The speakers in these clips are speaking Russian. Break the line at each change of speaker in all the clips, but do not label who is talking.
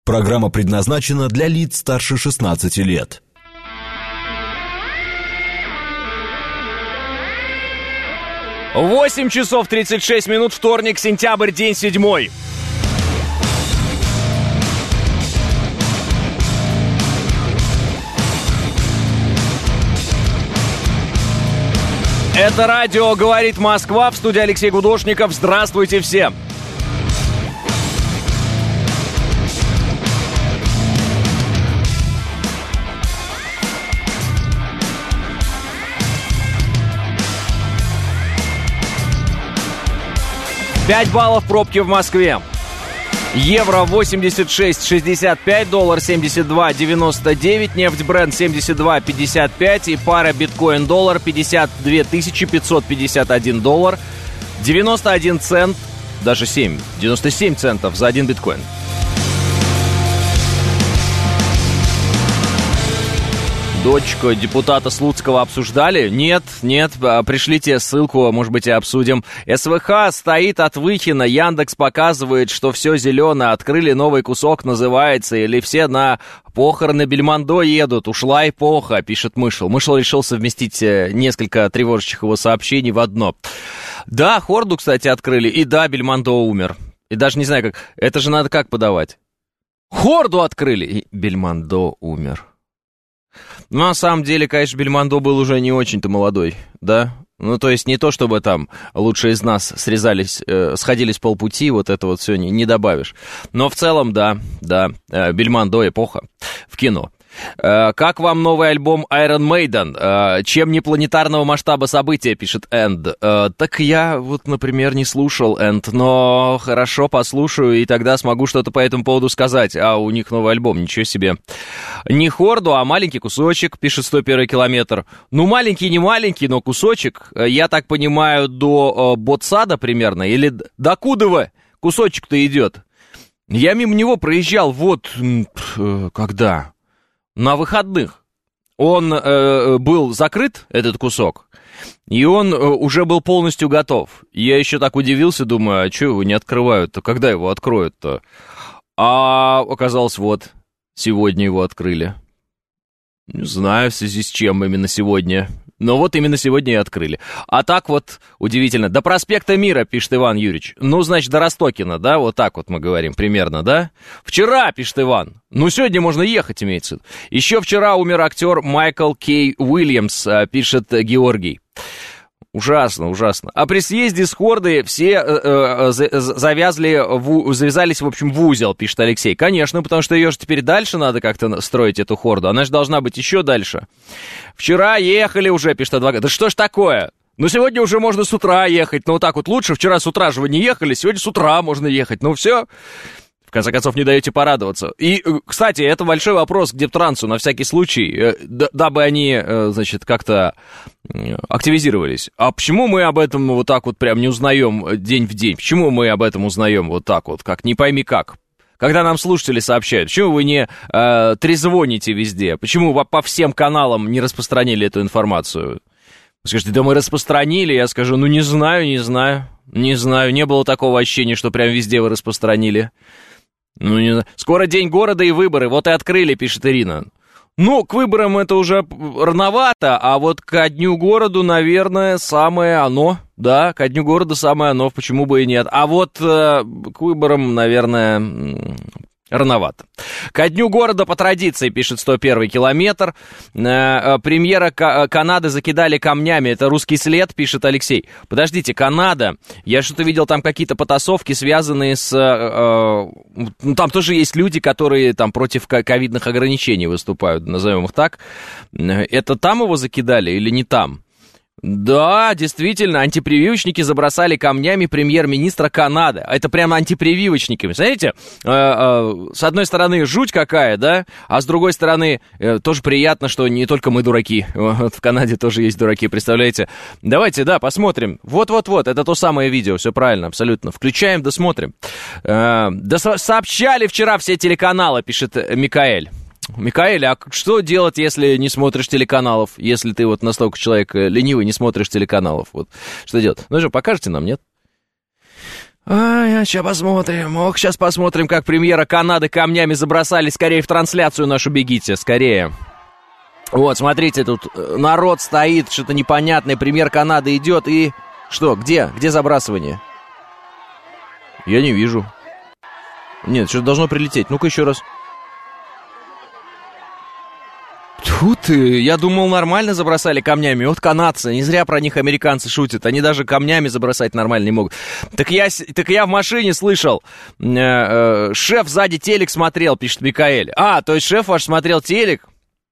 Программа предназначена для лиц старше 16 лет.
8 часов 36 минут, вторник, сентябрь, день 7. Это радио «Говорит Москва», в студии Алексей Гудошников. Здравствуйте всем! $5 баллов пробки в Москве. Евро 86,65, доллар 72,99, нефть Brent 72,55 и пара биткоин-доллар 52 551 доллар, 91 цент, даже 97 центов за один биткоин. Дочку депутата Слуцкого обсуждали? Нет, пришлите ссылку, может быть, и обсудим. СВХ стоит от Выхина, Яндекс показывает, что все зеленое, открыли новый кусок, называется, или все на похороны Бельмондо едут, ушла эпоха, пишет Мышел. Мышел решил совместить несколько тревожащих его сообщений в одно. Да, Хорду, кстати, открыли, и да, Бельмондо умер. И даже не знаю, как, это же надо как подавать. Хорду открыли, и Бельмондо умер. Ну, на самом деле, конечно, Бельмондо был уже не очень-то молодой, да? Ну, то есть не то, чтобы там лучшие из нас сходились полпути, вот это вот все не добавишь. Но в целом, да, Бельмондо эпоха в кино. Как вам новый альбом Iron Maiden? Чем не планетарного масштаба события, пишет Энд. Так я вот, например, не слушал Энд, но хорошо послушаю, и тогда смогу что-то по этому поводу сказать. А у них новый альбом, ничего себе. Не хорду, а маленький кусочек, пишет 101 километр. Ну, маленький не маленький, но кусочек, я так понимаю, до Ботсада примерно, или до Кудова кусочек-то идет. Я мимо него проезжал вот, когда... На выходных. Он был закрыт, этот кусок, и он уже был полностью готов. Я еще так удивился, думаю, а что его не открывают-то? Когда его откроют-то? А оказалось, вот, сегодня его открыли. Не знаю, в связи с чем именно сегодня. Но вот именно сегодня и открыли. А так вот, удивительно. До проспекта Мира, пишет Иван Юрьевич. Ну, значит, до Ростокина, да? Вот так вот мы говорим примерно, да? Вчера, пишет Иван. Ну, сегодня можно ехать, имеется в виду. Еще вчера умер актер Майкл Кей Уильямс, пишет Георгий. Ужасно. А при съезде с Хордой все завязались, в общем, в узел, пишет Алексей. Конечно, потому что ее же теперь дальше надо как-то строить, эту Хорду. Она же должна быть еще дальше. Вчера ехали уже, пишет адвокат. Да что ж такое? Ну, сегодня уже можно с утра ехать. Ну, вот так вот лучше. Вчера с утра же вы не ехали, сегодня с утра можно ехать. Ну, все. В конце концов, не даете порадоваться. И, кстати, это большой вопрос к Дептрансу, на всякий случай, дабы они, значит, как-то активизировались. А почему мы об этом вот так вот прям не узнаем день в день? Почему мы об этом узнаем вот так вот, как не пойми как? Когда нам слушатели сообщают, почему вы не трезвоните везде? Почему вы по всем каналам не распространили эту информацию? Вы скажете, да мы распространили. Я скажу, ну не знаю. Не было такого ощущения, что прям везде вы распространили. Ну, не знаю. Скоро день города и выборы, вот и открыли, пишет Ирина. Ну, к выборам это уже рановато, а вот ко дню города, наверное, самое оно. Да, ко дню города самое оно, почему бы и нет. А вот к выборам, наверное, рановато. Ко дню города по традиции, пишет 101 километр. Премьера Канады закидали камнями. Это русский след, пишет Алексей. Подождите, Канада. Я что-то видел там какие-то потасовки, связанные с... там тоже есть люди, которые там против ковидных ограничений выступают, назовем их так. Это там его закидали или не там? Да, действительно, антипрививочники забросали камнями премьер-министра Канады. Это прямо антипрививочники. Знаете, с одной стороны, жуть какая, да, а с другой стороны, тоже приятно, что не только мы дураки. Вот в Канаде тоже есть дураки, представляете? Давайте, да, посмотрим. Вот-вот-вот, это то самое видео, все правильно, абсолютно. Включаем, досмотрим. Да сообщали вчера все телеканалы, пишет Микаэль. Микаэль, а что делать, если не смотришь телеканалов? Если ты вот настолько человек ленивый, не смотришь телеканалов? Вот что делать? Ну же, покажете нам, нет? Сейчас посмотрим. Сейчас посмотрим, как премьера Канады камнями забросали. Скорее в трансляцию нашу бегите, скорее. Вот, смотрите, тут народ стоит, что-то непонятное. Премьер Канады идет и... Что, где? Где забрасывание? Я не вижу. Нет, что-то должно прилететь. Ну-ка еще раз. Тьфу ты, я думал, нормально забросали камнями. Вот канадцы, не зря про них американцы шутят. Они даже камнями забросать нормально не могут. Так я в машине слышал. Шеф сзади телек смотрел, пишет Микаэль. То есть шеф ваш смотрел телек?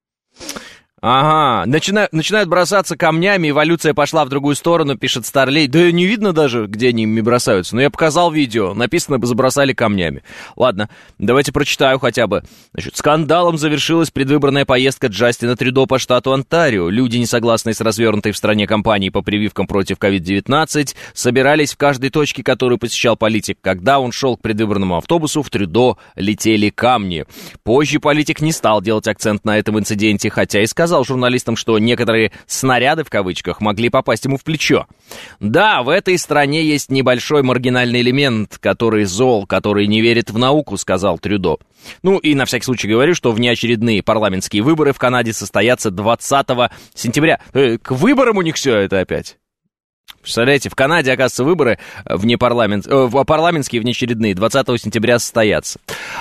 Ага, начинают бросаться камнями, эволюция пошла в другую сторону, пишет Старлей. Да не видно даже, где они ими бросаются. Но я показал видео, написано, забросали камнями. Ладно, давайте прочитаю хотя бы. Значит, скандалом завершилась предвыборная поездка Джастина Трюдо по штату Онтарио. Люди, не согласные с развернутой в стране кампанией по прививкам против COVID-19, собирались в каждой точке, которую посещал политик. Когда он шел к предвыборному автобусу, в Трюдо летели камни. Позже политик не стал делать акцент на этом инциденте, хотя и сказал журналистам, что некоторые «снаряды» в кавычках могли попасть ему в плечо. Да, в этой стране есть небольшой маргинальный элемент, который зол, который не верит в науку, сказал Трюдо. Ну и на всякий случай говорю, что внеочередные парламентские выборы в Канаде состоятся 20 сентября. К выборам у них все это опять. Представляете, в Канаде, оказывается, выборы парламентские внеочередные 20 сентября состоятся.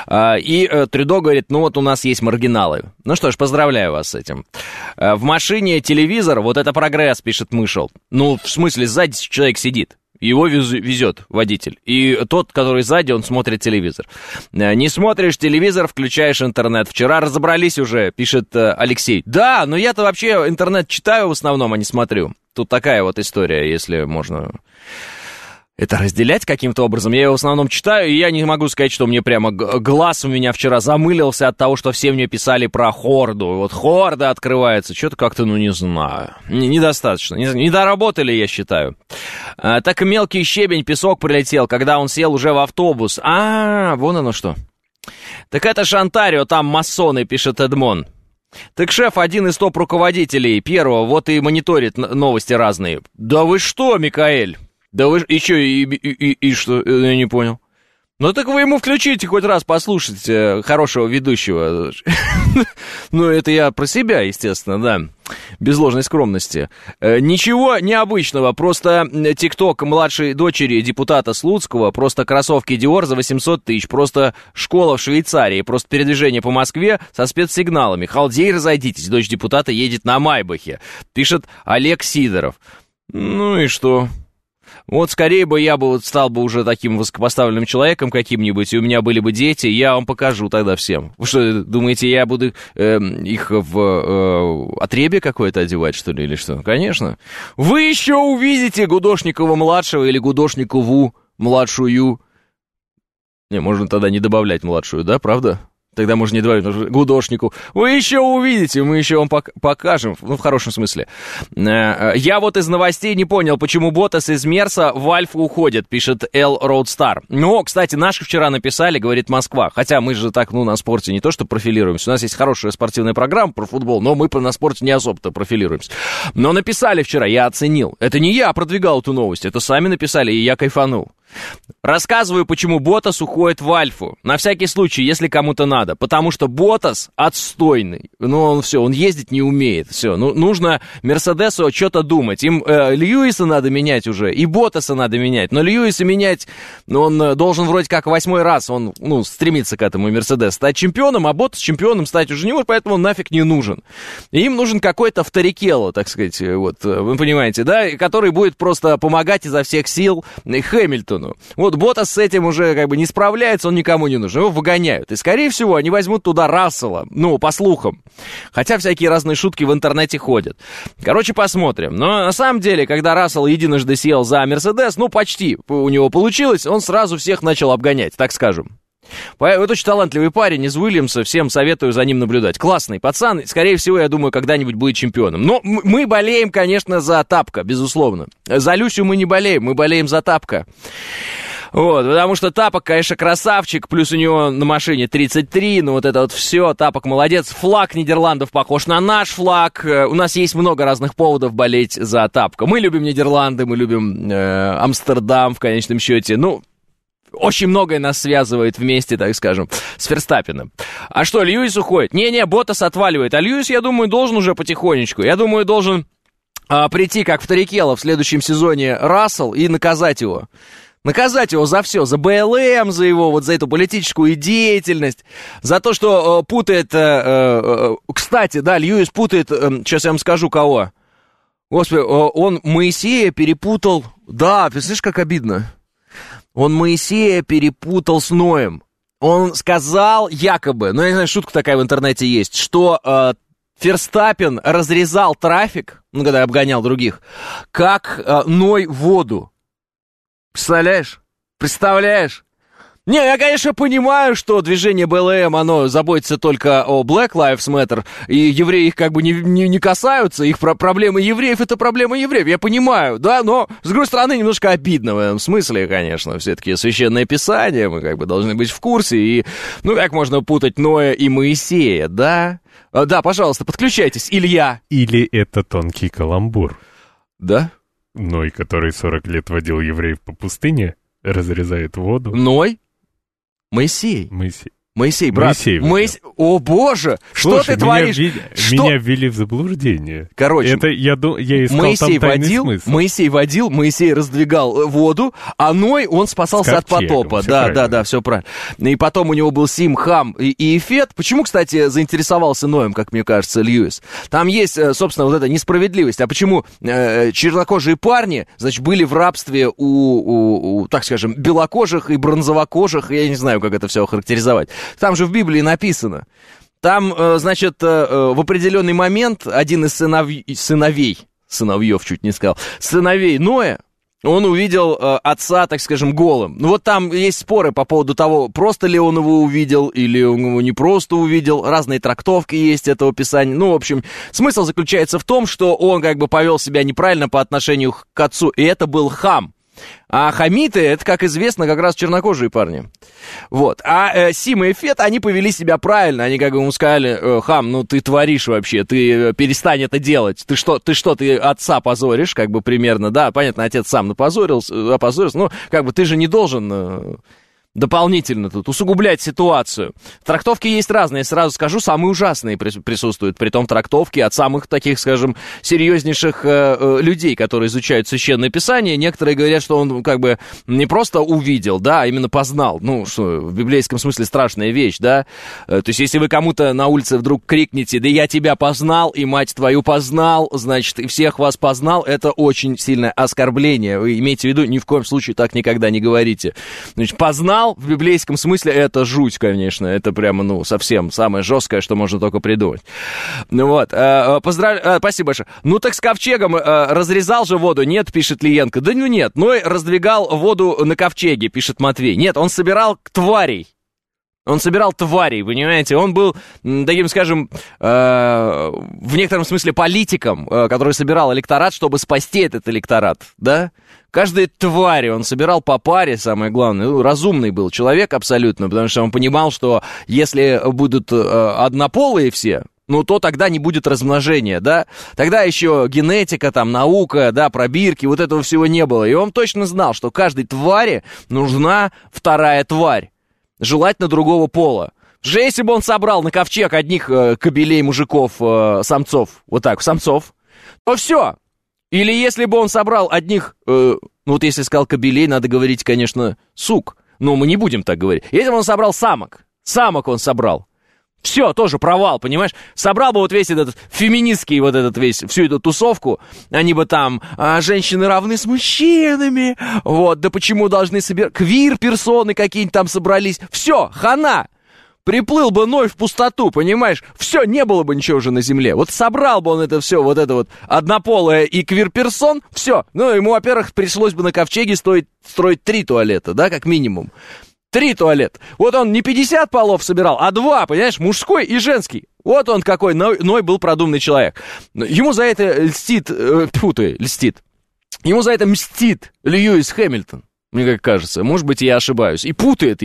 И Трюдо говорит, ну вот у нас есть маргиналы. Ну что ж, поздравляю вас с этим. В машине телевизор, вот это прогресс, пишет Мышел. Ну, в смысле, сзади человек сидит. Его везет водитель. И тот, который сзади, он смотрит телевизор. Не смотришь телевизор, включаешь интернет. Вчера разобрались уже, пишет Алексей. Да, но я-то вообще интернет читаю в основном, а не смотрю. Тут такая вот история, если можно это разделять каким-то образом. Я его в основном читаю, и я не могу сказать, что мне прямо глаз у меня вчера замылился от того, что все мне писали про Хорду. Вот Хорда открывается, что-то как-то, ну не знаю, недостаточно. Не доработали, я считаю. Так и мелкий щебень, песок прилетел, когда он сел уже в автобус. Вон оно что. Так это ж Онтарио, там масоны, пишет Эдмон. Так шеф один из топ-руководителей первого, вот и мониторит новости разные. Да вы что, Микаэль? Да вы и что, и что? Я не понял. Ну так вы ему включите хоть раз послушать хорошего ведущего. Ну это я про себя, естественно, да. Без ложной скромности. Ничего необычного, просто ТикТок младшей дочери депутата Слуцкого, просто кроссовки Dior за 800 тысяч, просто школа в Швейцарии, просто передвижение по Москве со спецсигналами. Халдей, разойдитесь, дочь депутата едет на Майбахе, пишет Олег Сидоров. Ну и что? Вот скорее бы я стал бы уже таким высокопоставленным человеком каким-нибудь, и у меня были бы дети, я вам покажу тогда всем. Вы что, думаете, я буду их в отребье какое-то одевать, что ли, или что? Конечно. Вы еще увидите Гудошникова-младшего или Гудошникову-младшую. Не, можно тогда не добавлять младшую, да, правда? Тогда можно не добавить Гудошнику. Вы еще увидите, мы еще вам покажем. Ну, в хорошем смысле. Я вот из новостей не понял, почему Ботас из Мерса в Альфу уходит, пишет Эл Роудстар. Ну, кстати, наши вчера написали, говорит Москва. Хотя мы же так, на спорте не то, что профилируемся. У нас есть хорошая спортивная программа про футбол, но мы на спорте не особо-то профилируемся. Но написали вчера, я оценил. Это не я продвигал эту новость, это сами написали, и я кайфанул. Рассказываю, почему Ботас уходит в Альфу. На всякий случай, если кому-то надо. Потому что Ботас отстойный. Он ездить не умеет. Все, нужно Мерседесу что-то думать. Им Льюиса надо менять уже, и Ботаса надо менять. Но Льюиса менять, он должен вроде как 8-й раз, он стремится к этому Мерседес стать чемпионом, а Ботас чемпионом стать уже не может, поэтому он нафиг не нужен. И им нужен какой-то вторикело, так сказать, вот, вы понимаете, да, который будет просто помогать изо всех сил Хэмилтону. Вот Ботас с этим уже как бы не справляется, он никому не нужен, его выгоняют. И, скорее всего, они возьмут туда Рассела, по слухам. Хотя всякие разные шутки в интернете ходят. Короче, посмотрим. Но на самом деле, когда Рассел единожды сел за Мерседес, почти у него получилось, он сразу всех начал обгонять, так скажем. Это очень талантливый парень из Уильямса, всем советую за ним наблюдать. Классный пацан, скорее всего, я думаю, когда-нибудь будет чемпионом. Но мы болеем, конечно, за Тапка, безусловно. За Люсю мы не болеем, мы болеем за Тапка. Вот, потому что Тапок, конечно, красавчик, плюс у него на машине 33, вот это вот все, Тапок молодец. Флаг Нидерландов похож на наш флаг. У нас есть много разных поводов болеть за Тапка. Мы любим Нидерланды, мы любим Амстердам в конечном счете, очень многое нас связывает вместе, так скажем, с Ферстаппеном. А что, Льюис уходит? Не-не, Боттас отваливает. А Льюис, я думаю, должен уже потихонечку. Я думаю, должен прийти, как в Тарикело в следующем сезоне, Рассел и наказать его. Наказать его за все, за БЛМ, за его, вот за эту политическую деятельность, за то, что путает, кстати, да, Льюис путает, сейчас я вам скажу, кого. Господи, он Моисея перепутал, да, ты слышишь, как обидно? Он Моисея перепутал с Ноем. Он сказал якобы, ну, я не знаю, шутка такая в интернете есть, что Ферстаппен разрезал трафик, ну, когда обгонял других, как Ной воду. Представляешь? Не, я, конечно, понимаю, что движение БЛМ, оно заботится только о Black Lives Matter, и евреи их как бы не касаются, их проблемы евреев — это проблемы евреев, я понимаю, да, но, с другой стороны, немножко обидно в этом смысле, конечно, все-таки Священное Писание, мы как бы должны быть в курсе, и, ну, как можно путать Ноя и Моисея, да? Да, пожалуйста, подключайтесь, Илья.
Или это тонкий каламбур.
Да?
Ной, который 40 лет водил евреев по пустыне, разрезает воду.
Ной? Моисей, брат. Моисей. О, боже,
слушай,
что ты творишь?
Меня ввели в заблуждение.
Короче,
это я искал
Моисей
там тайный смысл.
Моисей раздвигал воду, а Ной, он спасался от потопа. Да, все правильно. И потом у него был Сим, Хам и Иефет. Почему, кстати, заинтересовался Ноем, как мне кажется, Льюис? Там есть, собственно, вот эта несправедливость. А почему чернокожие парни, значит, были в рабстве у, так скажем, белокожих и бронзовокожих, я не знаю, как это все охарактеризовать. Там же в Библии написано. Там, значит, в определенный момент один из сыновьев, чуть не сказал, сыновей Ноя, он увидел отца, так скажем, голым. Ну вот там есть споры по поводу того, просто ли он его увидел, или он его не просто увидел. Разные трактовки есть этого писания. Ну, в общем, смысл заключается в том, что он как бы повел себя неправильно по отношению к отцу, и это был Хам. А хамиты, это, как известно, как раз чернокожие парни. Вот. А Сим и Эфет, они повели себя правильно. Они как бы ему сказали: Хам, ну ты творишь вообще, ты перестань это делать. Ты отца позоришь, как бы примерно, да, понятно, отец сам опозорился, но как бы ты же не должен дополнительно тут усугублять ситуацию. Трактовки есть разные, сразу скажу, самые ужасные присутствуют, притом трактовки от самых таких, скажем, серьезнейших людей, которые изучают Священное Писание. Некоторые говорят, что он как бы не просто увидел, да, а именно познал. Ну, что в библейском смысле страшная вещь, да. То есть, если вы кому-то на улице вдруг крикнете: да я тебя познал, и мать твою познал, значит, и всех вас познал, это очень сильное оскорбление. Вы имейте в виду, ни в коем случае так никогда не говорите. Значит, познал в библейском смысле это жуть, конечно. Это прямо, ну, совсем самое жесткое, что можно только придумать. Ну вот, спасибо большое. Ну так с ковчегом разрезал же воду? Нет, пишет Лиенко. Да ну нет, Ной раздвигал воду на ковчеге, пишет Матвей. Нет, он собирал тварей. Он собирал тварей, понимаете? Он был таким, скажем, в некотором смысле политиком, который собирал электорат, чтобы спасти этот электорат, да? Каждой твари он собирал по паре, самое главное. Ну, разумный был человек абсолютно, потому что он понимал, что если будут однополые все, ну, то тогда не будет размножения, да? Тогда еще генетика, там, наука, да, пробирки, вот этого всего не было. И он точно знал, что каждой твари нужна вторая тварь, желательно другого пола. Же если бы он собрал на ковчег одних кобелей, мужиков, самцов, вот так, самцов, то все. Или если бы он собрал одних, ну вот если сказал кобелей, надо говорить, конечно, сук. Но мы не будем так говорить. Если бы он собрал самок он собрал. Все, тоже провал, понимаешь? Собрал бы вот весь этот феминистский, вот этот весь, всю эту тусовку, они бы там, женщины равны с мужчинами, вот, да почему должны собирать, квир-персоны какие-нибудь там собрались, все, хана. Приплыл бы Ной в пустоту, понимаешь? Все, не было бы ничего уже на земле. Вот собрал бы он это все, вот это вот однополое и квир-персон, все. Ну, ему, во-первых, пришлось бы на ковчеге строить 3 туалета, да, как минимум. 3 туалета. Вот он не 50 полов собирал, а 2, понимаешь, мужской и женский. Вот он какой, Ной был продуманный человек. Ему за это льстит. Ему за это мстит Льюис Хэмилтон, мне как кажется. Может быть, я ошибаюсь. И путает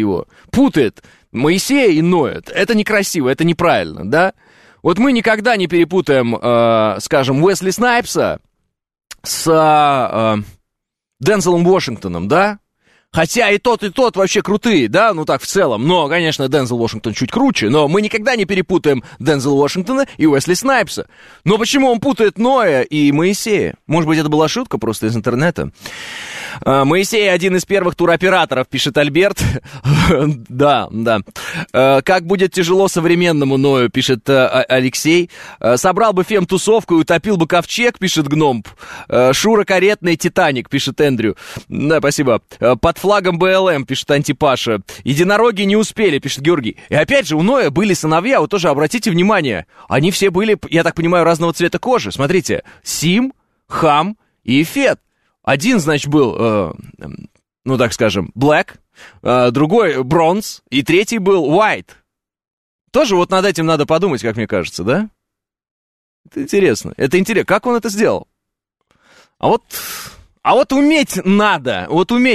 Моисея и Ноя. Это некрасиво, это неправильно, да? Вот мы никогда не перепутаем, скажем, Уэсли Снайпса с Дензелом Вашингтоном, да? Хотя и тот вообще крутые, да, ну так в целом. Но, конечно, Дензел Вашингтон чуть круче, но мы никогда не перепутаем Дензела Вашингтона и Уэсли Снайпса. Но почему он путает Ноя и Моисея? Может быть, это была шутка просто из интернета? Моисей один из первых туроператоров, пишет Альберт. Да. Как будет тяжело современному Ною, пишет Алексей. Собрал бы фем-тусовку и утопил бы ковчег, пишет Гномб. Шура каретный Титаник, пишет Эндрю. Да, спасибо. Под флагом БЛМ, пишет Антипаша. Единороги не успели, пишет Георгий. И опять же, у Ноя были сыновья, вот тоже обратите внимание. Они все были, я так понимаю, разного цвета кожи. Смотрите, Сим, Хам и Ефет. Один, значит, был, ну, так скажем, Black, другой Bronze, и третий был White. Тоже вот над этим надо подумать, как мне кажется, да? Это интересно. Как он это сделал? А вот уметь надо.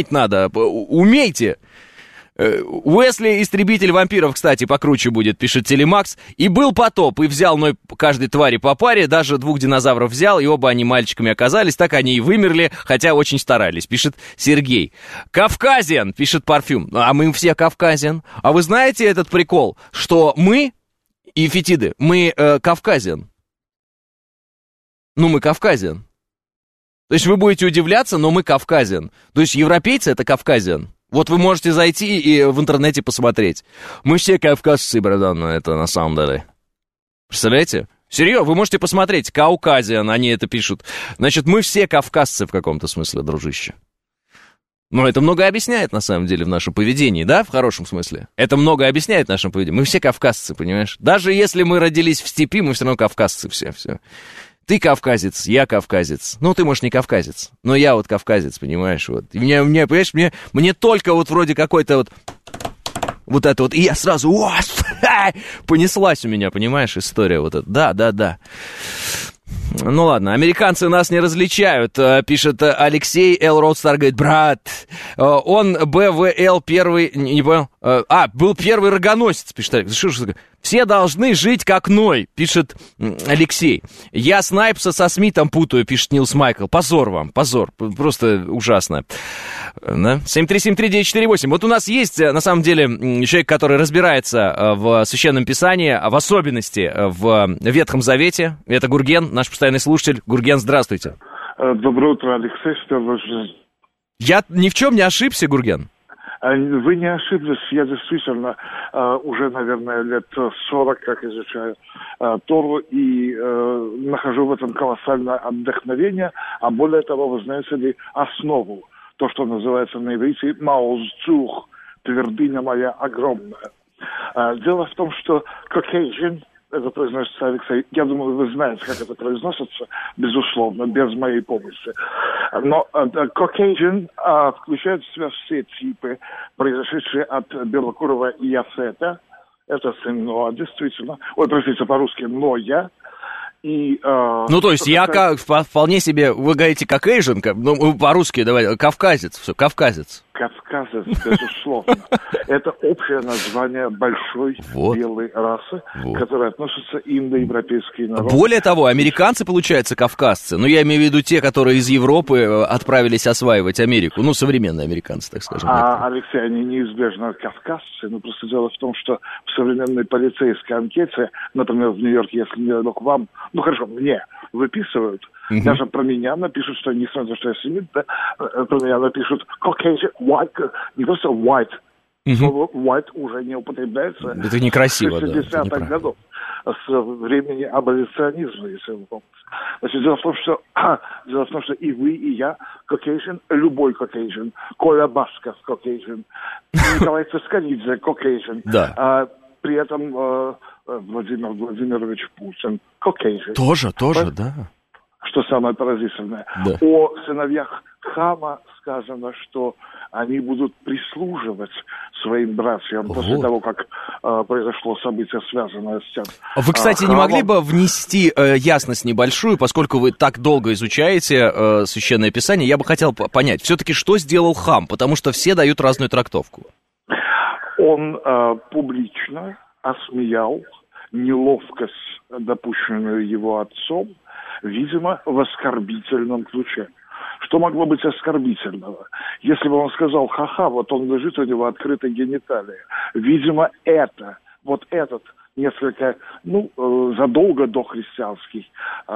Умейте. Уэсли, истребитель вампиров, кстати, покруче будет, пишет Телемакс. И был потоп, и взял Ной каждой твари по паре, даже 2 динозавров взял, и оба они мальчиками оказались, так они и вымерли, хотя очень старались, пишет Сергей. Кавказиан, пишет Парфюм. А мы все Кавказиан. А вы знаете этот прикол, что мы, и фетиды, мы Кавказиан? Ну, мы Кавказиан. То есть вы будете удивляться, но мы Кавказиан. То есть европейцы — это Кавказиан. Вот вы можете зайти и в интернете посмотреть. Мы все кавказцы, братан, это на самом деле. Представляете? Серьезно, вы можете посмотреть. Кавказиан, они это пишут. Значит, мы все кавказцы в каком-то смысле, дружище. Но это многое объясняет, на самом деле, в нашем поведении, да, в хорошем смысле? Это многое объясняет в нашем поведении. Мы все кавказцы, понимаешь? Даже если мы родились в степи, мы все равно кавказцы все. Ты кавказец, я кавказец. Ну, ты, может, не кавказец, но я вот кавказец, понимаешь, вот. И понимаешь, мне только вот вроде какой-то вот это вот, и я сразу, понеслась у меня, понимаешь, история вот эта. Да. Ну ладно, американцы нас не различают, пишет Алексей. Эл Роудстар говорит, брат, он БВЛ первый, не понял, был первый рогоносец, пишет Алексей. Все должны жить как Ной, пишет Алексей. Я Снайпса со Смитом путаю, пишет Нилс Майкл. Позор вам, позор, просто ужасно. Да? 7373948. Вот у нас есть, на самом деле, человек, который разбирается в Священном Писании, в особенности в Ветхом Завете. Это Гурген, наш постоянный слушатель. Гурген, здравствуйте.
Доброе утро, Алексей.
Я ни в чем не ошибся, Гурген.
Вы не ошиблись, я действительно уже, наверное, лет 40 как изучаю Тору и нахожу в этом колоссальное отдохновение, а более того, вы знаете ли, основу, то, что называется на иврите «маузцух», твердыня моя огромная. Дело в том, что Caucasian, это произносится, Алексей, я думаю, вы знаете, как это произносится, безусловно, без моей помощи. Но Caucasian включает в себя все типы, произошедшие от белокурого Яфета, это сын Ноа, действительно, простите, по-русски Ноя, и...
ну, то есть я вполне себе, вы говорите, Caucasian, ну, по-русски, давай, кавказец, все, кавказец.
Кавказец, безусловно. Это общее название большой белой расы, которая относится к индоевропейским народам.
Более того, американцы, получается, кавказцы. Ну, я имею в виду те, которые из Европы отправились осваивать Америку. Ну, современные американцы, так скажем.
Алексей, они неизбежно кавказцы. Но просто дело в том, что в современной полицейской анкете, например, в Нью-Йорке, если не к вам, ну, хорошо, мне выписывают, даже про меня напишут, что несмотря на то, что я семит, да, про меня напишут Caucasian, white, не просто white, слово white уже не употребляется.
Это некрасиво,
с 60-х годов, с времени аболиционизма, если вы помните. Значит, дело в том, что и вы, и я Caucasian, любой Caucasian, Коля Басков Caucasian, Николай Цискоридзе Caucasian, при этом Владимир Владимирович Путин Caucasian.
Тоже, да.
Что самое поразительное. Да. О сыновьях Хама сказано, что они будут прислуживать своим братьям после того, как произошло событие, связанное с тем.
Вы, кстати, не могли бы внести ясность небольшую, поскольку вы так долго изучаете Священное Писание, я бы хотел понять, все-таки что сделал Хам, потому что все дают разную трактовку.
Он публично осмеял неловкость, допущенную его отцом, видимо, в оскорбительном ключе. Что могло быть оскорбительного? Если бы он сказал, ха-ха, вот он лежит, у него открытая гениталия. Видимо, вот этот несколько, задолго до христианский,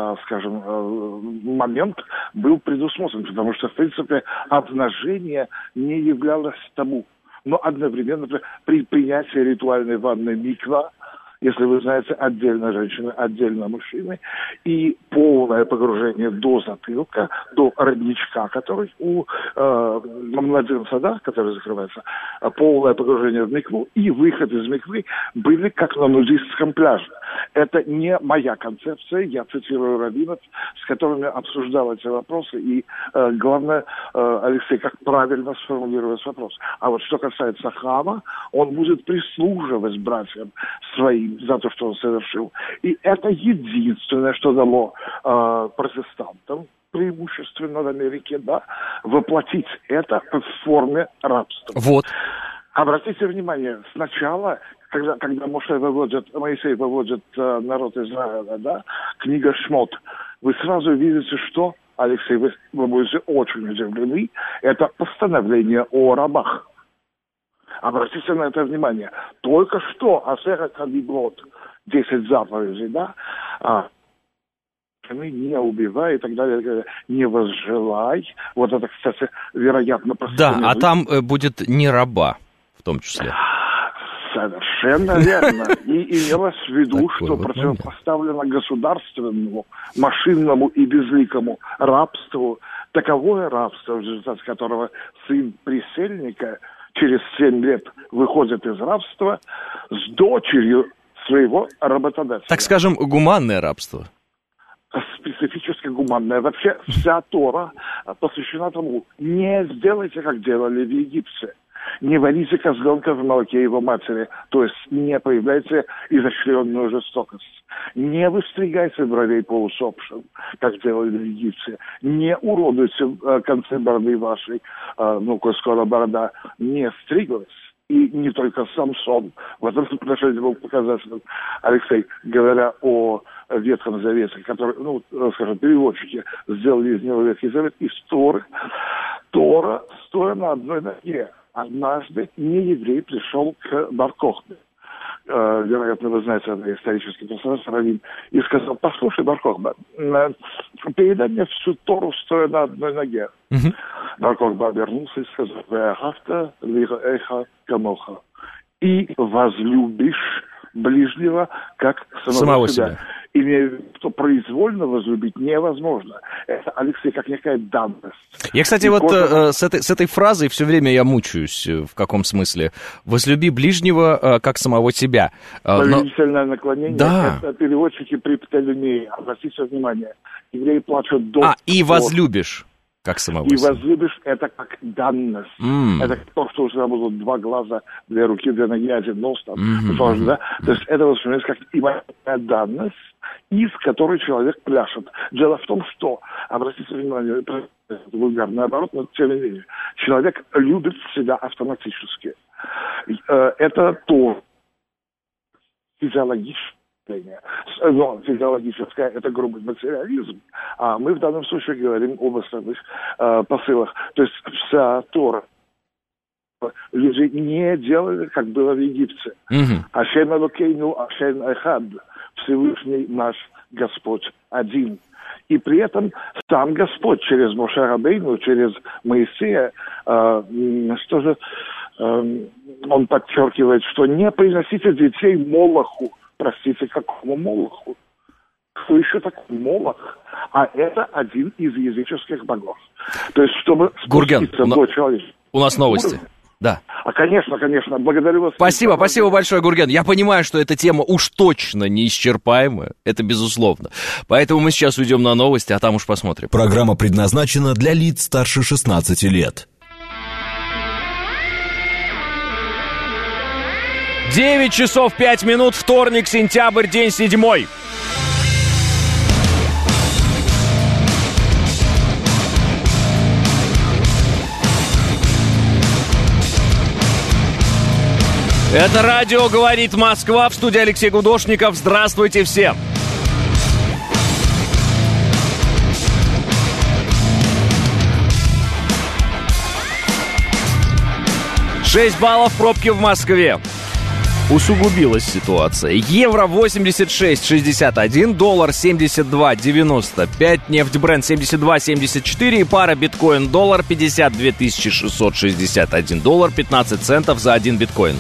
момент был предусмотрен, потому что, в принципе, обнажение не являлось табу. Но одновременно при принятии ритуальной ванны миква, если вы знаете, отдельно женщины, отдельно мужчины, и полное погружение до затылка, до родничка, который у младенца, да, который закрывается, полное погружение в микву и выход из миквы были как на нудистском пляже. Это не моя концепция, я цитирую раввинов, с которыми обсуждал эти вопросы, и главное, Алексей, как правильно сформулировать вопрос. А вот что касается храма, он будет прислуживать братьям своим за то, что он совершил. И это единственное, что дало протестантам, преимущественно в Америке, да, воплотить это в форме рабства.
Вот.
Обратите внимание, сначала, когда Моисей выводит народ Израиля, да, книга Шмот, вы сразу видите, что, Алексей, вы будете очень удивлены, это постановление о рабах. Обратите на это внимание. Только что Асера Кадиблот, 10 заповедей, да, не убивай и так далее, не возжелай. Вот это, кстати, вероятно...
Да, а там будет не раба, в том числе.
Совершенно верно. И имелось в виду, что противопоставлено государственному, машинному и безликому рабству, таковое рабство, в результате которого сын присельника через 7 лет выходит из рабства с дочерью своего работодателя.
Так скажем, гуманное рабство.
Специфически гуманное. Вообще вся Тора посвящена тому, не сделайте, как делали в Египте. Не варите козленка в молоке его матери, то есть не проявляйте изощренную жестокость. Не выстригайте бровей полусопшим, как делали в Египте. Не уродуйте концы бороды вашей, коль скоро борода не стриглась. И не только Самсон. В этом отношении был показателен, Алексей, говоря о Ветхом Завете, который, переводчики сделали из него Ветхий Завет, из Торы. Тора, стоя на одной ноге. Однажды нееврей пришел к Бар-Кохбе. Вероятно, вы знаете, это исторический персонаж, раввин, и сказал: послушай, Бар-Кохба, передай мне всю Тору, стоя на одной ноге. Бар-Кохба обернулся и сказал: «Веахавта лираэха камоха». И возлюбишь ближнего, как самого себя. Имея в виду, что произвольно возлюбить невозможно. Это, Алексей, как некая данность.
Я, кстати, с этой фразой все время я мучаюсь. В каком смысле? Возлюби ближнего, как самого себя.
Повелительное наклонение.
Да.
Это переводчики при Птолемее. Обратите внимание. Евреи плачут до...
и возлюбишь. Как самого себя.
И возлюбишь — это как данность. Это то, что у тебя будут 2 глаза, 2 руки, 2 ноги, 1 нос. То есть это воспринимается как именно данность, из которой человек пляшет. Дело в том, что, обратите внимание, это вульгарно, наоборот, но тем не менее, человек любит себя автоматически. Это то физиологическое, это грубый материализм, а мы в данном случае говорим об основных посылах. То есть вся Тора люди не делали, как было в Египте. Ашем Элокейну, Ашем Эхад, Всевышний наш Господь один. И при этом сам Господь через Моше Рабейну, через Моисея, он подчеркивает, что не приносите детей Молоху. Простите, какому Молоху? Кто еще такой Молох? А это один из языческих богов. То есть, чтобы спуститься до человеческого.
У нас новости. Да.
Конечно. Благодарю вас.
Спасибо большое, Гурген. Я понимаю, что эта тема уж точно неисчерпаемая. Это безусловно. Поэтому мы сейчас уйдем на новости, а там уж посмотрим.
Программа предназначена для лиц старше 16 лет.
9 часов 5 минут, вторник, сентябрь, день 7. Это радио «Говорит Москва», в студии Алексей Гудошников. Здравствуйте всем! 6 баллов пробки в Москве. Усугубилась ситуация. Евро 86.61, доллар 72.95, нефть Брент 72.74 и пара биткоин-доллар 52 661 доллар 15 центов за 1 биткоин.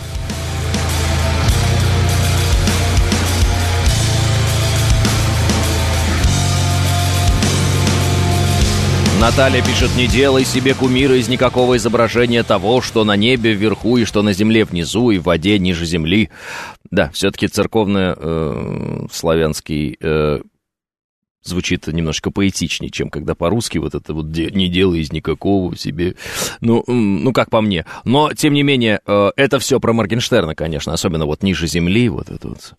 Наталья пишет: не делай себе кумира из никакого изображения того, что на небе вверху и что на земле внизу и в воде ниже земли. Да, все-таки церковно-славянский звучит немножко поэтичнее, чем когда по-русски вот это вот не делай из никакого себе. Ну, как по мне. Но, тем не менее, это все про Моргенштерна, конечно, особенно вот ниже земли, вот это вот.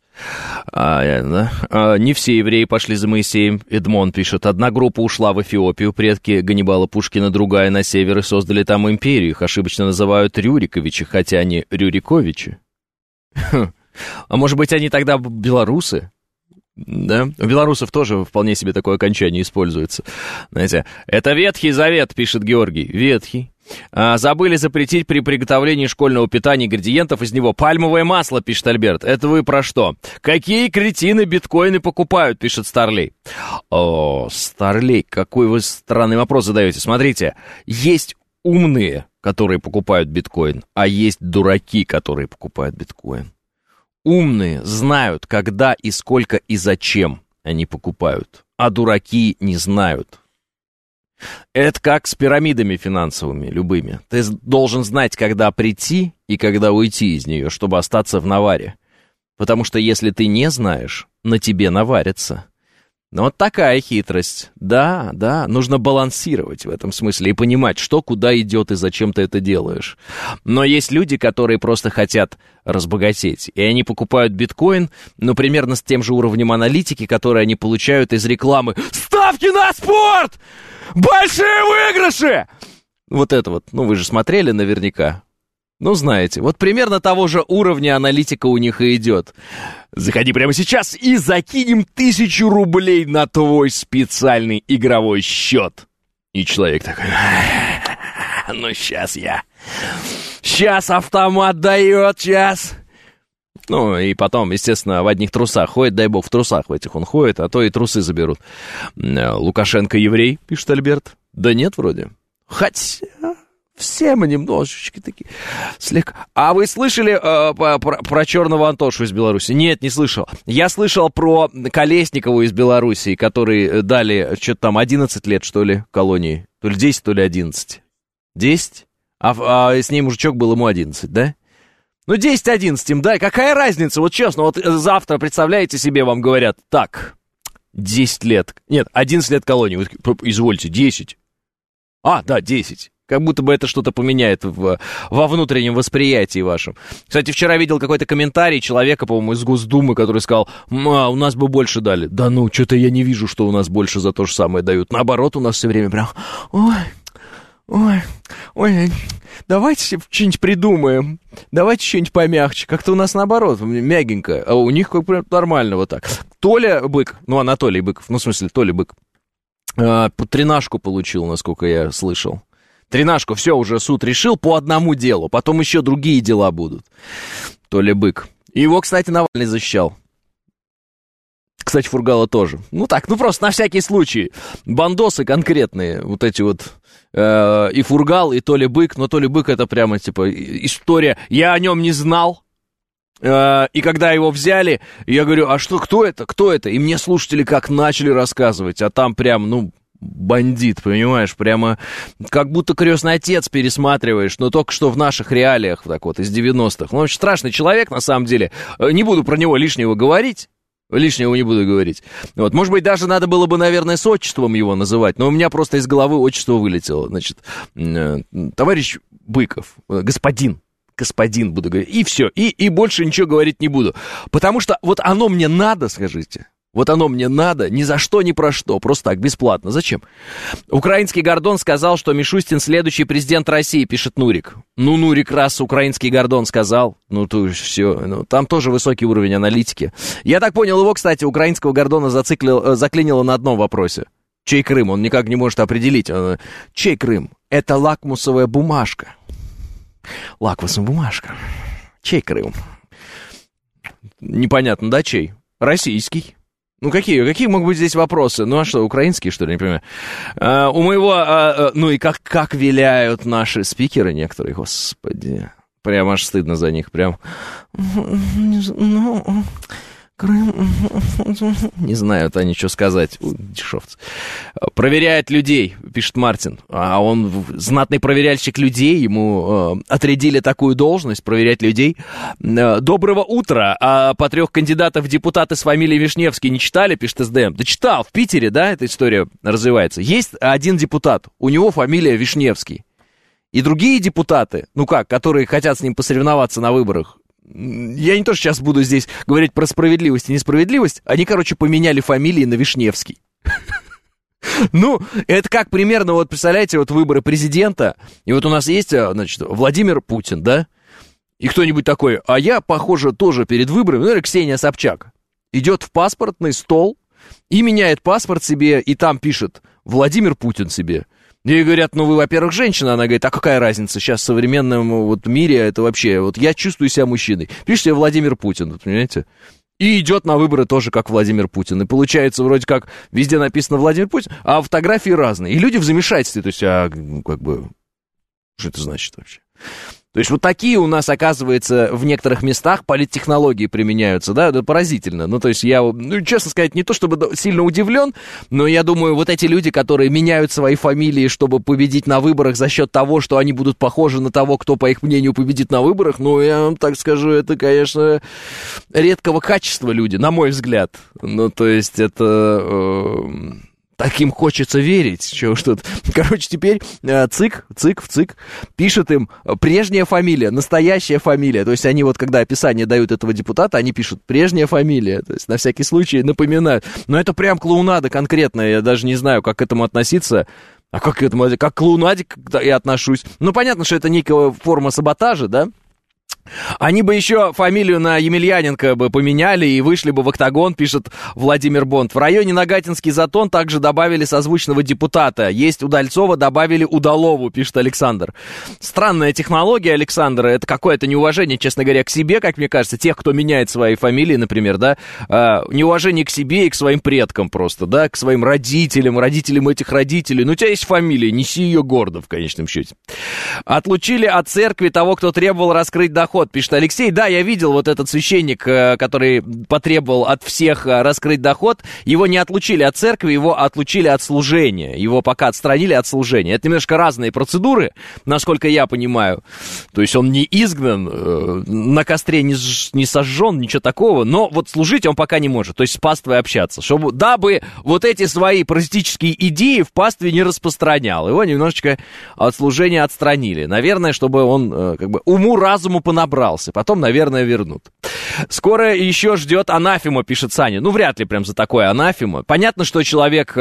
Не все евреи пошли за Моисеем. Эдмон пишет: одна группа ушла в Эфиопию, предки Ганнибала Пушкина, другая на север, и создали там империю. Их ошибочно называют Рюриковичи, хотя они Рюриковичи. А может быть, они тогда белорусы? Да, у белорусов тоже вполне себе такое окончание используется. Знаете, это Ветхий Завет, пишет Георгий. Ветхий. Забыли запретить при приготовлении школьного питания ингредиентов из него пальмовое масло, пишет Альберт. Это вы про что? Какие кретины биткоины покупают, пишет Старлей. О, Старлей, какой вы странный вопрос задаете. Смотрите, есть умные, которые покупают биткоин, а есть дураки, которые покупают биткоин. Умные знают, когда и сколько и зачем они покупают, а дураки не знают. Это как с пирамидами финансовыми, любыми. Ты должен знать, когда прийти и когда уйти из нее, чтобы остаться в наваре. Потому что если ты не знаешь, на тебе наварятся. Вот такая хитрость. Да, нужно балансировать в этом смысле и понимать, что куда идет и зачем ты это делаешь. Но есть люди, которые просто хотят разбогатеть, и они покупают биткоин, ну, примерно с тем же уровнем аналитики, который они получают из рекламы. Ставки на спорт! Большие выигрыши! Вот это вот, ну, вы же смотрели наверняка. Ну, знаете, вот примерно того же уровня аналитика у них и идет. Заходи прямо сейчас и закинем 1000 рублей на твой специальный игровой счет. И человек такой: ну, сейчас автомат дает, сейчас. Ну, и потом, естественно, в одних трусах ходит, дай бог, в трусах в этих он ходит, а то и трусы заберут. Лукашенко еврей, пишет Альберт. Да нет, вроде. Хотя... все мы немножечко такие слегка. А вы слышали про черного Антошу из Беларуси? Нет, не слышал. Я слышал про Колесникову из Беларуси, который дали что-то там 11 лет, что ли, колонии. То ли 10, то ли 11. 10? А с ней мужичок был, ему 11, да? Ну, 10-11 им, да? Какая разница? Вот честно, вот завтра, представляете себе, вам говорят: так, 10 лет. Нет, 11 лет колонии. Вы, извольте, 10. Да, 10. Как будто бы это что-то поменяет во внутреннем восприятии вашем. Кстати, вчера видел какой-то комментарий человека, по-моему, из Госдумы, который сказал: у нас бы больше дали. Да ну, что-то я не вижу, что у нас больше за то же самое дают. Наоборот, у нас все время прям: ой, давайте что-нибудь придумаем. Давайте что-нибудь помягче. Как-то у нас наоборот, мягенько. А у них как прям нормально вот так. Толя Бык, Анатолий Быков, в смысле, Толя Бык, 13 получил, насколько я слышал. 13, все, уже суд решил по одному делу, потом еще другие дела будут. Толя Бык. Его, кстати, Навальный защищал. Кстати, Фургала тоже. Ну так, просто на всякий случай. Бандосы конкретные, вот эти вот, и Фургал, и Толя Бык. Но Толя Бык — это прямо, типа, история. Я о нем не знал. И когда его взяли, я говорю: а что, кто это? И мне слушатели как начали рассказывать, а там прям, бандит, понимаешь, прямо как будто «Крестный отец» пересматриваешь, но только что в наших реалиях, так вот, из 90-х. Очень страшный человек, на самом деле. Не буду про него лишнего говорить. Лишнего не буду говорить. Вот, может быть, даже надо было бы, наверное, с отчеством его называть, но у меня просто из головы отчество вылетело. Значит, товарищ Быков, господин буду говорить, и все, и больше ничего говорить не буду. Потому что вот оно мне надо, скажите. Вот оно мне надо, ни за что, ни про что, просто так, бесплатно. Зачем? Украинский Гордон сказал, что Мишустин следующий президент России, пишет Нурик. Ну, Нурик, раз украинский Гордон сказал, то все, там тоже высокий уровень аналитики. Я так понял, его, кстати, украинского Гордона заклинило на одном вопросе. Чей Крым? Он никак не может определить. Чей Крым? Это лакмусовая бумажка. Лакмусовая бумажка. Чей Крым? Непонятно, да, чей? Российский. Ну, какие могут быть здесь вопросы? Ну, а что, украинские, что ли, не понимаю? У моего... ну, и как виляют наши спикеры некоторые, господи. Прям аж стыдно за них, прям... Ну, Крым... Не знают они, что сказать. Дешевцы. Проверяет людей, пишет Мартин. А он знатный проверяльщик людей. Ему отрядили такую должность, проверять людей. Доброго утра. А по 3 кандидатов в депутаты с фамилией Вишневский не читали, пишет СДМ? Да читал. В Питере, да, эта история развивается. Есть один депутат. У него фамилия Вишневский. И другие депутаты, ну как, которые хотят с ним посоревноваться на выборах, я не то, что сейчас буду здесь говорить про справедливость и несправедливость, они, короче, поменяли фамилии на Вишневский. Ну, это как примерно, вот представляете, вот выборы президента, и вот у нас есть, значит, Владимир Путин, да, и кто-нибудь такой, а я, похоже, тоже перед выборами, ну, Ксения Собчак, идет в паспортный стол и меняет паспорт себе, и там пишет Владимир Путин себе. Ей говорят, ну вы, во-первых, женщина. Она говорит, а какая разница? Сейчас в современном вот мире это вообще... Вот я чувствую себя мужчиной. Пишет себе Владимир Путин, вот, понимаете? И идет на выборы тоже как Владимир Путин. И получается, вроде как, везде написано Владимир Путин, а фотографии разные. И люди в замешательстве. То есть, как бы... Что это значит вообще? То есть вот такие у нас, оказывается, в некоторых местах политтехнологии применяются, да, это поразительно. Ну, то есть я, ну, честно сказать, не то чтобы сильно удивлен, но я думаю, вот эти люди, которые меняют свои фамилии, чтобы победить на выборах за счет того, что они будут похожи на того, кто, по их мнению, победит на выборах, ну, я вам так скажу, это, конечно, редкого качества люди, на мой взгляд. Ну, то есть это... Таким хочется верить, что-то. Короче, теперь ЦИК пишет им прежняя фамилия, настоящая фамилия. То есть они вот, когда описание дают этого депутата, они пишут прежняя фамилия. То есть на всякий случай напоминают. Но это прям клоунада конкретная. Я даже не знаю, как к этому относиться. А как к этому? Как к клоунаде я отношусь. Ну, понятно, что это некая форма саботажа, да? Они бы еще фамилию на Емельяненко бы поменяли и вышли бы в октагон, пишет Владимир Бонд. В районе Нагатинский затон также добавили созвучного депутата. Есть Удальцова, добавили Удалову, пишет Александр. Странная технология, Александр. Это какое-то неуважение, честно говоря, к себе, как мне кажется. Тех, кто меняет свои фамилии, например, да. Неуважение к себе и к своим предкам просто, да. К своим родителям этих родителей. Ну, у тебя есть фамилия, неси ее гордо, в конечном счете. Отлучили от церкви того, кто требовал раскрыть доход, пишет Алексей. Да, я видел вот этот священник, который потребовал от всех раскрыть доход. Его не отлучили от церкви, его отлучили от служения. Его пока отстранили от служения. Это немножко разные процедуры, насколько я понимаю. То есть он не изгнан, на костре не сожжен, ничего такого. Но вот служить он пока не может. То есть с паствой общаться. Дабы вот эти свои паразитические идеи в пастве не распространял. Его немножечко от служения отстранили. Наверное, чтобы он как бы уму-разуму понабрался. Потом, наверное, вернут. Скоро еще ждет анафема, пишет Саня. Ну, вряд ли прям за такое анафема. Понятно, что человек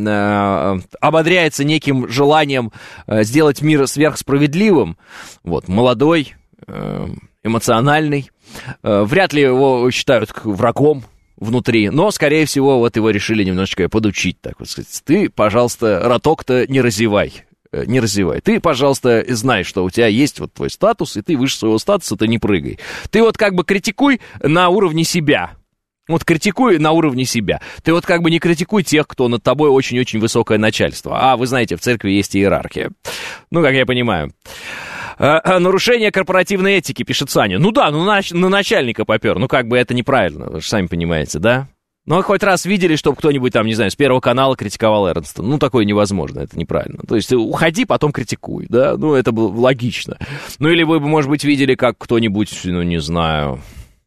ободряется неким желанием сделать мир сверхсправедливым. Вот, молодой, эмоциональный. Вряд ли его считают врагом внутри, но, скорее всего, вот его решили немножечко подучить, так вот сказать. Ты, пожалуйста, роток-то не разевай. Не развивай. Ты, пожалуйста, знай, что у тебя есть вот твой статус, и ты выше своего статуса, ты не прыгай. Ты вот как бы критикуй на уровне себя. Вот критикуй на уровне себя. Ты вот как бы не критикуй тех, кто над тобой очень-очень высокое начальство. А вы знаете, в церкви есть иерархия. Ну, как я понимаю. Нарушение корпоративной этики, пишет Саня. Ну да, на начальника попер. Ну как бы это неправильно, вы же сами понимаете, да? Ну, хоть раз видели, чтобы кто-нибудь там, не знаю, с Первого канала критиковал Эрнста. Ну, такое невозможно, это неправильно. То есть уходи, потом критикуй, да? Ну, это было логично. Ну, или вы бы, может быть, видели, как кто-нибудь, ну, не знаю...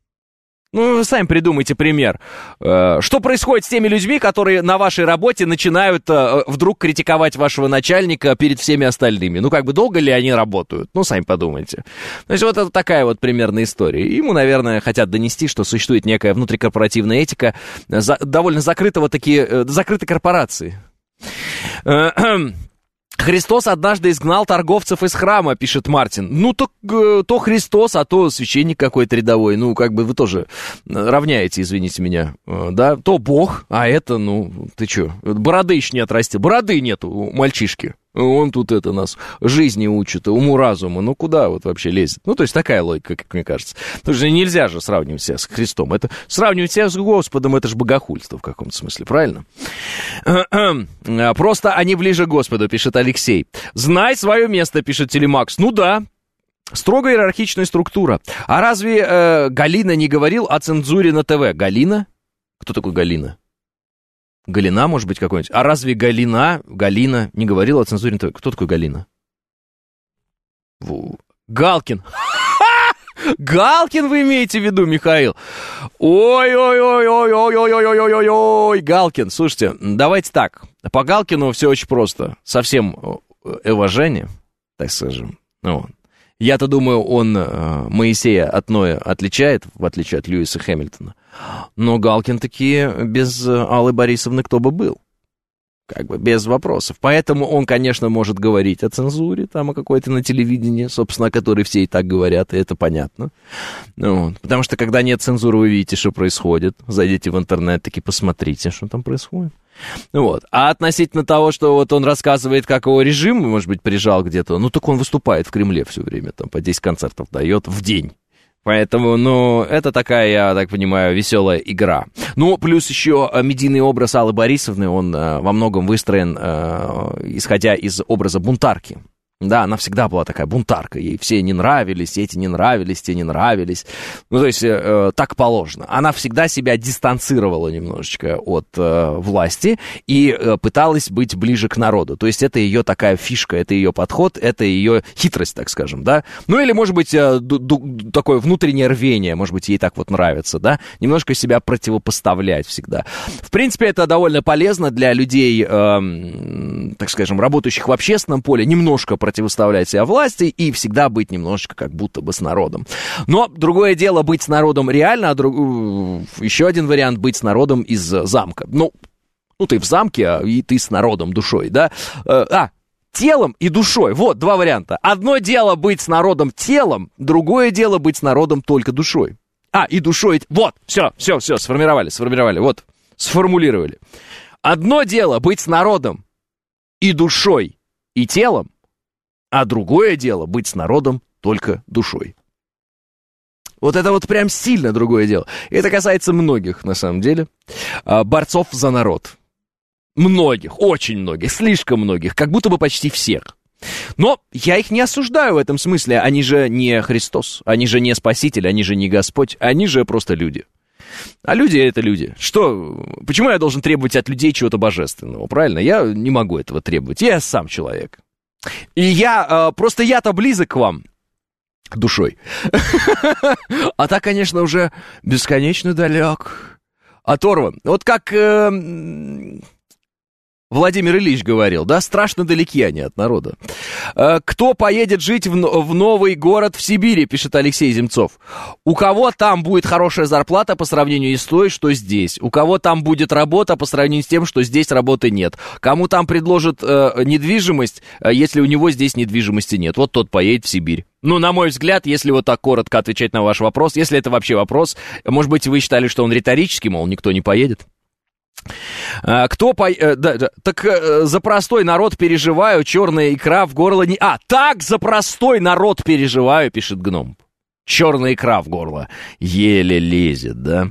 Ну, вы сами придумайте пример. Что происходит с теми людьми, которые на вашей работе начинают вдруг критиковать вашего начальника перед всеми остальными? Ну, как бы долго ли они работают? Ну, сами подумайте. То есть вот это такая вот примерная история. Ему, наверное, хотят донести, что существует некая внутрикорпоративная этика довольно закрытой корпорации. Христос однажды изгнал торговцев из храма, пишет Мартин. Ну, то Христос, а то священник какой-то рядовой. Ну, как бы вы тоже равняете, извините меня. Да, то Бог, а это, ну, ты чё, бороды еще не отрастил. Бороды нету у мальчишки. Он тут нас жизни учит, уму-разуму. Ну, куда вот вообще лезет? Ну, то есть такая логика, как мне кажется. Потому что нельзя же сравнивать себя с Христом. Это сравнивать себя с Господом, это же богохульство в каком-то смысле, правильно? Просто они ближе к Господу, пишет Алексей. Знай свое место, пишет Телемакс. Ну да, строго иерархичная структура. А разве Галина не говорил о цензуре на ТВ? Галина? Кто такой Галина? Галина, может быть, какой-нибудь? А разве Галина не говорила о цензуре на ТВ? Кто такой Галина? Галкин. Галкин вы имеете в виду, Михаил? Ой-ой-ой-ой-ой-ой-ой-ой-ой-ой, Галкин. Слушайте, давайте так. По Галкину все очень просто. Совсем уважение, так скажем. Ну, я-то думаю, он Моисея от Ноя отличает, в отличие от Льюиса Хэмилтона. Но Галкин таки без Аллы Борисовны кто бы был. Как бы без вопросов. Поэтому он, конечно, может говорить о цензуре, там, о какой-то на телевидении, собственно, о которой все и так говорят, и это понятно. Вот. Потому что, когда нет цензуры, вы видите, что происходит. Зайдите в интернет, таки посмотрите, что там происходит. Вот. А относительно того, что вот он рассказывает, как его режим, может быть, прижал где-то, ну, так он выступает в Кремле все время, там, по 10 концертов дает в день. Поэтому, ну, это такая, я так понимаю, веселая игра. Ну, плюс еще медийный образ Аллы Борисовны, он во многом выстроен, исходя из образа бунтарки. Да, она всегда была такая бунтарка, ей все не нравились, эти не нравились, те не нравились. Ну, то есть, так положено. Она всегда себя дистанцировала немножечко от власти и пыталась быть ближе к народу. То есть, это ее такая фишка, это ее подход, это ее хитрость, так скажем, да. Ну, или, может быть, такое внутреннее рвение, может быть, ей так вот нравится, да. Немножко себя противопоставлять всегда. В принципе, это довольно полезно для людей, так скажем, работающих в общественном поле, немножко противоставлять себя власти и всегда быть немножечко как будто бы с народом. Но другое дело быть с народом реально, а еще один вариант быть с народом из замка. Ну, ты в замке, и ты с народом, душой, да? Телом и душой. Вот, два варианта. Одно дело быть с народом телом, другое дело быть с народом только душой. И душой. Вот, все, сформировали. Вот, сформулировали. Одно дело быть с народом и душой, и телом, а другое дело быть с народом только душой. Вот это вот прям сильно другое дело. И это касается многих, на самом деле, борцов за народ. Многих, очень многих, слишком многих, как будто бы почти всех. Но я их не осуждаю в этом смысле. Они же не Христос, они же не Спаситель, они же не Господь, они же просто люди. А люди — это люди. Почему я должен требовать от людей чего-то божественного, правильно? Я не могу этого требовать, я сам человек. И я-то близок к вам душой. А так, конечно, уже бесконечно далек, оторван. Вот как Владимир Ильич говорил, да, страшно далеки они от народа. Кто поедет жить в новый город в Сибири, пишет Алексей Земцов. У кого там будет хорошая зарплата по сравнению с той, что здесь? У кого там будет работа по сравнению с тем, что здесь работы нет? Кому там предложат недвижимость, если у него здесь недвижимости нет? Вот тот поедет в Сибирь. Ну, на мой взгляд, если вот так коротко отвечать на ваш вопрос, если это вообще вопрос, может быть, вы считали, что он риторический, мол, никто не поедет? Так за простой народ переживаю, черная икра в горло не... Так за простой народ переживаю, пишет Гном. Черная икра в горло еле лезет, да?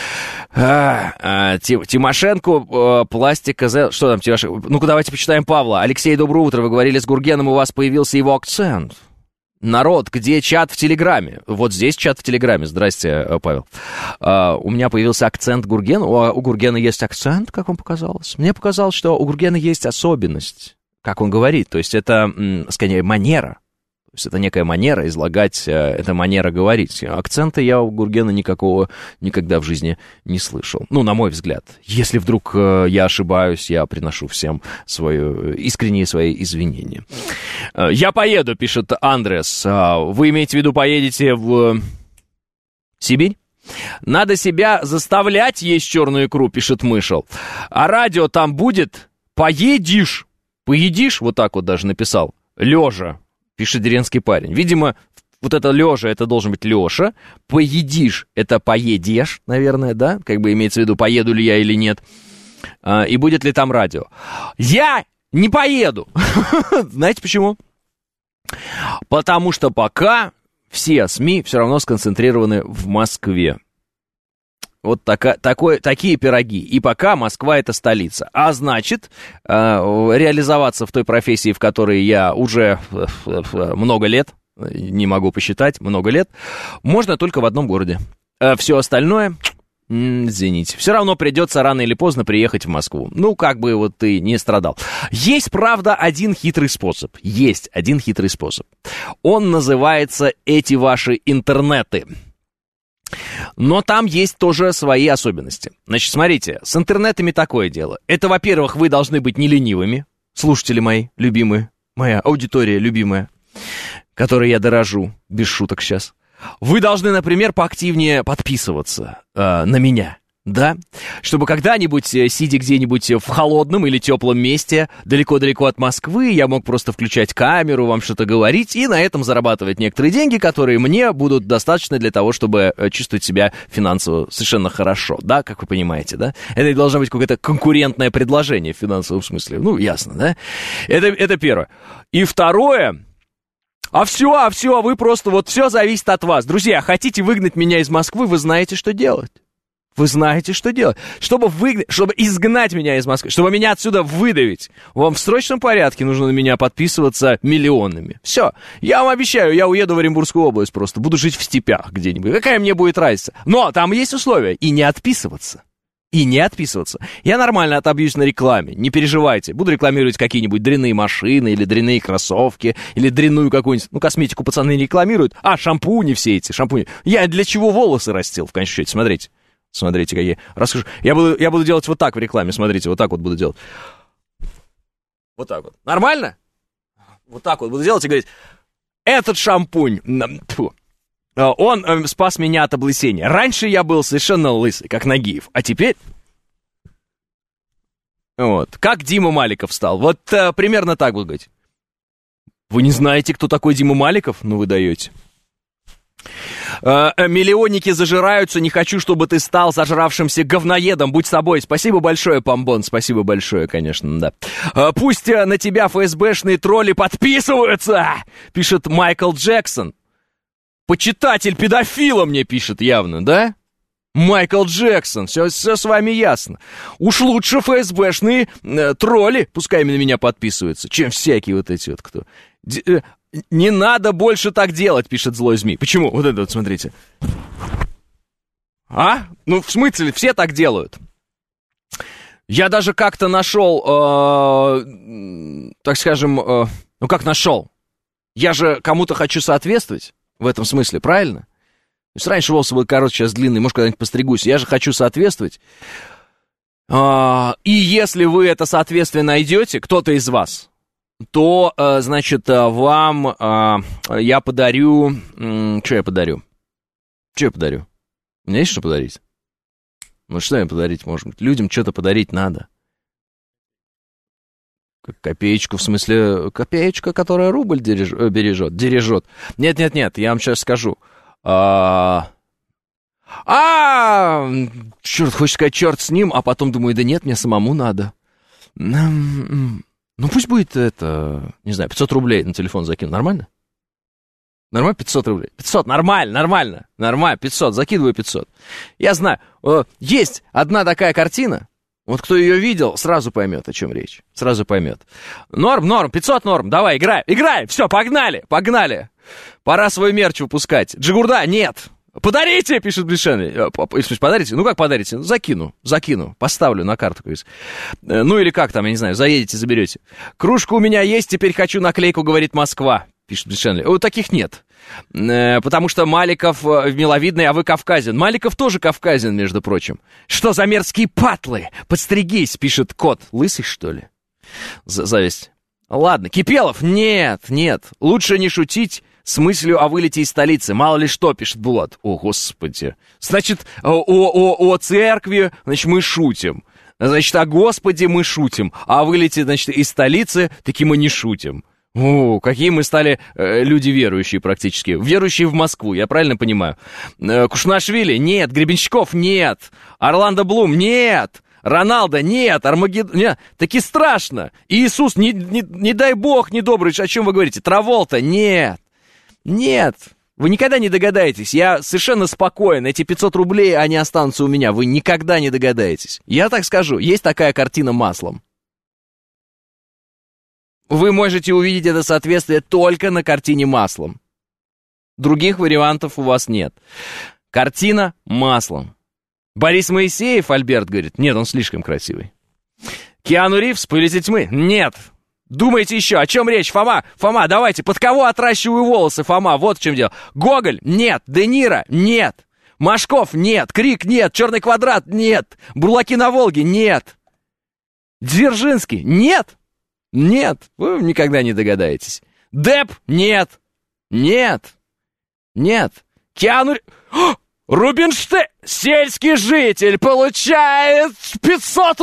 Тимошенко, пластика... Что там, Тимошенко? Ну-ка, давайте почитаем Павла. Алексей, доброе утро. Вы говорили с Гургеном, у вас появился его акцент. Народ, где чат в Телеграме? Вот здесь чат в Телеграме. Здрасте, Павел. У меня появился акцент Гургена. У Гургена есть акцент, как вам показалось? Мне показалось, что у Гургена есть особенность, как он говорит. То есть это, скорее, манера. То есть это некая манера излагать, это манера говорить. Акцента я у Гургена никакого никогда в жизни не слышал. Ну, на мой взгляд. Если вдруг я ошибаюсь, я приношу всем искренние свои извинения. Я поеду, пишет Андрес. Вы имеете в виду, поедете в Сибирь? Надо себя заставлять есть черную икру, пишет Мышел. А радио там будет? Поедешь? Поедишь? Вот так вот даже написал. Лежа. Пишет деревенский парень. Видимо, вот это лежа, это должен быть Леша. Поедишь, это поедешь, наверное, да? Как бы имеется в виду, поеду ли я или нет. И будет ли там радио. Я Не поеду. Знаете почему? Потому что пока все СМИ все равно сконцентрированы в Москве. Вот такие пироги. И пока Москва — это столица. А значит, реализоваться в той профессии, в которой я уже много лет, не могу посчитать, много лет, можно только в одном городе. Все остальное... Извините. Все равно придется рано или поздно приехать в Москву. Ну, как бы вот ты не страдал. Есть, правда, один хитрый способ. Он называется «Эти ваши интернеты». Но там есть тоже свои особенности. Значит, смотрите, с интернетами такое дело. Это, во-первых, вы должны быть не ленивыми. Слушатели мои любимые, моя аудитория любимая, которой я дорожу, без шуток сейчас. Вы должны, например, поактивнее подписываться на меня, да? Чтобы когда-нибудь, сидя где-нибудь в холодном или теплом месте, далеко-далеко от Москвы, я мог просто включать камеру, вам что-то говорить, и на этом зарабатывать некоторые деньги, которые мне будут достаточно для того, чтобы чувствовать себя финансово совершенно хорошо, да? Как вы понимаете, да? Это должно быть какое-то конкурентное предложение в финансовом смысле. Ну, ясно, да? Это первое. И второе... А все, вы просто, вот все зависит от вас. Друзья, хотите выгнать меня из Москвы, вы знаете, что делать. Чтобы изгнать меня из Москвы, чтобы меня отсюда выдавить, вам в срочном порядке нужно на меня подписываться миллионами. Все, я вам обещаю, я уеду в Оренбургскую область просто, буду жить в степях где-нибудь. Какая мне будет разница? Но там есть условия, и не отписываться. Я нормально отобьюсь на рекламе, не переживайте. Буду рекламировать какие-нибудь дрянные машины, или дрянные кроссовки, или дрянную какую-нибудь, косметику пацаны не рекламируют. Шампуни все эти, шампуни. Я для чего волосы растил, в конечном счете, смотрите, какие. Расскажу. Я буду делать вот так в рекламе, смотрите, вот так вот буду делать. Вот так вот. Нормально? Вот так вот буду делать и говорить, этот шампунь... Он спас меня от облысения. Раньше я был совершенно лысый, как Нагиев. А теперь... Вот. Как Дима Маликов стал. Вот примерно так буду говорить. Вы не знаете, кто такой Дима Маликов? Ну вы даете. Миллионники зажираются. Не хочу, чтобы ты стал зажравшимся говноедом. Будь собой. Спасибо большое, Помбон. Спасибо большое, конечно, да. Пусть на тебя ФСБшные тролли подписываются, пишет Майкл Джексон. Почитатель педофила мне пишет явно, да? Майкл Джексон, все с вами ясно. Уж лучше ФСБшные тролли, пускай на меня подписываются, чем всякие вот эти вот кто. Не надо больше так делать, пишет злой змей. Почему? Вот это вот, смотрите. Ну, в смысле, все так делают. Я даже как-то нашел, так скажем, как нашел? Я же кому-то хочу соответствовать. В этом смысле, правильно? То есть раньше волосы были короче, сейчас длинные, может, когда-нибудь постригусь. Я же хочу соответствовать. И если вы это соответствие найдете, кто-то из вас, то, значит, вам я подарю... Что я подарю? У меня есть что подарить? Ну, что мне подарить, может быть? Людям что-то подарить надо. Копеечку, в смысле, копеечка, которая рубль бережет. Нет, я вам сейчас скажу. Черт, хочешь сказать, черт с ним, а потом думаю, да нет, мне самому надо. Ну, пусть будет это, не знаю, 500 рублей на телефон закину, нормально? Нормально, 500 рублей? 500, нормально, 500, закидываю 500. Я знаю, есть одна такая картина. Вот кто ее видел, сразу поймет, о чем речь. Сразу поймет. Норм, 500 норм. Давай, играй. Все, погнали. Пора свой мерч выпускать. Джигурда, нет. Подарите, пишет Блишен. Подарите? Ну, как подарите? Закину. Поставлю на карту. Ну, или как там, я не знаю, заедете, заберете. Кружка у меня есть, теперь хочу наклейку, говорит Москва, пишет Блишен. Таких нет. Потому что Маликов миловидный, а вы кавказин. Маликов тоже кавказин, между прочим. Что за мерзкие патлы? Подстригись, пишет кот. Лысый, что ли? Зависть. Ладно, Кипелов? Нет. Лучше не шутить с мыслью о вылете из столицы. Мало ли что, пишет Булат. О, господи. Значит, о церкви, значит, мы шутим. Значит, о Господе мы шутим. А о вылете, значит, из столицы, таки мы не шутим. Какие мы стали люди верующие практически. Верующие в Москву, я правильно понимаю? Кушнашвили? Нет. Гребенщиков? Нет. Орландо Блум? Нет. Роналдо, нет, Армагеддон, нет, таки страшно. Иисус, не дай бог, недобрый, о чем вы говорите? Траволта, нет, нет. Вы никогда не догадаетесь, я совершенно спокоен, эти 500 рублей, они останутся у меня, вы никогда не догадаетесь. Я так скажу, есть такая картина маслом. Вы можете увидеть это соответствие только на картине маслом. Других вариантов у вас нет. Картина маслом. Борис Моисеев, Альберт говорит, нет, он слишком красивый. Киану Ривз, «Повелитель тьмы», нет. Думаете еще, о чем речь, Фома? Фома, давайте, под кого отращиваю волосы, Фома? Вот в чем дело. Гоголь? Нет. Де Ниро? Нет. Машков? Нет. Крик? Нет. Черный квадрат? Нет. Бурлаки на Волге? Нет. Дзержинский? Нет. Нет. Вы никогда не догадаетесь. Депп? Нет. Нет. Нет. Киану... Рубинштейн, сельский житель, получает 500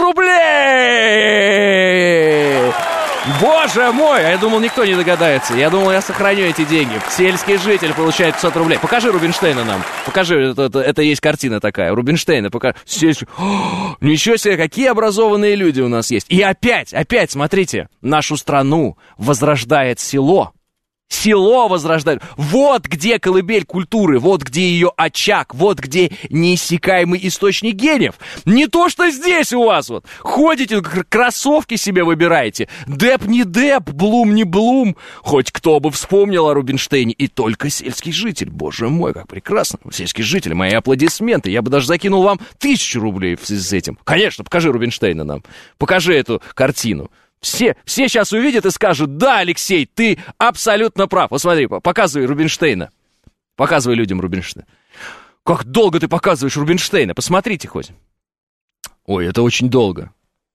рублей! Боже мой, я думал, никто не догадается. Я думал, я сохраню эти деньги. Сельский житель получает 500 рублей. Покажи Рубинштейна нам. Покажи, это есть картина такая. Рубинштейна, покажи. Ничего себе, какие образованные люди у нас есть. И опять, смотрите, нашу страну возрождает село. Село возрождает. Вот где колыбель культуры, вот где ее очаг, вот где неиссякаемый источник гениев. Не то, что здесь у вас вот. Ходите, кроссовки себе выбираете. Депп не Депп, Блум не Блум. Хоть кто бы вспомнил о Рубинштейне. И только сельский житель. Боже мой, как прекрасно. Сельский житель, мои аплодисменты. Я бы даже закинул вам 1000 рублей в связи с этим. Конечно, покажи Рубинштейна нам. Покажи эту картину. Все сейчас увидят и скажут, да, Алексей, ты абсолютно прав. Вот смотри, показывай Рубинштейна. Показывай людям Рубинштейна. Как долго ты показываешь Рубинштейна? Посмотрите хоть. Ой, это очень долго.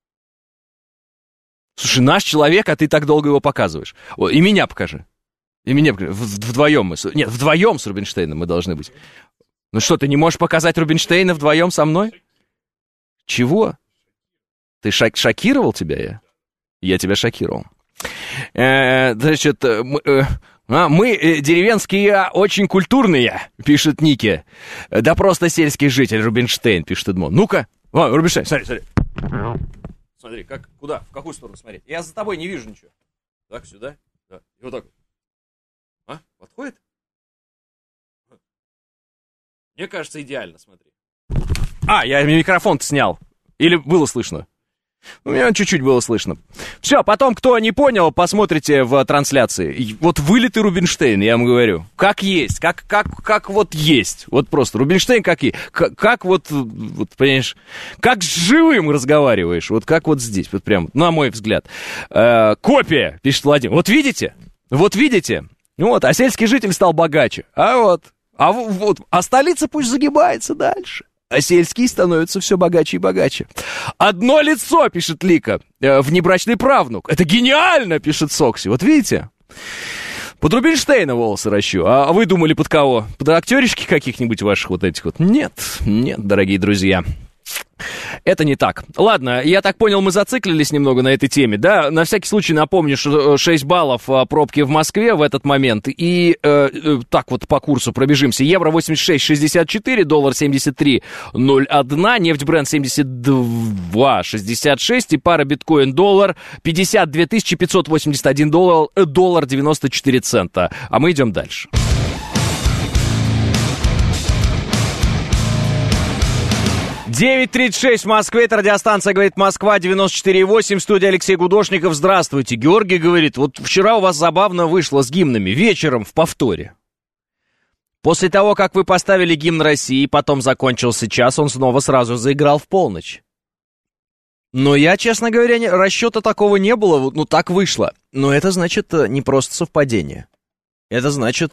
Слушай, наш человек, а ты так долго его показываешь. Ой, и меня покажи. И меня покажи. Вдвоем мы... Нет, вдвоем с Рубинштейном мы должны быть. Ну что, ты не можешь показать Рубинштейна вдвоем со мной? Чего? Ты шокировал тебя я? Я тебя шокировал. Значит, мы деревенские, очень культурные, пишет Ники. Да просто сельский житель, Рубинштейн, пишет Эдмон. Ну-ка, Рубинштейн, смотри. Смотри, куда, в какую сторону смотреть? Я за тобой не вижу ничего. Так, сюда, да, и вот так вот. Подходит? Мне кажется, идеально, смотри. Я микрофон-то снял. Или было слышно? У меня чуть-чуть было слышно. Все, потом, кто не понял, посмотрите в трансляции. Вот вылитый Рубинштейн, я вам говорю. Как есть, как вот есть. Вот просто Рубинштейн как есть. Как вот, понимаешь, как с живым разговариваешь. Вот как вот здесь, вот прям, на мой взгляд. Копия, пишет Владимир. Вот видите? Вот, а сельский житель стал богаче. А столица пусть загибается дальше. А сельский становится все богаче и богаче. Одно лицо, пишет Лика, внебрачный правнук. Это гениально, пишет Сокси. Вот видите? Под Рубинштейна волосы ращу. А вы думали, под кого? Под актеришки каких-нибудь ваших вот этих вот? Нет, дорогие друзья. Это не так. Ладно, я так понял, мы зациклились немного на этой теме, да? На всякий случай напомню, что 6 баллов пробки в Москве в этот момент. И так вот по курсу пробежимся. Евро 86,64, доллар 73,01, нефть Брент 72,66 и пара биткоин-доллар 52 581 доллар 94 цента. А мы идем дальше. 9:36 в Москве, это радиостанция «Говорит Москва», 94,8, студия Алексей Гудошников. Здравствуйте. Георгий говорит, вот вчера у вас забавно вышло с гимнами, вечером в повторе. После того, как вы поставили гимн России, потом закончился час, он снова сразу заиграл в полночь. Но я, честно говоря, расчета такого не было, ну так вышло. Но это значит не просто совпадение. Это значит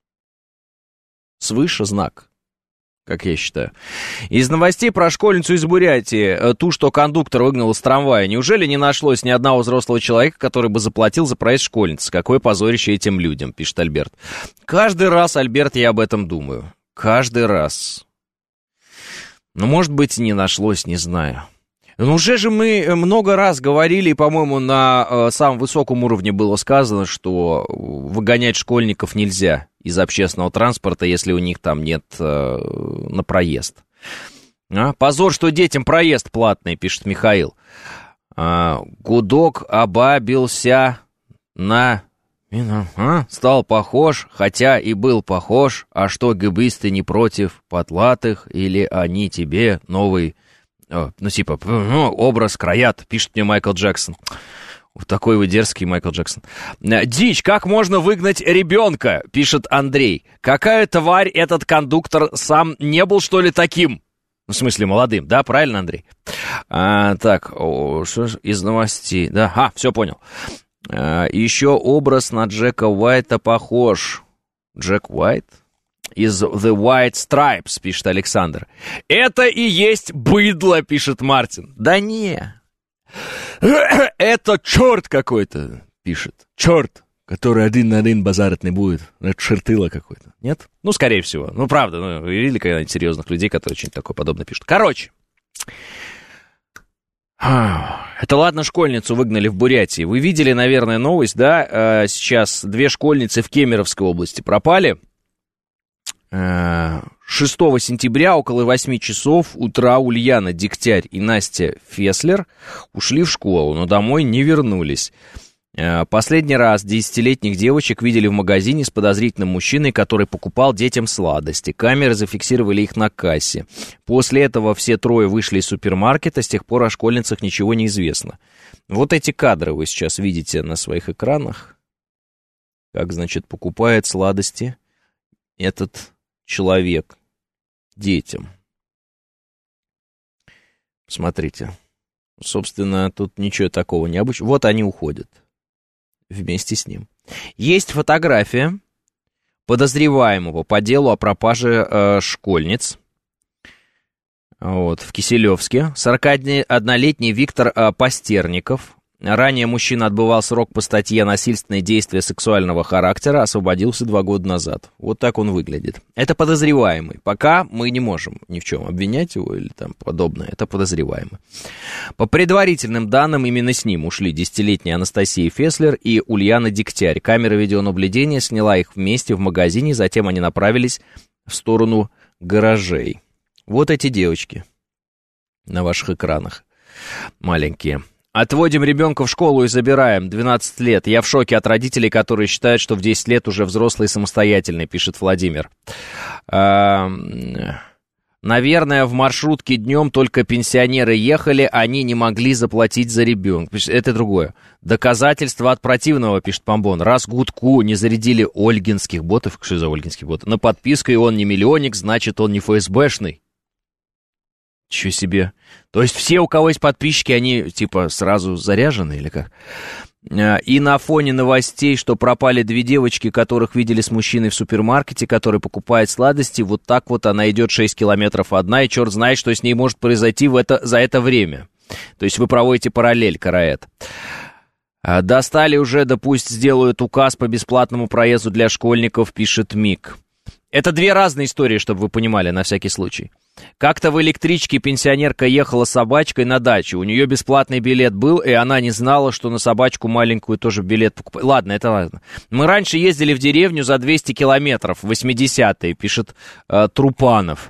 свыше знак. Как я считаю. Из новостей про школьницу из Бурятии, ту, что кондуктор выгнал из трамвая. Неужели не нашлось ни одного взрослого человека, который бы заплатил за проезд школьницы? Какое позорище этим людям, пишет Альберт. Каждый раз, Альберт, я об этом думаю. Каждый раз. Но, может быть, не нашлось, не знаю. Но уже же мы много раз говорили, и, по-моему, на самом высоком уровне было сказано, что выгонять школьников нельзя из общественного транспорта, если у них там нет на проезд. Позор, что детям проезд платный, пишет Михаил. Гудок обабился на... Стал похож, хотя и был похож. А что, гибисты не против потлатых? Или они тебе новый... образ краят, пишет мне Майкл Джексон. Вот такой вы дерзкий, Майкл Джексон. Дичь, как можно выгнать ребенка, пишет Андрей. Какая тварь этот кондуктор, сам не был, что ли, таким? В смысле, молодым, да, правильно, Андрей? Так, что ж из новостей? Да, все понял. Еще образ на Джека Уайта похож. Джек Уайт? Из The White Stripes, пишет Александр. Это и есть быдло, пишет Мартин. Да не. Это черт какой-то, пишет. Черт, который один на один базарить не будет. Это чертыло какой-то. Нет? Ну, скорее всего. Ну, правда, вы видели когда-нибудь серьезных людей, которые что-нибудь такое подобное пишут. Короче. Это ладно, школьницу выгнали в Бурятии. Вы видели, наверное, новость, да? Сейчас 2 школьницы в Кемеровской области пропали. 6 сентября около 8 часов утра Ульяна Дегтярь и Настя Феслер ушли в школу, но домой не вернулись. Последний раз 10-летних девочек видели в магазине с подозрительным мужчиной, который покупал детям сладости. Камеры зафиксировали их на кассе. После этого все 3 вышли из супермаркета, с тех пор о школьницах ничего не известно. Вот эти кадры вы сейчас видите на своих экранах. Как, значит, покупает сладости этот человек детям. Смотрите. Собственно, тут ничего такого необычного. Вот они уходят вместе с ним. Есть фотография подозреваемого по делу о пропаже школьниц. Вот, в Киселевске. 41-летний Виктор Пастерников. Ранее мужчина отбывал срок по статье «Насильственные действия сексуального характера», освободился 2 года назад. Вот так он выглядит. Это подозреваемый. Пока мы не можем ни в чем обвинять его или там подобное. Это подозреваемый. По предварительным данным, именно с ним ушли 10-летняя Анастасия Феслер и Ульяна Дегтярь. Камера видеонаблюдения сняла их вместе в магазине, затем они направились в сторону гаражей. Вот эти девочки на ваших экранах. Маленькие. Отводим ребенка в школу и забираем. 12 лет. Я в шоке от родителей, которые считают, что в 10 лет уже взрослый и самостоятельный, пишет Владимир. Наверное, в маршрутке днем только пенсионеры ехали, они не могли заплатить за ребенка. Это другое. Доказательство от противного, пишет Помбон. Раз Гудку не зарядили ольгинских ботов, что за ольгинские боты, на подписку, и он не миллионник, значит, он не ФСБшный. Чё себе. То есть все, у кого есть подписчики, они типа сразу заряжены или как? И на фоне новостей, что пропали 2 девочки, которых видели с мужчиной в супермаркете, который покупает сладости, вот так вот она идет 6 километров одна, и черт знает, что с ней может произойти за это время. То есть вы проводите параллель, Караэт. Достали уже, да пусть сделают указ по бесплатному проезду для школьников, пишет Мик. Это 2 разные истории, чтобы вы понимали, на всякий случай. Как-то в электричке пенсионерка ехала с собачкой на дачу. У нее бесплатный билет был, и она не знала, что на собачку маленькую тоже билет покупать. Ладно, это ладно. Мы раньше ездили в деревню за 200 километров, в 80-е, пишет Трупанов.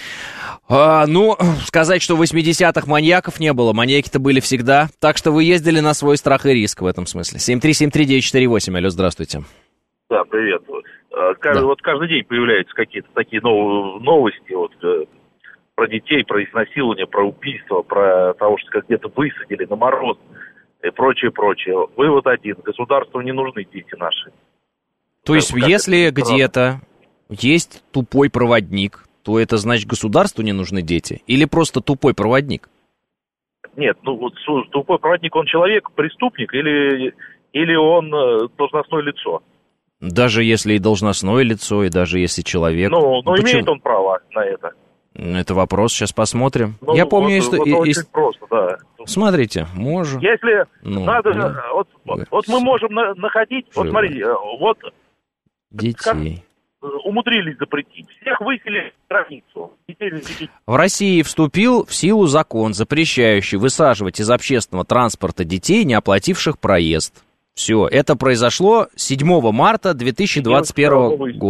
Сказать, что в 80-х маньяков не было, маньяки-то были всегда. Так что вы ездили на свой страх и риск в этом смысле. 7373948, алло, здравствуйте.
Да, привет.
Да.
Вот каждый день появляются какие-то такие новости про детей, про изнасилование, про убийство, про того, что где-то высадили на мороз и прочее. Вывод один. Государству не нужны дети наши.
То есть, если где-то есть тупой проводник, то это значит, государству не нужны дети? Или просто тупой проводник?
Нет, тупой проводник, он человек, преступник или он должностное лицо?
Даже если и должностное лицо, и даже если человек...
Но имеет он право на это?
Это вопрос, сейчас посмотрим. Я помню, что...
Очень просто, да.
Смотрите, можем...
Если надо... Вот мы можем находить... Вот смотрите, вот...
Детей.
Умудрились запретить. Всех выселили в границу.
В России вступил в силу закон, запрещающий высаживать из общественного транспорта детей, не оплативших проезд. Все, это произошло 7 марта 2021 года.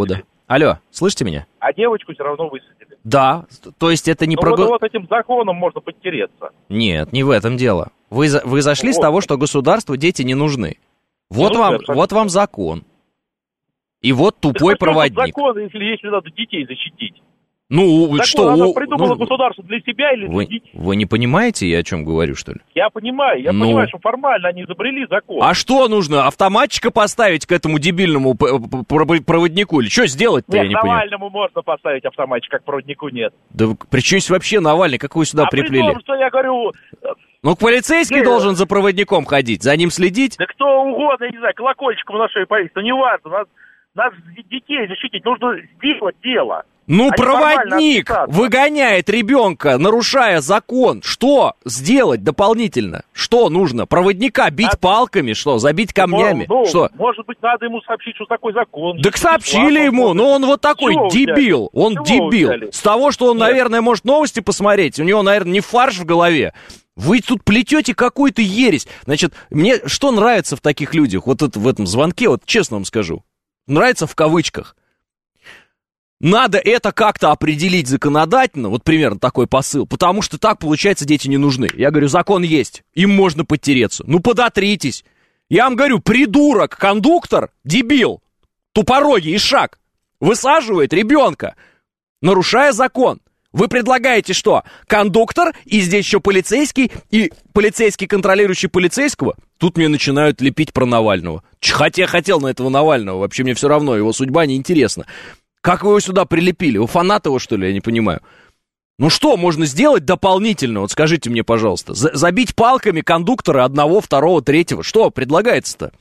Алло, слышите меня?
А девочку все равно высадили.
Да, то есть это не
Ну,
про...
вот этим законом можно подтереться.
Нет, не в этом дело. Вы зашли с того, что государству дети не нужны. Вот вам закон. И вот тупой проводник.
Закон, если надо детей защитить.
Ну,
закон
что...
Она придумала государство для себя или для детей?
Вы не понимаете, я о чем говорю, что ли?
Я понимаю, что формально они изобрели закон.
А что нужно? Автоматчика поставить к этому дебильному проводнику? Или что сделать-то, я не понимаю?
Навальному можно поставить автоматчика, как проводнику нет.
Да при чем здесь вообще Навальный? Как вы сюда приплели?
При том, что я говорю...
Ну, полицейский должен за проводником ходить, за ним следить.
Да кто угодно, я не знаю, колокольчиком на шею повесить, но не важно. Нас детей защитить, нужно сделать дело.
Ну, проводник выгоняет ребенка, нарушая закон. Что сделать дополнительно? Что нужно? Проводника бить палками? Что? Забить камнями? Что?
Может быть, надо ему сообщить, что такой закон.
Так сообщили ему, но он вот такой дебил. Он дебил. С того, что он, наверное, может новости посмотреть, у него, наверное, не фарш в голове. Вы тут плетете какую-то ересь. Значит, мне что нравится в таких людях? Вот это, в этом звонке, вот честно вам скажу. Нравится в кавычках. Надо это как-то определить законодательно, вот примерно такой посыл, потому что так, получается, дети не нужны. Я говорю, закон есть, им можно подтереться. Ну, подотритесь. Я вам говорю, придурок, кондуктор, дебил, тупорогий ишак, высаживает ребенка, нарушая закон. Вы предлагаете что? Кондуктор, и здесь еще полицейский, и полицейский, контролирующий полицейского? Тут мне начинают лепить про Навального. Хотя я хотел на этого Навального, вообще мне все равно, его судьба неинтересна. Как вы его сюда прилепили? Вы фанат его, что ли? Я не понимаю. Ну что можно сделать дополнительно? Вот скажите мне, пожалуйста. Забить палками кондуктора одного, второго, третьего. Что предлагается-то?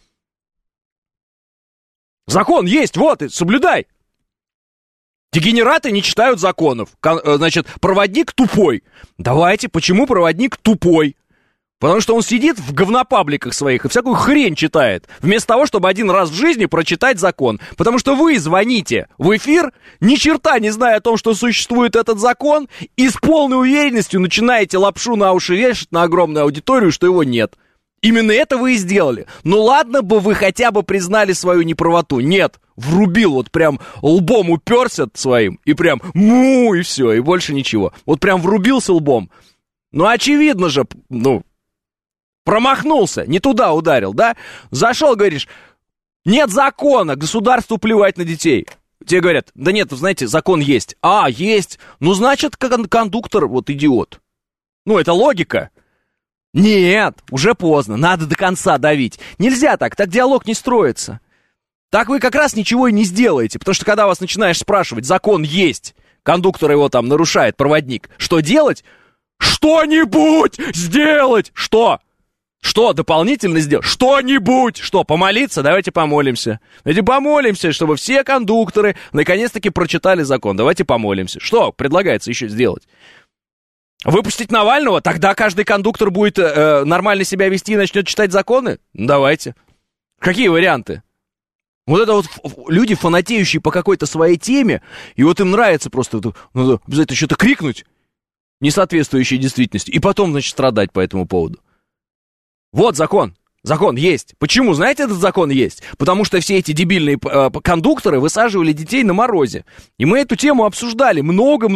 Закон есть, вот, и соблюдай. Дегенераты не читают законов. Значит, проводник тупой. Давайте, почему проводник тупой? Потому что он сидит в говнопабликах своих и всякую хрень читает, вместо того, чтобы один раз в жизни прочитать закон. Потому что вы звоните в эфир, ни черта не зная о том, что существует этот закон, и с полной уверенностью начинаете лапшу на уши вешать на огромную аудиторию, что его нет. Именно это вы и сделали. Ну ладно бы вы хотя бы признали свою неправоту. Нет, врубил, вот прям лбом уперся своим, и прям и все, и больше ничего. Вот прям врубился лбом. Ну очевидно же, промахнулся, не туда ударил, да? Зашел, говоришь, нет закона, государству плевать на детей. Тебе говорят, да нет, вы знаете, закон есть. А, есть. Ну, значит, кондуктор вот идиот. Ну, это логика. Нет, уже поздно, надо до конца давить. Нельзя так диалог не строится. Так вы как раз ничего и не сделаете, потому что когда вас начинаешь спрашивать, закон есть, кондуктор его там нарушает, проводник, что делать? Что-нибудь сделать! Что? Что дополнительно сделать? Что-нибудь! Что, помолиться? Давайте помолимся. Давайте помолимся, чтобы все кондукторы наконец-таки прочитали закон. Давайте помолимся. Что предлагается еще сделать? Выпустить Навального? Тогда каждый кондуктор будет нормально себя вести и начнет читать законы? Давайте. Какие варианты? Вот это вот люди, фанатеющие по какой-то своей теме, и вот им нравится просто надо обязательно что-то крикнуть, не соответствующее действительности, и потом, значит, страдать по этому поводу. Вот закон. Закон есть. Почему? Знаете, этот закон есть? Потому что все эти дебильные кондукторы высаживали детей на морозе. И мы эту тему обсуждали много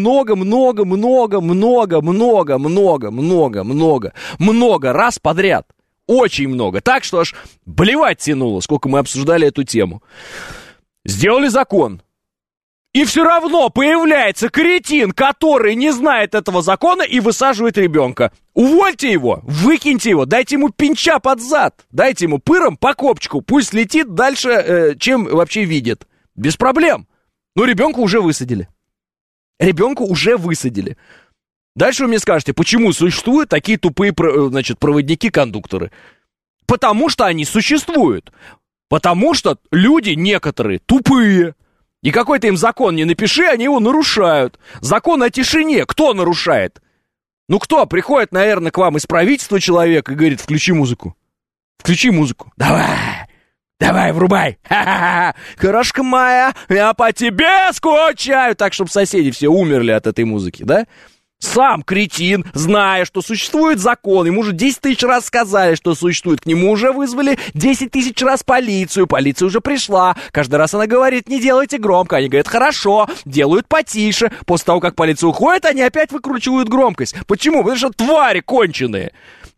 раз подряд. Очень много. Так что аж блевать тянуло, сколько мы обсуждали эту тему. Сделали закон. И все равно появляется кретин, который не знает этого закона и высаживает ребенка. Увольте его, выкиньте его, дайте ему пинча под зад, дайте ему пыром по копчику, пусть летит дальше, чем вообще видит. Без проблем. Но ребенка уже высадили. Ребенка уже высадили. Дальше вы мне скажете, почему существуют такие тупые, значит, проводники-кондукторы? Потому что они существуют. Потому что люди некоторые тупые. И какой-то им закон не напиши, они его нарушают. Закон о тишине кто нарушает? Ну кто? Приходит, наверное, к вам из правительства человек и говорит, включи музыку. Включи музыку. Давай, врубай. Ха-ха-ха. Крошка моя, я по тебе скучаю. Так, чтобы соседи все умерли от этой музыки, да? Сам кретин, зная, что существует закон, ему уже 10 тысяч раз сказали, что существует, к нему уже вызвали 10 тысяч раз полицию, полиция уже пришла, каждый раз она говорит, не делайте громко, они говорят, хорошо, делают потише, после того, как полиция уходит, они опять выкручивают громкость. Почему? Потому что твари конченые,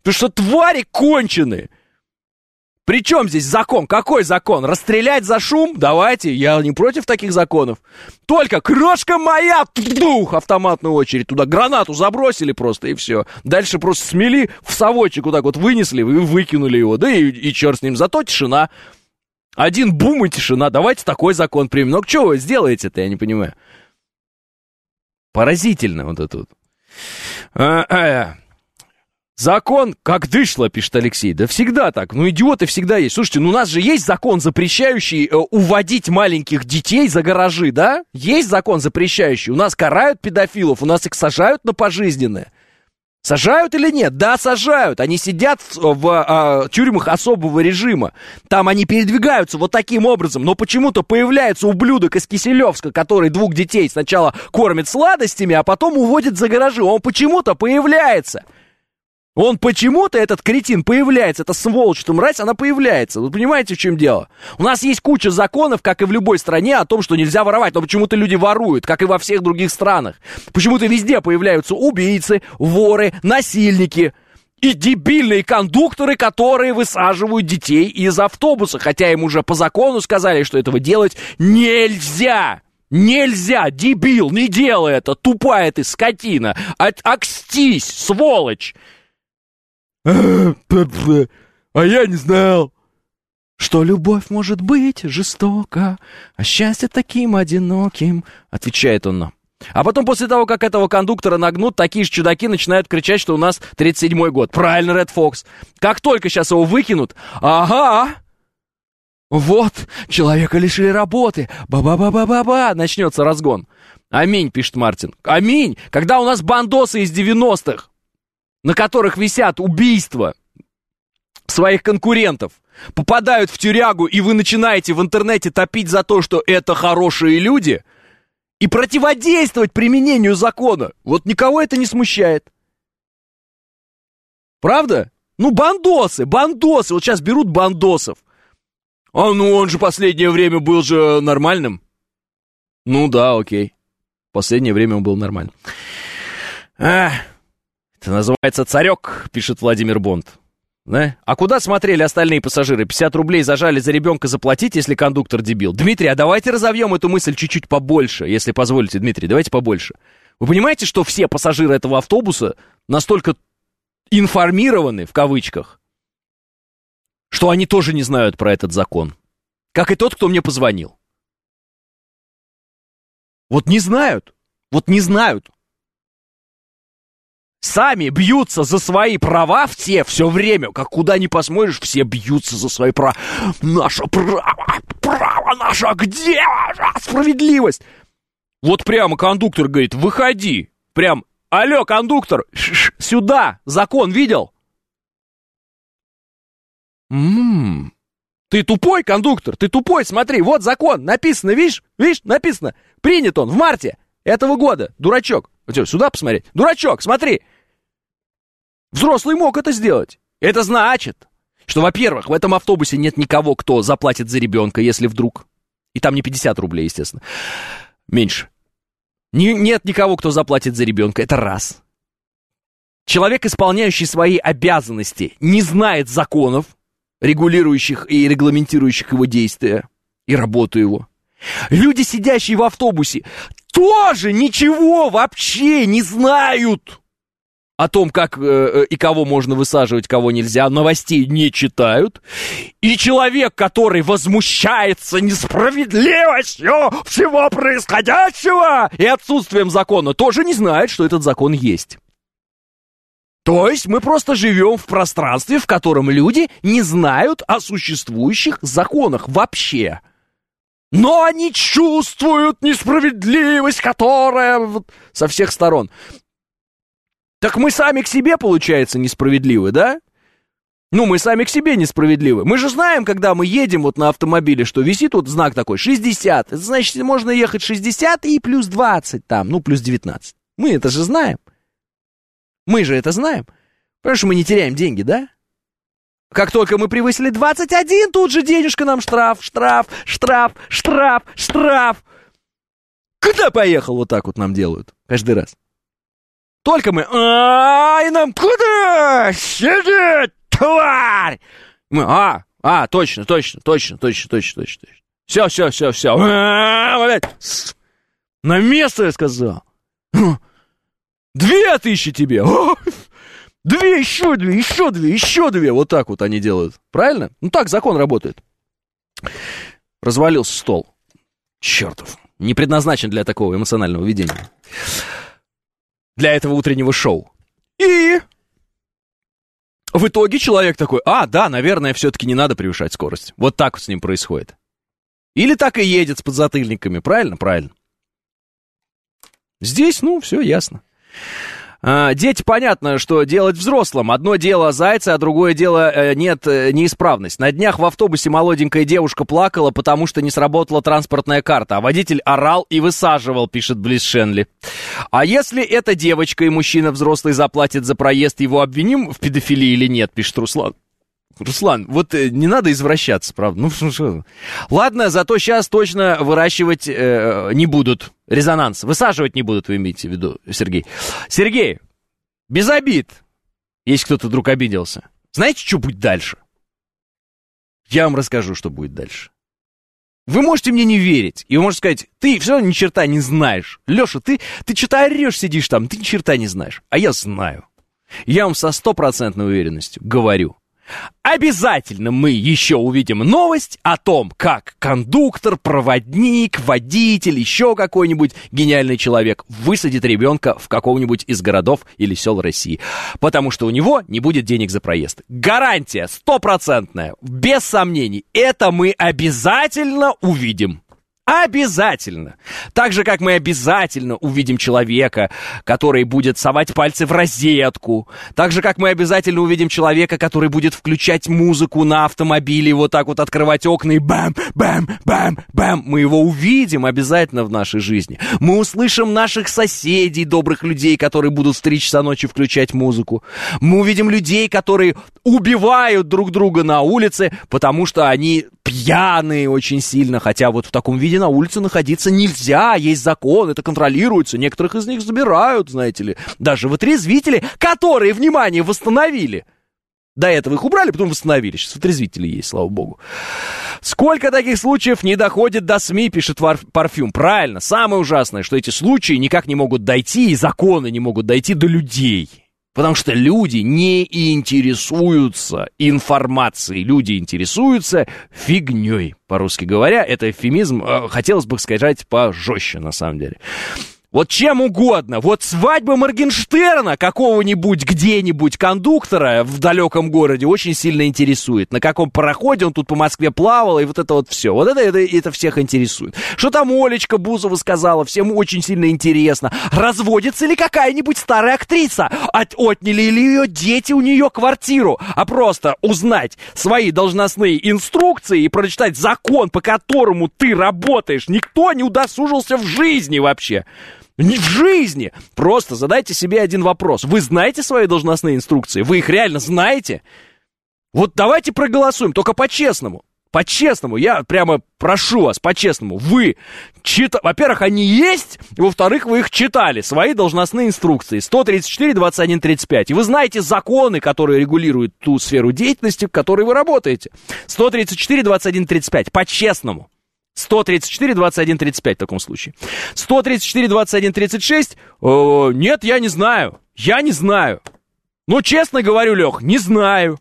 Причем здесь закон? Какой закон? Расстрелять за шум? Давайте, я не против таких законов. Только крошка моя, автоматную очередь, туда гранату забросили просто, и все. Дальше просто смели в совочек, вот так вот вынесли и выкинули его, да и черт с ним, зато тишина. Один бум и тишина, давайте такой закон примем. Ну, что вы сделаете-то, я не понимаю. Поразительно вот это вот. Закон как дышло, пишет Алексей. Да всегда так. Ну, идиоты всегда есть. Слушайте, ну у нас же есть закон, запрещающий уводить маленьких детей за гаражи, да? Есть закон запрещающий. У нас карают педофилов, у нас их сажают на пожизненное. Сажают или нет? Да, сажают. Они сидят в тюрьмах особого режима. Там они передвигаются вот таким образом. Но почему-то появляется ублюдок из Киселевска, который 2 детей сначала кормит сладостями, а потом уводит за гаражи. Он почему-то появляется. Он почему-то, этот кретин, появляется, эта сволочь, эта мразь, она появляется. Вы понимаете, в чем дело? У нас есть куча законов, как и в любой стране, о том, что нельзя воровать, но почему-то люди воруют, как и во всех других странах. Почему-то везде появляются убийцы, воры, насильники и дебильные кондукторы, которые высаживают детей из автобуса, хотя им уже по закону сказали, что этого делать нельзя. Нельзя, дебил, не делай это, тупая ты скотина, окстись, сволочь. А я не знал, что любовь может быть жестока, а счастье таким одиноким, отвечает он нам. А потом после того, как этого кондуктора нагнут, такие же чудаки начинают кричать, что у нас 37-й год. Правильно, Ред Фокс. Как только сейчас его выкинут, ага, вот, человека лишили работы, ба-ба-ба-ба-ба-ба, начнется разгон. Аминь, пишет Мартин. Аминь, когда у нас бандосы из 90-х, на которых висят убийства своих конкурентов, попадают в тюрягу, и вы начинаете в интернете топить за то, что это хорошие люди, и противодействовать применению закона. Вот никого это не смущает. Правда? Ну, бандосы, вот сейчас берут бандосов. А ну, он же последнее время был же нормальным. Ну да, окей. Последнее время он был нормальным. Это называется царек, пишет Владимир Бонд. Да? А куда смотрели остальные пассажиры? 50 рублей зажали за ребенка заплатить, если кондуктор дебил. Дмитрий, а давайте разовьем эту мысль чуть-чуть побольше, если позволите, Дмитрий, давайте побольше. Вы понимаете, что все пассажиры этого автобуса настолько информированы, в кавычках, что они тоже не знают про этот закон. Как и тот, кто мне позвонил. Вот не знают. Сами бьются за свои права все время. Как куда ни посмотришь, все бьются за свои права. Наше право наше, где справедливость? Вот прямо кондуктор говорит, выходи. Прям, алло, кондуктор, сюда, закон видел? Ты тупой, кондуктор, ты тупой, смотри, вот закон, написано, видишь, написано. Принят он в марте этого года, дурачок. Сюда посмотреть, дурачок, смотри. Взрослый мог это сделать. Это значит, что, во-первых, в этом автобусе нет никого, кто заплатит за ребенка, если вдруг. И там не 50 рублей, естественно. Меньше. Нет никого, кто заплатит за ребенка. Это раз. Человек, исполняющий свои обязанности, не знает законов, регулирующих и регламентирующих его действия и работу его. Люди, сидящие в автобусе, тоже ничего вообще не знают о том, как и кого можно высаживать, кого нельзя, новостей не читают. И человек, который возмущается несправедливостью всего происходящего и отсутствием закона, тоже не знает, что этот закон есть. То есть мы просто живем в пространстве, в котором люди не знают о существующих законах вообще. Но они чувствуют несправедливость, которая со всех сторон. Так мы сами к себе, получается, несправедливы, да? Ну, мы сами к себе несправедливы. Мы же знаем, когда мы едем вот на автомобиле, что висит вот знак такой, 60. Это значит, можно ехать 60 и плюс 20 там, ну, плюс 19. Мы это же знаем. Мы же это знаем. Потому что мы не теряем деньги, да? Как только мы превысили 21, тут же денежка нам штраф. Куда поехал? Вот так вот нам делают каждый раз. Только мы... И нам куда? Сидеть, тварь! Мы... Точно. Все. На место, я сказал. 2000 тебе. 2, еще 2. Вот так вот они делают. Правильно? Ну так закон работает. Развалился стол. Чертов. Не предназначен для такого эмоционального ведения. Для этого утреннего шоу. И в итоге человек такой: да, наверное, все-таки не надо превышать скорость. Вот так вот с ним происходит. Или так и едет с подзатыльниками. Правильно? Правильно. Здесь, все ясно. Дети, понятно, что делать взрослым. Одно дело зайцы, а другое дело неисправность. На днях в автобусе молоденькая девушка плакала, потому что не сработала транспортная карта, а водитель орал и высаживал, пишет Близ Шенли. А если эта девочка и мужчина взрослый заплатит за проезд, его обвиним в педофилии или нет, пишет Руслан. Руслан, вот не надо извращаться, правда. Что? Ладно, зато сейчас точно выращивать не будут. Резонанс. Высаживать не будут, вы имеете в виду, Сергей. Сергей, без обид, если кто-то вдруг обиделся. Знаете, что будет дальше? Я вам расскажу, что будет дальше. Вы можете мне не верить, и вы можете сказать: ты все равно ни черта не знаешь. Леша, ты что-то орешь, сидишь там, ты ни черта не знаешь. А я знаю. Я вам со 100% уверенностью говорю. Обязательно мы еще увидим новость о том, как кондуктор, проводник, водитель, еще какой-нибудь гениальный человек высадит ребенка в каком-нибудь из городов или сел России. Потому что у него не будет денег за проезд. Гарантия 100%, без сомнений. Это мы обязательно увидим. Обязательно. Так же, как мы обязательно увидим человека, который будет совать пальцы в розетку. Так же, как мы обязательно увидим человека, который будет включать музыку на автомобиле, вот так вот открывать окна и бам-бам-бам-бам. Мы его увидим обязательно в нашей жизни. Мы услышим наших соседей, добрых людей, которые будут в 3 часа ночи включать музыку. Мы увидим людей, которые убивают друг друга на улице, потому что они пьяные очень сильно, хотя вот в таком виде на улице находиться нельзя, есть закон, это контролируется, некоторых из них забирают, знаете ли, даже вытрезвители, которые, внимание, восстановили. До этого их убрали, потом восстановили, сейчас вытрезвители есть, слава богу. Сколько таких случаев не доходит до СМИ, пишет Парфюм. Правильно, самое ужасное, что эти случаи никак не могут дойти, и законы не могут дойти до людей. Потому что люди не интересуются информацией, люди интересуются фигней, по-русски говоря. Это эвфемизм, хотелось бы сказать пожестче, на самом деле. Вот чем угодно. Вот свадьба Моргенштерна, какого-нибудь где-нибудь кондуктора в далеком городе, очень сильно интересует. На каком пароходе он тут по Москве плавал, и вот это вот все. Вот это всех интересует. Что там Олечка Бузова сказала, всем очень сильно интересно. Разводится ли какая-нибудь старая актриса? Отняли ли ее дети у нее квартиру? А просто узнать свои должностные инструкции и прочитать закон, по которому ты работаешь, никто не удосужился в жизни вообще. Не в жизни. Просто задайте себе один вопрос. Вы знаете свои должностные инструкции? Вы их реально знаете? Вот давайте проголосуем, только по-честному. По-честному, я прямо прошу вас, по-честному. Вы во-первых, они есть, во-вторых, вы их читали, свои должностные инструкции. 134, 21, 35. И вы знаете законы, которые регулируют ту сферу деятельности, в которой вы работаете. 134, 21, 35. По-честному. 134, 21, 35 в таком случае. 134, 21, 36. Нет, я не знаю. Я не знаю. Ну, честно говорю, Лех, не знаю.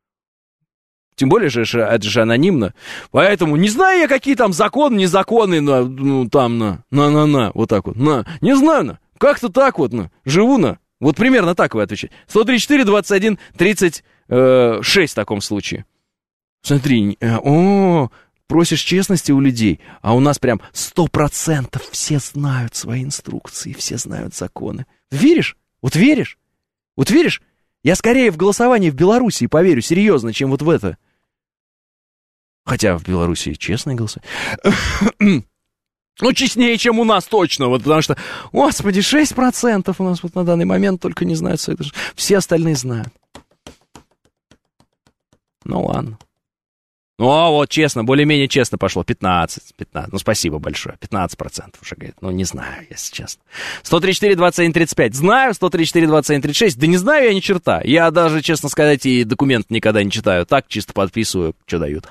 Тем более же, это же анонимно. Поэтому не знаю я, какие там законы, незаконные, вот так вот, не знаю, как-то так вот, живу, вот примерно так вы отвечаете. 134, 21, 36 в таком случае. Смотри, просишь честности у людей, а у нас прям 100% все знают свои инструкции, все знают законы. Веришь? Вот веришь? Вот веришь? Я скорее в голосование в Белоруссии поверю, серьезно, чем вот в это. Хотя в Белоруссии честное голосование. Ну, честнее, чем у нас точно, вот, потому что, господи, 6% у нас вот на данный момент только не знают. Все остальные знают. Ну, ладно. Ну, а вот честно, более-менее честно пошло. 15. Ну, спасибо большое. 15% уже, говорит. Ну, не знаю, если честно. 134-21-35. Знаю. 134-21-36. Да не знаю я ни черта. Я даже, честно сказать, и документ никогда не читаю. Так, чисто подписываю, что дают.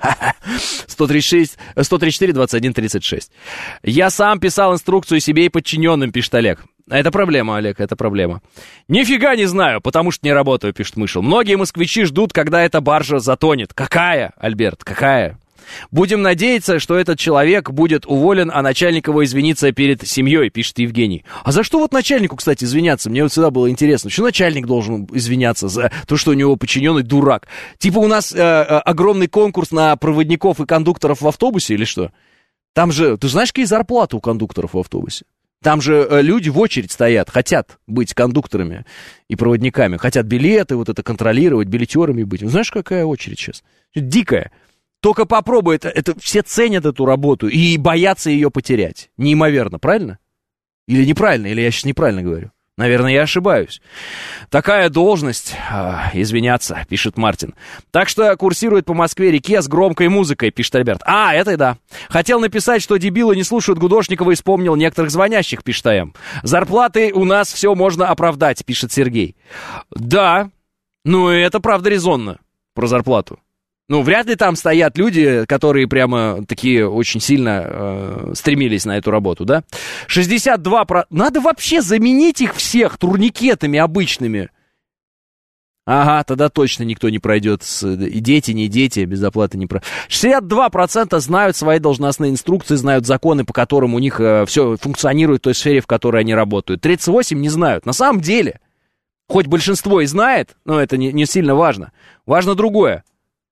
134-21-36. Я сам писал инструкцию себе и подчиненным, пишет Олег. Это проблема, Олег, это проблема. Нифига не знаю, потому что не работаю, пишет Мышел. Многие москвичи ждут, когда эта баржа затонет. Какая, Альберт, какая? Будем надеяться, что этот человек будет уволен, а начальник его извинится перед семьей, пишет Евгений. А за что вот начальнику, кстати, извиняться? Мне вот всегда было интересно. Что начальник должен извиняться за то, что у него подчиненный дурак? Типа у нас огромный конкурс на проводников и кондукторов в автобусе или что? Там же, ты знаешь, какие зарплаты у кондукторов в автобусе? Там же люди в очередь стоят, хотят быть кондукторами и проводниками, хотят билеты вот это контролировать, билетерами быть. Ну, знаешь, какая очередь сейчас? Дикая. Только попробуй, это все ценят эту работу и боятся ее потерять. Неимоверно, правильно? Или неправильно, или я сейчас неправильно говорю? Наверное, я ошибаюсь. Такая должность, извиняться, пишет Мартин. Так что курсирует по Москве-реке с громкой музыкой, пишет Альберт. А, это да. Хотел написать, что дебилы не слушают Гудошникова и вспомнил некоторых звонящих, пишет АМ. Зарплаты у нас все можно оправдать, пишет Сергей. Да, ну это правда резонно про зарплату. Ну, вряд ли там стоят люди, которые прямо такие очень сильно стремились на эту работу, да? 62%. Надо вообще заменить их всех турникетами обычными. Ага, тогда точно никто не пройдет. И дети, не дети, без оплаты не пройдут. 62% знают свои должностные инструкции, знают законы, по которым у них все функционирует в той сфере, в которой они работают. 38% не знают. На самом деле, хоть большинство и знает, но это не сильно важно. Важно другое.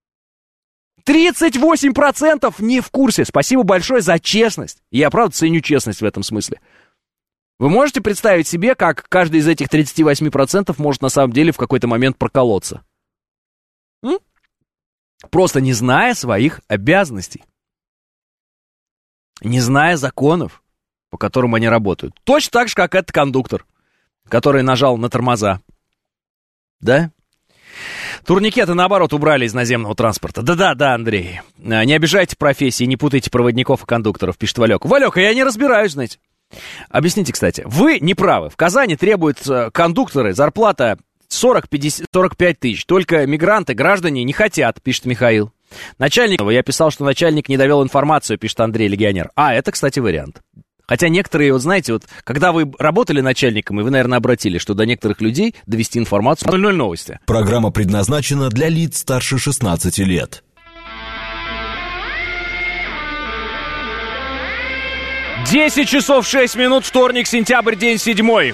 38% не в курсе. Спасибо большое за честность. Я, правда, ценю честность в этом смысле. Вы можете представить себе, как каждый из этих 38% может на самом деле в какой-то момент проколоться? Просто не зная своих обязанностей. Не зная законов, по которым они работают. Точно так же, как этот кондуктор, который нажал на тормоза. Да? Турникеты, наоборот, убрали из наземного транспорта. Да, Андрей. Не обижайте профессии, не путайте проводников и кондукторов, пишет Валек. Валек, я не разбираюсь, знаете. Объясните, кстати. Вы не правы. В Казани требуют кондукторы зарплата 40-45 тысяч. Только мигранты, граждане не хотят, пишет Михаил. Начальник, я писал, что начальник не довел информацию, пишет Андрей Легионер. А, это, кстати, вариант. Хотя некоторые, вот знаете, вот когда вы работали начальником, и вы, наверное, обратили, что до некоторых людей довести информацию. 00 новости.
Программа предназначена для лиц старше 16 лет.
10 часов 6 минут, вторник, сентябрь, день 7.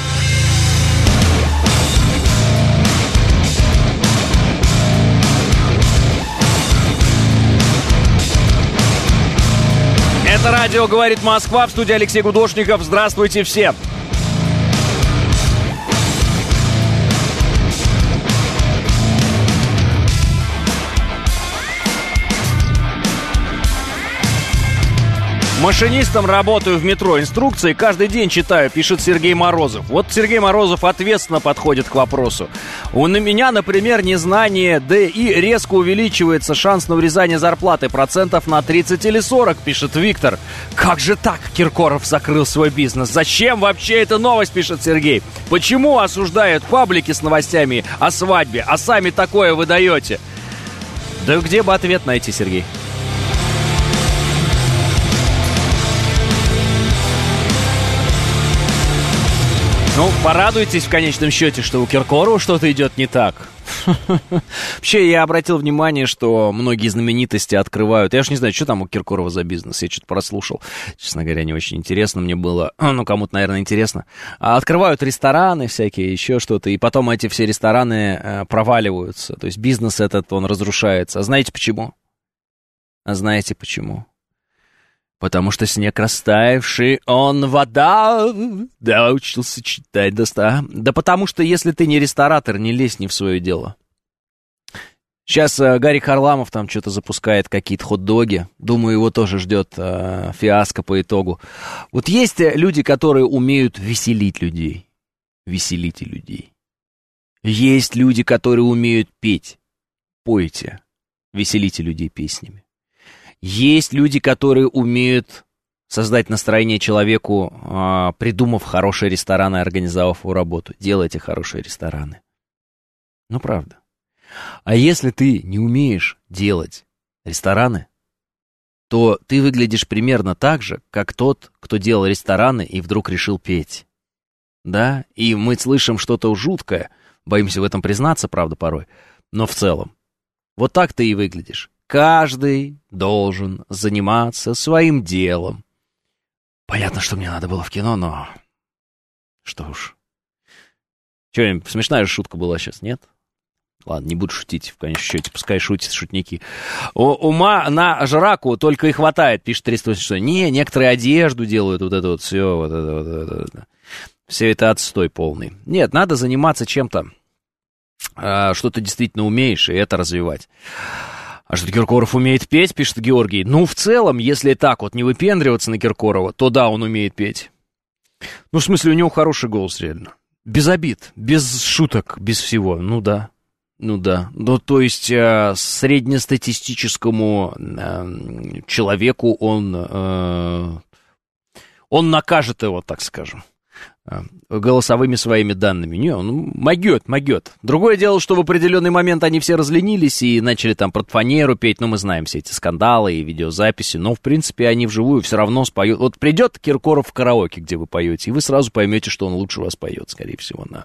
Это радио «Говорит Москва», в студии Алексей Гудошников. Здравствуйте всем. Машинистом работаю в метро, инструкции каждый день читаю, пишет Сергей Морозов. Вот Сергей Морозов ответственно подходит к вопросу. У меня, например, незнание ДИ резко увеличивается шанс на урезание зарплаты процентов на 30 или 40, пишет Виктор. Как же так? Киркоров закрыл свой бизнес. Зачем вообще эта новость, пишет Сергей. Почему осуждают паблики с новостями о свадьбе, а сами такое выдаете? Да где бы ответ найти, Сергей? Ну, порадуйтесь в конечном счете, что у Киркорова что-то идет не так. Вообще, я обратил внимание, что многие знаменитости открывают... Я уж не знаю, что там у Киркорова за бизнес, я что-то прослушал. Честно говоря, не очень интересно мне было. Ну, кому-то, наверное, интересно. Открывают рестораны всякие, еще что-то, и потом эти все рестораны проваливаются. То есть бизнес этот, он разрушается. А знаете почему? Потому что снег растаявший, он вода. Да, учился читать до 100. Да потому что если ты не ресторатор, не лезь не в свое дело. Сейчас Гарик Харламов там что-то запускает, какие-то хот-доги. Думаю, его тоже ждет фиаско по итогу. Вот есть люди, которые умеют веселить людей. Веселите людей. Есть люди, которые умеют петь. Пойте. Веселите людей песнями. Есть люди, которые умеют создать настроение человеку, придумав хорошие рестораны и организовав его работу. Делайте хорошие рестораны. Ну, правда. А если ты не умеешь делать рестораны, то ты выглядишь примерно так же, как тот, кто делал рестораны и вдруг решил петь. Да? И мы слышим что-то жуткое, боимся в этом признаться, правда, порой, но в целом. Вот так ты и выглядишь. Каждый должен заниматься своим делом. Понятно, что мне надо было в кино, но... Что уж. Че, смешная же шутка была сейчас, нет? Ладно, не буду шутить, в конечном счете, пускай шутят шутники. Ума на жраку только и хватает, пишет 386. Не, некоторые одежду делают, вот это вот все, вот это. Все это отстой полный. Нет, надо заниматься чем-то, что ты действительно умеешь, и это развивать. А что Киркоров умеет петь, пишет Георгий. Ну, в целом, если так вот не выпендриваться на Киркорова, то да, он умеет петь. Ну, в смысле, у него хороший голос, реально. Без обид, без шуток, без всего, ну да. Ну да, ну то есть среднестатистическому человеку он накажет его, так скажем, голосовыми своими данными. Не, он могет. Другое дело, что в определенный момент они все разленились и начали там про фанеру петь, ну мы знаем все эти скандалы и видеозаписи, но в принципе они вживую все равно споют. Вот придет Киркоров в караоке, где вы поете, и вы сразу поймете, что он лучше вас поет, скорее всего, да.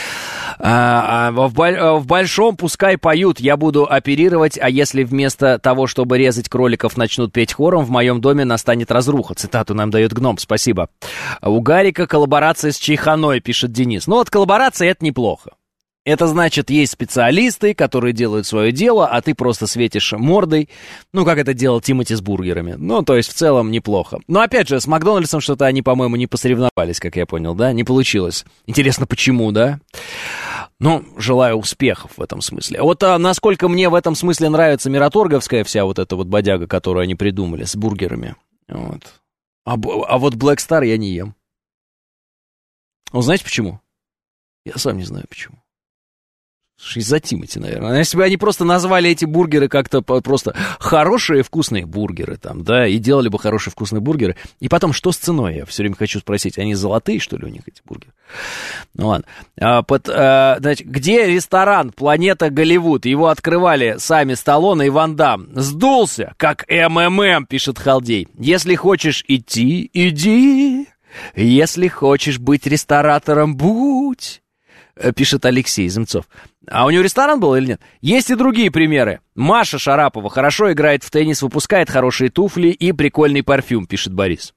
В большом пускай поют, я буду оперировать, а если вместо того, чтобы резать кроликов, начнут петь хором, в моем доме настанет разруха. Цитату нам дает Гном, спасибо. У Гарика коллаборация с Чайханой, пишет Денис. Ну вот коллаборация — это неплохо. Это значит, есть специалисты, которые делают свое дело, а ты просто светишь мордой, ну, как это делал Тимати с бургерами. Ну, то есть, в целом, неплохо. Но, опять же, с Макдональдсом что-то они, по-моему, не посоревновались, как я понял, да? Не получилось. Интересно, почему, да? Ну, желаю успехов в этом смысле. Вот насколько мне в этом смысле нравится мираторговская вся вот эта вот бодяга, которую они придумали с бургерами. Вот. А вот Black Star я не ем. Вы знаете почему? Я сам не знаю почему. Из-за Тимати, наверное. Если бы они просто назвали эти бургеры как-то просто хорошие вкусные бургеры там, да, и делали бы хорошие вкусные бургеры. И потом, что с ценой? Я все время хочу спросить. Они золотые, что ли, у них эти бургеры? Ну ладно. Значит, где ресторан «Планета Голливуд»? Его открывали сами Сталлоне и Ван Дамм. Сдулся, как МММ, пишет Халдей. Если хочешь идти, иди. Если хочешь быть ресторатором, будь. Пишет Алексей Земцов. А у него ресторан был или нет? Есть и другие примеры. Маша Шарапова хорошо играет в теннис, выпускает хорошие туфли и прикольный парфюм, пишет Борис.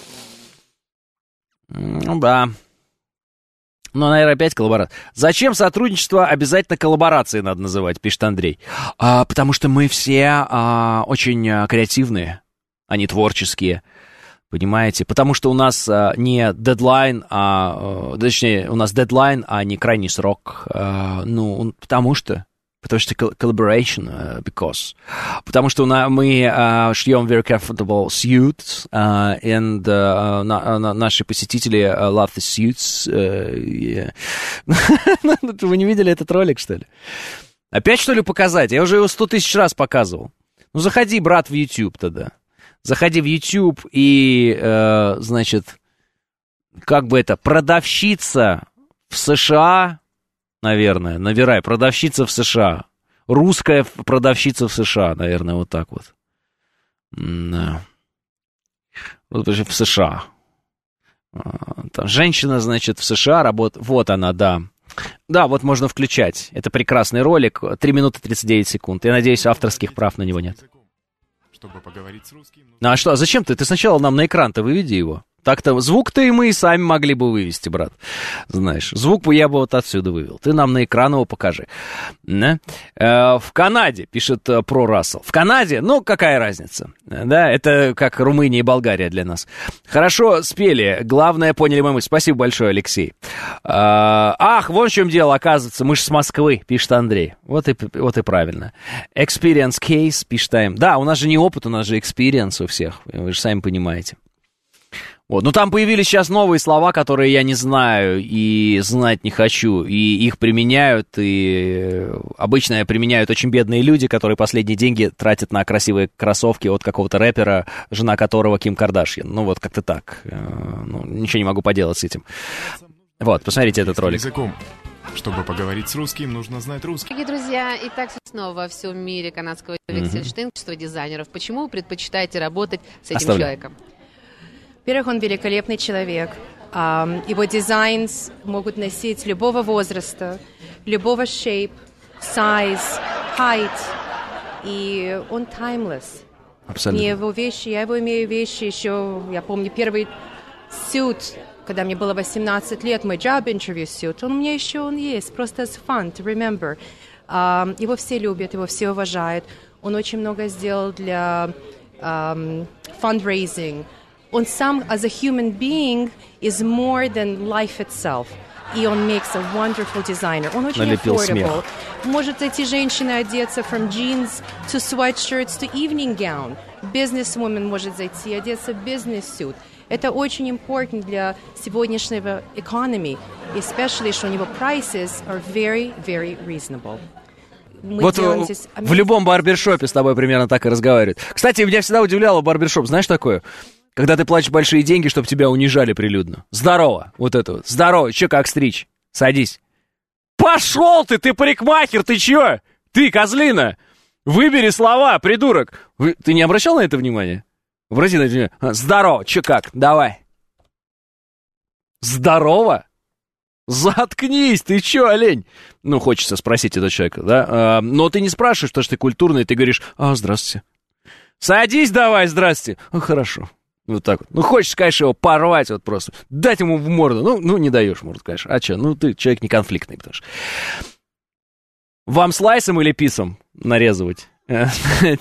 Ну да. Ну, наверное, опять коллаборация. Зачем сотрудничество обязательно коллаборацией надо называть, пишет Андрей. Потому что мы все очень креативные, а не творческие. Понимаете? Потому что у нас не дедлайн, точнее, у нас дедлайн, а не крайний срок. Потому что collaboration, because. Потому что мы шьем very comfortable suits, and наши посетители love the suits. Вы не видели этот ролик, что ли? Опять, что ли, показать? Я уже его 100 тысяч раз показывал. Ну, заходи, брат, в YouTube тогда. Заходи в YouTube и, значит, как бы это, продавщица в США, наверное, набирай, продавщица в США. Русская продавщица в США, наверное, вот так вот. Да. Вот в США. Там женщина, значит, в США работает. Вот она, да. Да, вот можно включать. Это прекрасный ролик. 3 минуты 39 секунд. Я надеюсь, авторских прав на него нет.
Чтобы поговорить с русским...
Ну а что, зачем ты? Ты сначала нам на экран-то выведи его. Так-то звук-то и мы и сами могли бы вывести, брат. Знаешь, звук бы я бы вот отсюда вывел. Ты нам на экран его покажи. Да? В Канаде, пишет про Рассел. В Канаде, ну, какая разница? Да, это как Румыния и Болгария для нас. Хорошо спели. Главное, поняли мы. Спасибо большое, Алексей. Ах, вот в чем дело, оказывается. Мы же с Москвы, пишет Андрей. Вот и правильно. Experience case, пишет Тайм. Да, у нас же не опыт, у нас же experience у всех. Вы же сами понимаете. Вот. Ну, там появились сейчас новые слова, которые я не знаю и знать не хочу. И их применяют, и обычно применяют очень бедные люди, которые последние деньги тратят на красивые кроссовки от какого-то рэпера, жена которого Ким Кардашьян. Ну, вот как-то так. Ну, ничего не могу поделать с этим. Вот, посмотрите этот ролик.
Чтобы поговорить с русским, нужно знать русский.
Дорогие друзья, итак, снова во всем мире канадского Вексельштейнского дизайнеров. Почему вы предпочитаете работать с этим человеком?
Во-первых, он великолепный человек. Его дизайн могут носить любого возраста, любого shape, size, height. И он timeless.
Абсолютно.
Я его имею вещи еще, я помню, первый suit, когда мне было 18 лет, мой job interview suit, он у меня еще есть, просто as fun to remember. Его все любят, его все уважают. Он очень много сделал для fundraising. Он сам, as a human being, is more than life itself. И он makes a wonderful designer. Он очень affordable. Может эти женщины одеться from jeans to sweatshirts to evening gown. Businesswoman может зайти, одеться в business suit. Это очень important для сегодняшнего economy. Especially, что у него prices are very, very reasonable.
Вот в любом барбершопе с тобой примерно так и разговаривают. Кстати, меня всегда удивляло барбершоп. Знаешь такое? Когда ты платишь большие деньги, чтобы тебя унижали прилюдно. Здорово, вот это вот. Здорово, че как стричь? Садись. Пошел ты парикмахер, ты че? Ты, козлина! Выбери слова, придурок. Ты не обращал на это внимания? Обрати на это внимание. Здорово, че как? Давай. Здорово? Заткнись, ты че, олень? Ну, хочется спросить этого человека, да? Но ты не спрашиваешь, потому что ты культурный, ты говоришь, здравствуйте. Садись давай, здрасте. Хорошо. Вот так вот. Ну, хочешь, конечно, его порвать вот просто. Дать ему в морду. Ну, не даешь морду, конечно. А что? Ну, ты человек не конфликтный, потому что... Вам слайсом или писом нарезывать? Да.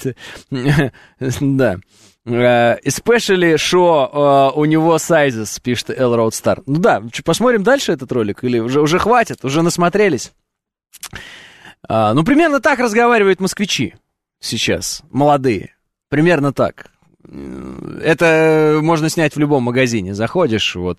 Especially, что у него sizes, пишет L Roadstar. Ну да, посмотрим дальше этот ролик? Или уже хватит? Уже насмотрелись? Ну, примерно так разговаривают москвичи сейчас, молодые. Примерно так. Это можно снять в любом магазине. Заходишь, вот...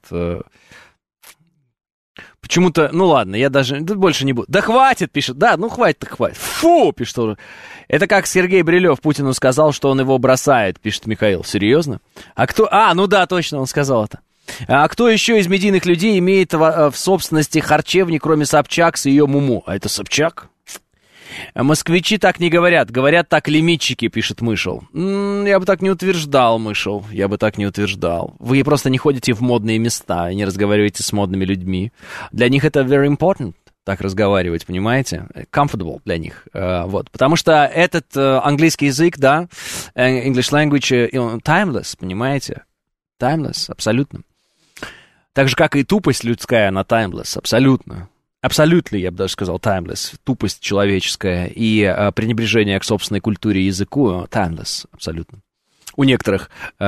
Почему-то, ну ладно, я даже больше не буду. Да хватит, пишет. Да, ну хватит, так хватит. Фу, пишет. Это как Сергей Брилев Путину сказал, что он его бросает, пишет Михаил. Серьезно? А кто... ну да, точно, он сказал это. А кто еще из медийных людей имеет в собственности харчевни, кроме Собчак с ее Муму? А это Собчак? Москвичи так не говорят. Говорят так лимитчики, пишет Мышел. Я бы так не утверждал, Мышел. Я бы так не утверждал. Вы просто не ходите в модные места и не разговариваете с модными людьми. Для них это very important, так разговаривать, понимаете? Comfortable для них. Вот. Потому что этот английский язык, да, English language, timeless, понимаете? Timeless, абсолютно. Так же, как и тупость людская, она timeless, абсолютно. Абсолютно, я бы даже сказал, timeless. Тупость человеческая и пренебрежение к собственной культуре и языку timeless, абсолютно. У некоторых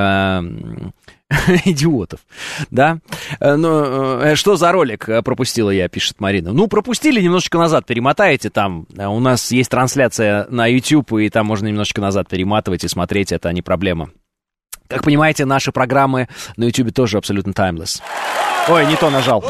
идиотов, да? Что за ролик пропустила я, пишет Марина. Ну, пропустили, немножечко назад перемотаете там. У нас есть трансляция на YouTube, и там можно немножечко назад перематывать и смотреть, это не проблема. Как понимаете, наши программы на YouTube тоже абсолютно timeless. Ой, не то нажал.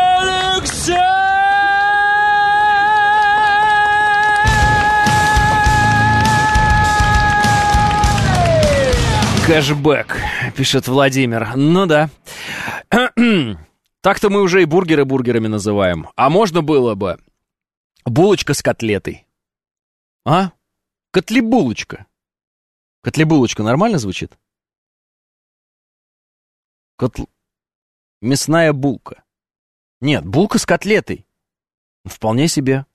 Кэшбэк, пишет Владимир. Ну да. Так-то мы уже и бургеры бургерами называем. А можно было бы булочка с котлетой. А? Котлебулочка. Котлебулочка нормально звучит? Мясная булка. Нет, булка с котлетой. Вполне себе.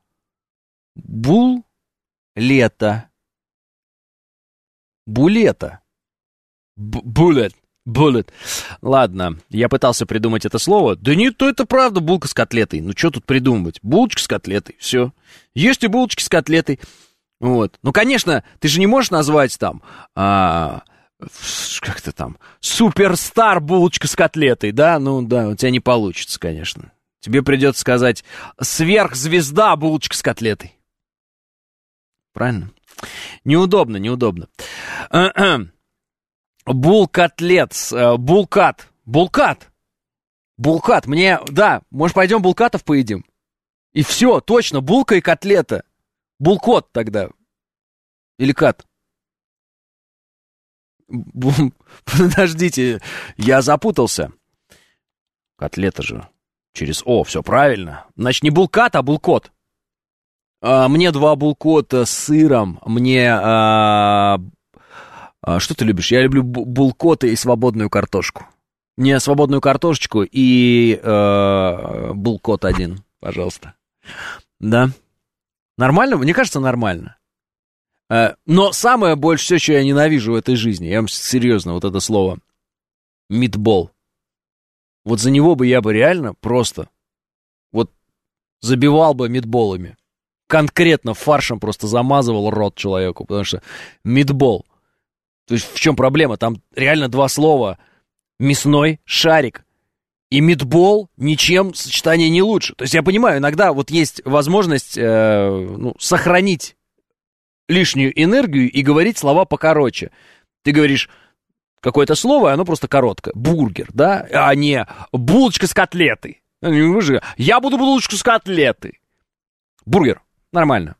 Булета. Булета. Булет. Bullet. Ладно, я пытался придумать это слово. Да нет, то это правда булка с котлетой. Ну, что тут придумывать? Булочка с котлетой, все. Ешьте булочки с котлетой. Вот. Ну, конечно, ты же не можешь назвать там, как-то там, суперстар булочка с котлетой, да? Ну, да, у тебя не получится, конечно. Тебе придется сказать сверхзвезда булочка с котлетой. Правильно? Неудобно. Булкотлет, булкат. Мне, да, может, пойдем булкатов поедим? И все, точно, булка и котлета. Булкот тогда. Или кат. Подождите, я запутался. Котлета же через О, все правильно. Значит, не булкат, а булкот. Мне 2 булкота с сыром. Мне... что ты любишь? Я люблю булкоты и свободную картошку. Мне свободную картошечку и булкот 1, пожалуйста. Да. Нормально? Мне кажется, нормально. Но самое больше все, что я ненавижу в этой жизни, я вам серьезно, вот это слово, митбол. Вот за него бы я бы реально просто вот забивал бы митболами. Конкретно фаршем просто замазывал рот человеку, потому что митбол. То есть в чем проблема? Там реально 2 слова. Мясной шарик и митбол ничем сочетание не лучше. То есть я понимаю, иногда вот есть возможность сохранить лишнюю энергию и говорить слова покороче. Ты говоришь какое-то слово, и оно просто короткое. Бургер, да? А не булочка с котлетой. Я буду булочку с котлетой. Бургер. Нормально.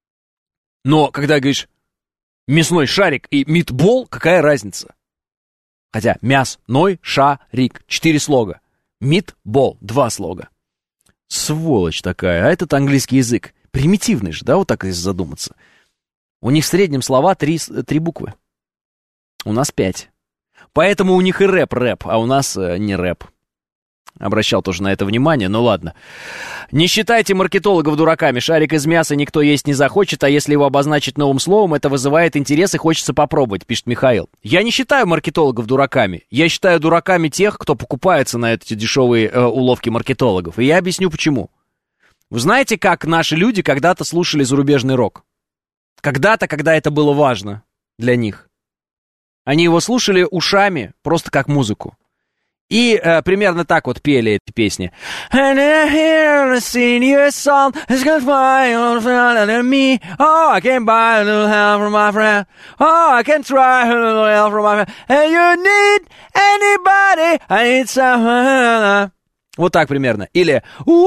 Но когда говоришь мясной шарик и митбол, какая разница? Хотя мясной шарик 4 слога. Митбол 2 слога. Сволочь такая. А этот английский язык. Примитивный же, да, вот так если задуматься. У них в среднем слова 3 буквы. У нас 5. Поэтому у них и рэп, а у нас не рэп. Обращал тоже на это внимание, но ладно. Не считайте маркетологов дураками. Шарик из мяса никто есть не захочет, а если его обозначить новым словом, это вызывает интерес и хочется попробовать, пишет Михаил. Я не считаю маркетологов дураками. Я считаю дураками тех, кто покупается на эти дешевые уловки маркетологов. И я объясню почему. Вы знаете, как наши люди когда-то слушали зарубежный рок? Когда-то, когда это было важно для них. Они его слушали ушами, просто как музыку. И примерно так вот пели эти песни. And I hear the senior song is gonna fly on me. Oh, I can buy a little help from my friend. Oh, I can try a little help from my friend. And you need anybody, I need someone. Вот так примерно. Или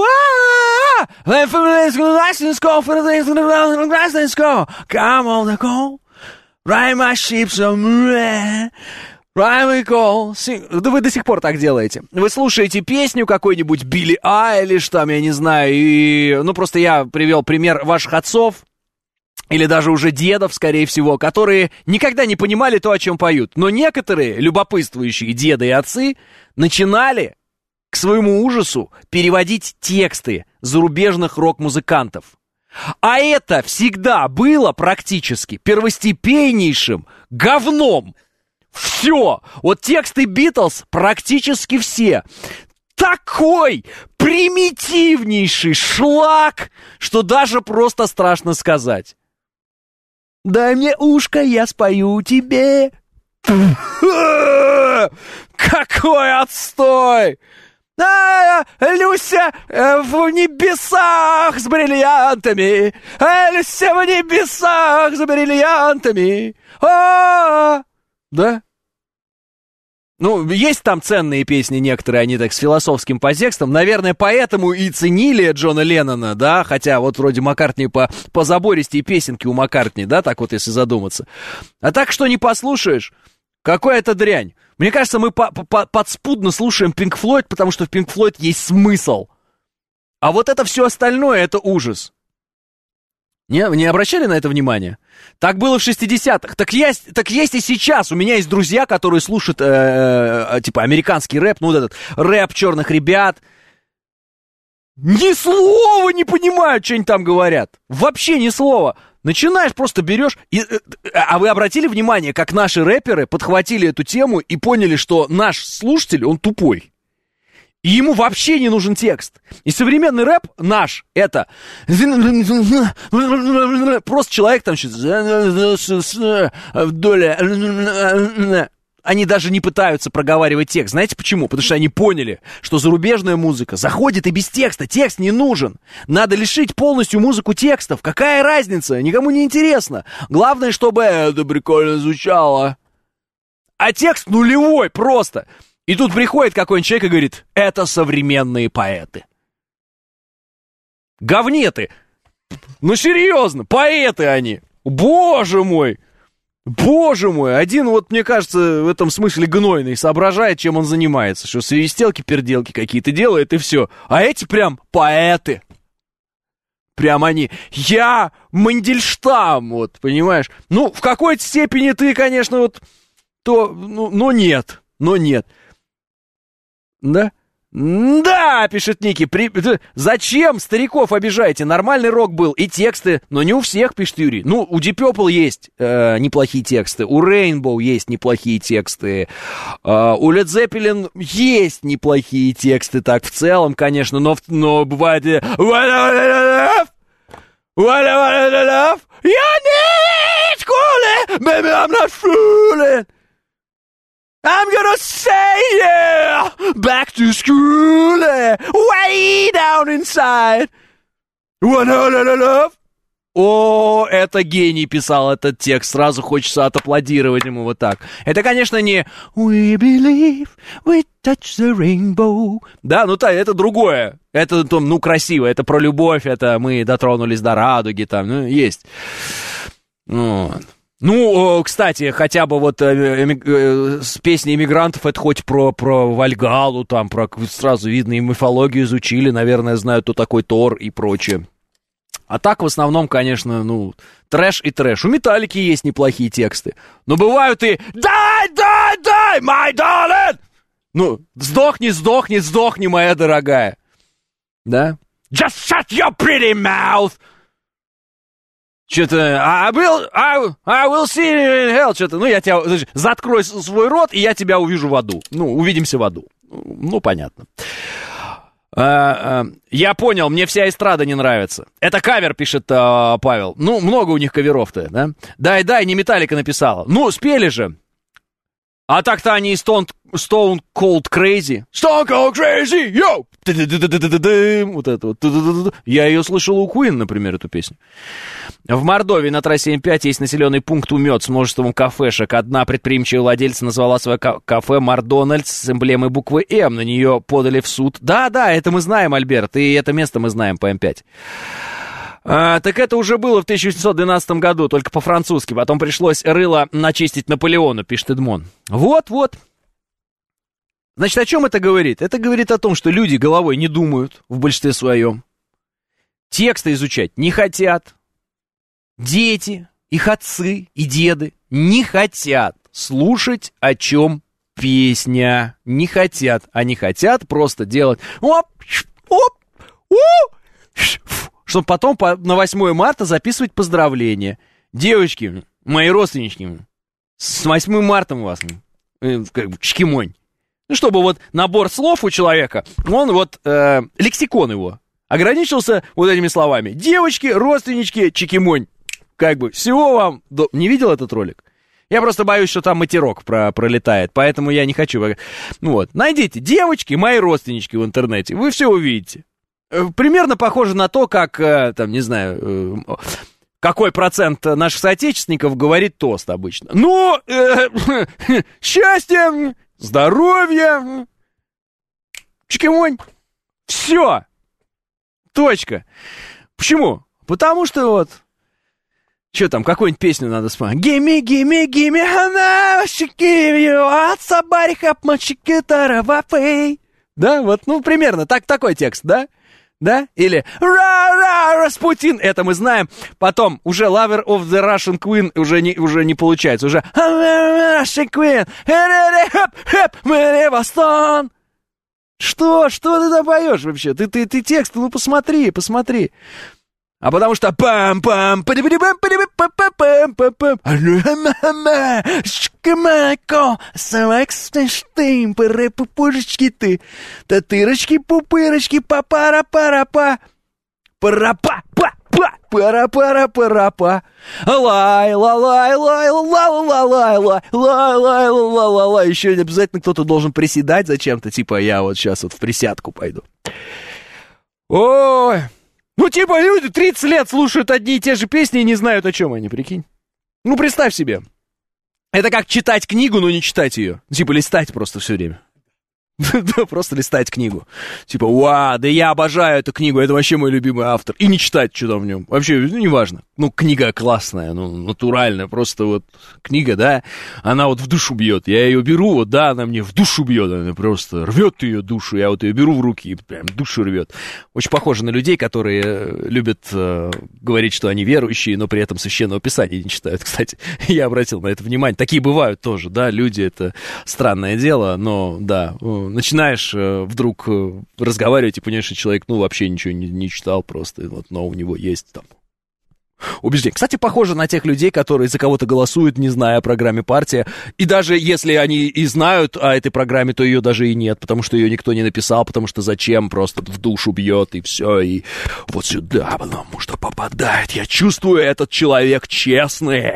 Come on the call, ride my ship somewhere. Да вы до сих пор так делаете. Вы слушаете песню какой-нибудь Билли Айлиш, там, я не знаю, и... Ну, просто я привел пример ваших отцов, или даже уже дедов, скорее всего, которые никогда не понимали то, о чем поют. Но некоторые любопытствующие деды и отцы начинали, к своему ужасу, переводить тексты зарубежных рок-музыкантов. А это всегда было практически первостепеннейшим говном. Все, вот тексты Битлз практически все. Такой примитивнейший шлак, что даже просто страшно сказать. Дай мне ушко, я спою тебе. Какой отстой! Люся в небесах с бриллиантами. Люся в небесах с бриллиантами. Да? Ну, есть там ценные песни некоторые, они так с философским подтекстом. Наверное, поэтому и ценили Джона Леннона, да? Хотя вот вроде Маккартни позабористее песенки у Маккартни, да? Так вот, если задуматься. А так что не послушаешь? Какая это дрянь? Мне кажется, мы подспудно слушаем Pink Floyd, потому что в Pink Floyd есть смысл. А вот это все остальное, это ужас. Не обращали на это внимание? Так было в 60-х. Так есть и сейчас. У меня есть друзья, которые слушают, типа, американский рэп, ну, вот этот рэп черных ребят. Ни слова не понимают, что они там говорят. Вообще ни слова. Начинаешь, просто берешь... А вы обратили внимание, как наши рэперы подхватили эту тему и поняли, что наш слушатель, он тупой. И ему вообще не нужен текст. И современный рэп наш, это... Просто человек там... Они даже не пытаются проговаривать текст. Знаете почему? Потому что они поняли, что зарубежная музыка заходит и без текста. Текст не нужен. Надо лишить полностью музыку текстов. Какая разница? Никому не интересно. Главное, чтобы это прикольно звучало. А текст нулевой просто. И тут приходит какой-нибудь человек и говорит: это современные поэты. Говнеты. Ну серьезно, поэты они. Боже мой. Боже мой, один вот, мне кажется, в этом смысле гнойный, соображает, чем он занимается, что свистелки-перделки какие-то делает и все. А эти прям поэты. Прям они. Я Мандельштам, вот, понимаешь? Ну, в какой-то степени ты, конечно, вот, то, ну, но нет. Да? Да, пишет Ники, зачем стариков обижаете? Нормальный рок был, и тексты, но не у всех, пишет Юрий. Ну, у Deep Purple есть неплохие тексты, у Rainbow есть неплохие тексты, у Led Zeppelin есть неплохие тексты, так, в целом, конечно, но бывает... You need schooling, baby, I'm not fooling. I'm gonna say yeah, back to school, way down inside. Love. О, это гений писал этот текст, сразу хочется оapplaudirовать ему вот так. Это, конечно, не We believe we touch the rainbow. Да, ну это другое. Это, ну, красиво, это про любовь, это мы дотронулись до радуги, там, ну, есть. Вот. Ну, кстати, хотя бы вот с песней «Эмигрантов» это хоть про Вальгалу, там, сразу видно, и мифологию изучили, наверное, знают, кто такой Тор и прочее. А так, в основном, конечно, ну, трэш и трэш. У Металлики есть неплохие тексты. Но бывают и «Die, die, die, my darling!» Ну, сдохни, моя дорогая. Да? «Just shut your pretty mouth!» Что-то, I will see you in hell, что-то, ну, я тебя, заткрой свой рот, и я тебя увижу в аду. Ну, увидимся в аду. Ну, понятно. Я понял, мне вся эстрада не нравится. Это кавер, пишет Павел. Ну, много у них каверов-то, да? Дай, не Металлика написала. Ну, спели же. А так-то они Stone Cold Crazy. Stone Cold Crazy, йоу! Вот это вот. Я ее слышал у Queen, например, эту песню. В Мордовии на трассе М5 есть населенный пункт Умет с множеством кафешек. Одна предприимчивая владельца назвала свое кафе Макдональдс с эмблемой буквы М. На нее подали в суд. Да, это мы знаем, Альберт, и это место мы знаем по М5. Так это уже было в 1812 году, только по-французски. Потом пришлось рыло начистить Наполеону, пишет Эдмон. Вот. Значит, о чем это говорит? Это говорит о том, что люди головой не думают в большинстве своем. Тексты изучать не хотят. Дети, их отцы и деды не хотят слушать, о чем песня. Не хотят. Они хотят просто делать чтобы потом на 8 марта записывать поздравления. Девочки, мои родственнички, с 8 марта у вас, как бы, чкимонь. Ну, чтобы вот набор слов у человека, он вот, лексикон его ограничился вот этими словами. Девочки, родственнички, чикимонь. Как бы, всего вам... Не видел этот ролик? Я просто боюсь, что там матерок пролетает, поэтому я не хочу. Вот, найдите девочки, мои родственнички в интернете, вы все увидите. Примерно похоже на то, как, там, не знаю, какой процент наших соотечественников говорит тост обычно. Ну, счастья, здоровья, чикимонь, все, точка. Почему? Потому что вот, что там, какую-нибудь песню надо вспомнить. Gimme, gimme, gimme, I should give you all somebody help my chicken. Да, вот, ну, примерно, такой текст, да? Да? Или «Ра-ра, Распутин», это мы знаем. Потом уже «Lover of the Russian Queen» уже не получается. Уже «Russian Queen», «Хэп-хэп-мэри-бастон». Что ты там поешь вообще? Ты текст, ну посмотри. а потому что пам-пам, ты, татырочки, пупырочки, папара-пара-па, пара-па-па-па, пара-пара-пара-па, лай-лай-лай-лай-лай-лай-лай-лай-лай-лай-лай. Еще обязательно кто-то должен приседать зачем-то, типа я вот сейчас вот в присядку пойду. Ой, ну типа люди 30 лет слушают одни и те же песни и не знают, о чем они, прикинь. Ну представь себе, это как читать книгу, но не читать ее, типа листать просто все время. Да, просто листать книгу. Типа, вау, да я обожаю эту книгу, это вообще мой любимый автор. И не читать, что там в нем. Вообще, ну, неважно. Ну, книга классная, ну, натуральная. Просто вот книга, да, она вот в душу бьет. Я ее беру, вот, да, она мне в душу бьет. Она просто рвет ее душу. Я вот ее беру в руки и прям душу рвет. Очень похоже на людей, которые любят говорить, что они верующие, но при этом Священного Писания не читают. Кстати, я обратил на это внимание. Такие бывают тоже, да, люди, это странное дело, но, да, начинаешь вдруг разговаривать и понимаешь, что человек, ну, вообще ничего не читал просто, вот, но у него есть там убеждение. Кстати, похоже на тех людей, которые за кого-то голосуют, не зная о программе партии, и даже если они и знают о этой программе, то ее даже и нет, потому что ее никто не написал, потому что зачем, просто в душу бьет, и все, и вот сюда, потому что попадает, я чувствую, этот человек честный.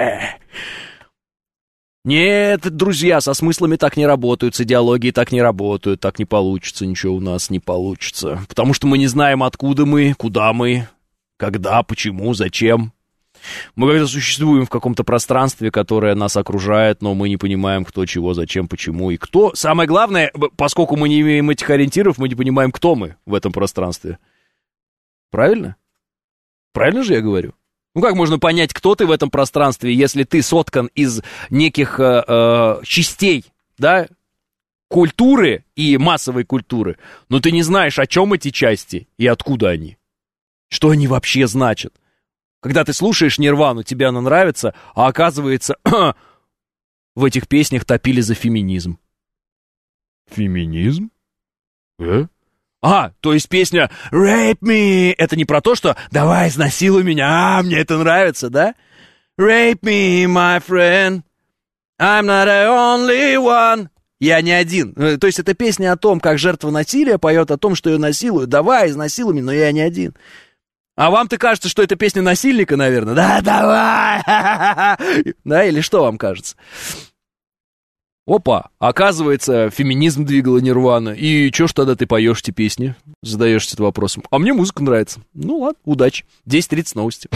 Нет, друзья, со смыслами так не работают, с идеологией так не работают, так не получится, ничего у нас не получится. Потому что мы не знаем, откуда мы, куда мы, когда, почему, зачем. Мы как-то существуем в каком-то пространстве, которое нас окружает, но мы не понимаем, кто, чего, зачем, почему и кто. Самое главное, поскольку мы не имеем этих ориентиров, мы не понимаем, кто мы в этом пространстве. Правильно? Правильно же я говорю? Ну, как можно понять, кто ты в этом пространстве, если ты соткан из неких частей, да, культуры и массовой культуры, но ты не знаешь, о чем эти части и откуда они, что они вообще значат. Когда ты слушаешь Нирвану, тебе она нравится, а оказывается, в этих песнях топили за феминизм. Феминизм? То есть песня «Rape me» — это не про то, что «давай, изнасилуй меня», мне это нравится, да? «Rape me, my friend, I'm not the only one». Я не один. То есть это песня о том, как жертва насилия поет о том, что ее насилуют. «Давай, изнасилуй меня, но я не один». А вам-то кажется, что это песня насильника, наверное? Да, давай! Да, или что вам кажется? Опа, оказывается, феминизм двигала Нирвана. И чё ж тогда ты поешь эти песни? Задаешься этим вопросом. А мне музыка нравится. Ну ладно, удачи. 10:30 новости.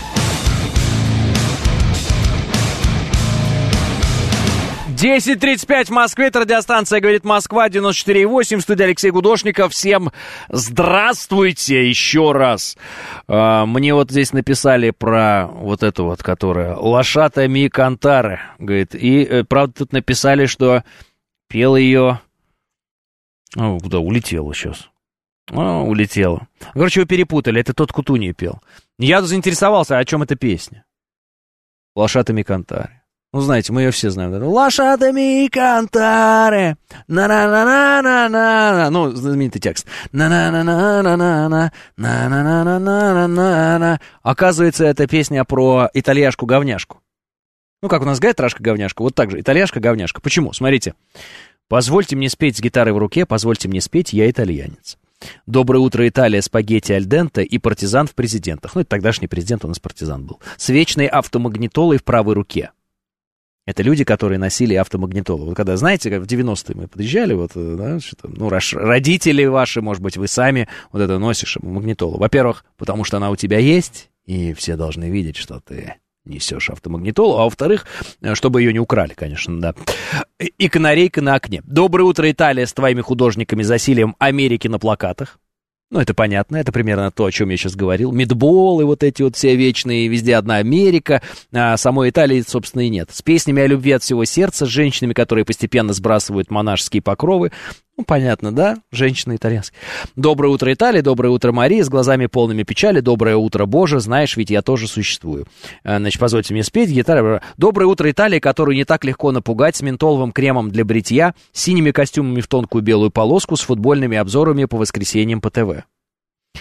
10:35 в Москве, это радиостанция «Говорит Москва», 94,8, в студии Алексей Гудошников. Всем здравствуйте еще раз. Мне вот здесь написали про вот эту вот, которая «Лошата ми кантаре», говорит, и, правда, тут написали, что пел ее... куда улетела сейчас? Улетела. Короче, вы перепутали, это тот Кутуни пел. Я заинтересовался, о чем эта песня. «Лошата ми кантаре». Ну, знаете, мы ее все знаем. «Лошадами кантаре, на-на-на-на-на-на-на». Ну, знаменитый текст. «На-на-на-на-на-на-на, на-на-на-на-на-на-на». Оказывается, это песня про итальяшку-говняшку. Ну, как у нас говорят «рашка-говняшка», вот так же итальяшка-говняшка. Почему? Смотрите. «Позвольте мне спеть с гитарой в руке, позвольте мне спеть, я итальянец». «Доброе утро, Италия, спагетти аль денте» и «Партизан в президентах». Ну, это тогдашний президент у нас партизан был. «С вечной автомагнитолой в правой руке». Это люди, которые носили автомагнитолу. Вот когда, знаете, как в 90-е мы подъезжали, вот, да, что-то, ну, родители ваши, может быть, вы сами вот это носишь, магнитолу. Во-первых, потому что она у тебя есть, и все должны видеть, что ты несешь автомагнитолу. А во-вторых, чтобы ее не украли, конечно, да. И канарейка на окне. «Доброе утро, Италия, с твоими художниками засилием Америки на плакатах». Ну, это понятно, это примерно то, о чем я сейчас говорил. Митболы вот эти вот все вечные, везде одна Америка, а самой Италии, собственно, и нет. С песнями о любви от всего сердца, с женщинами, которые постепенно сбрасывают монашеские покровы. Ну, понятно, да? Женщины итальянские. «Доброе утро, Италия, доброе утро, Мария, с глазами полными печали, доброе утро, Боже, знаешь, ведь я тоже существую». Значит, позвольте мне спеть, гитара. «Доброе утро, Италия, которую не так легко напугать, с ментоловым кремом для бритья, синими костюмами в тонкую белую полоску, с футбольными обзорами по воскресеньям по ТВ».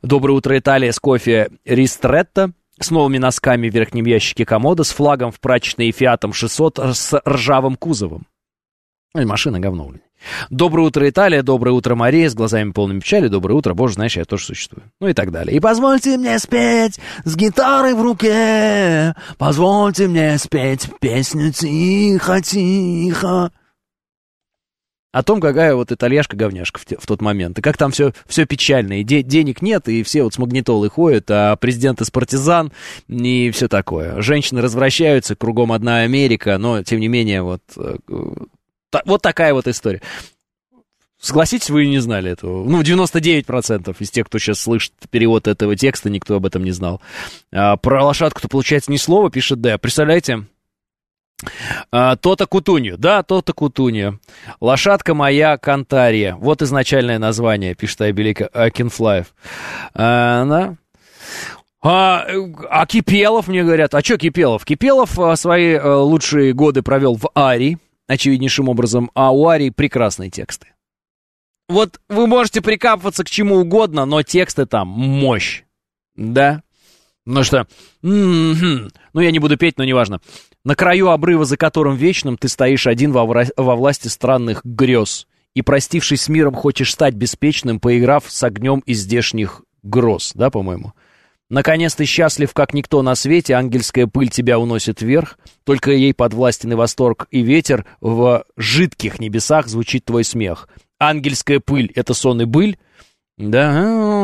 Доброе утро, Италия, с кофе Ристретто, с новыми носками в верхнем ящике комода, с флагом в прачечной и Фиатом 600 с ржавым кузовом. Машина говно, блин. Доброе утро, Италия, доброе утро, Мария, с глазами полными печали, доброе утро, боже, знаешь, я тоже существую. Ну и так далее. И позвольте мне спеть с гитарой в руке, позвольте мне спеть песню тихо-тихо. О том, какая вот итальяшка-говняшка в тот момент. И как там все печально. И денег нет, и все вот с магнитолой ходят, а президент из партизан, и все такое. Женщины развращаются, кругом одна Америка, но, тем не менее, вот такая вот история. Согласитесь, вы не знали этого. 99% из тех, кто сейчас слышит перевод этого текста, никто об этом не знал. Про лошадку-то, получается, ни слова, пишет Д. Представляете? Тота Кутуньо. Да, Тота Кутуньо. Лошадка моя Кантария. Вот изначальное название, пишет Айбелика Акинфлаев. Да. А Кипелов, мне говорят. А что Кипелов? Кипелов свои лучшие годы провел в Арии, очевиднейшим образом. А у Арии прекрасные тексты. Вот вы можете прикапываться к чему угодно, но тексты там мощь. Да? Ну что? Ну, я не буду петь, но неважно. На краю обрыва, за которым вечным ты стоишь один во власти странных грез, и, простившись с миром, хочешь стать беспечным, поиграв с огнем из здешних гроз, да, по-моему? Наконец ты счастлив, как никто на свете, ангельская пыль тебя уносит вверх, только ей подвластен и восторг, и ветер, в жидких небесах звучит твой смех. Ангельская пыль — это сон и быль, да,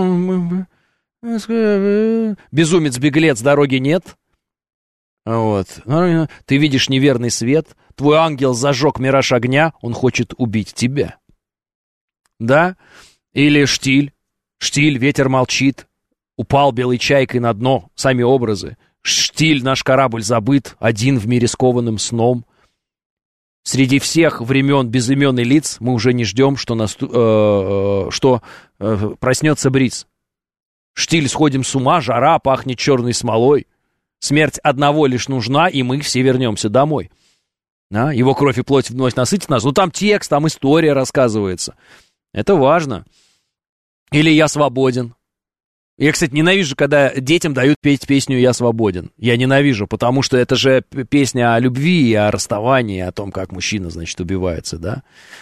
безумец-беглец, дороги нет. Вот. Ты видишь неверный свет, твой ангел зажег мираж огня, он хочет убить тебя. Да? Или штиль. Штиль, ветер молчит, упал белой чайкой на дно, сами образы. Штиль, наш корабль забыт, один в мире скованным сном. Среди всех времен безыменных лиц мы уже не ждем, что проснется бриз. Штиль, сходим с ума, жара, пахнет черной смолой. Смерть одного лишь нужна, и мы все вернемся домой. А? Его кровь и плоть вновь насытит нас. Ну, там текст, там история рассказывается. Это важно. Или «Я свободен». Я, кстати, ненавижу, когда детям дают петь песню «Я свободен». Я ненавижу, потому что это же песня о любви, о расставании, о том, как мужчина, значит, убивается, да?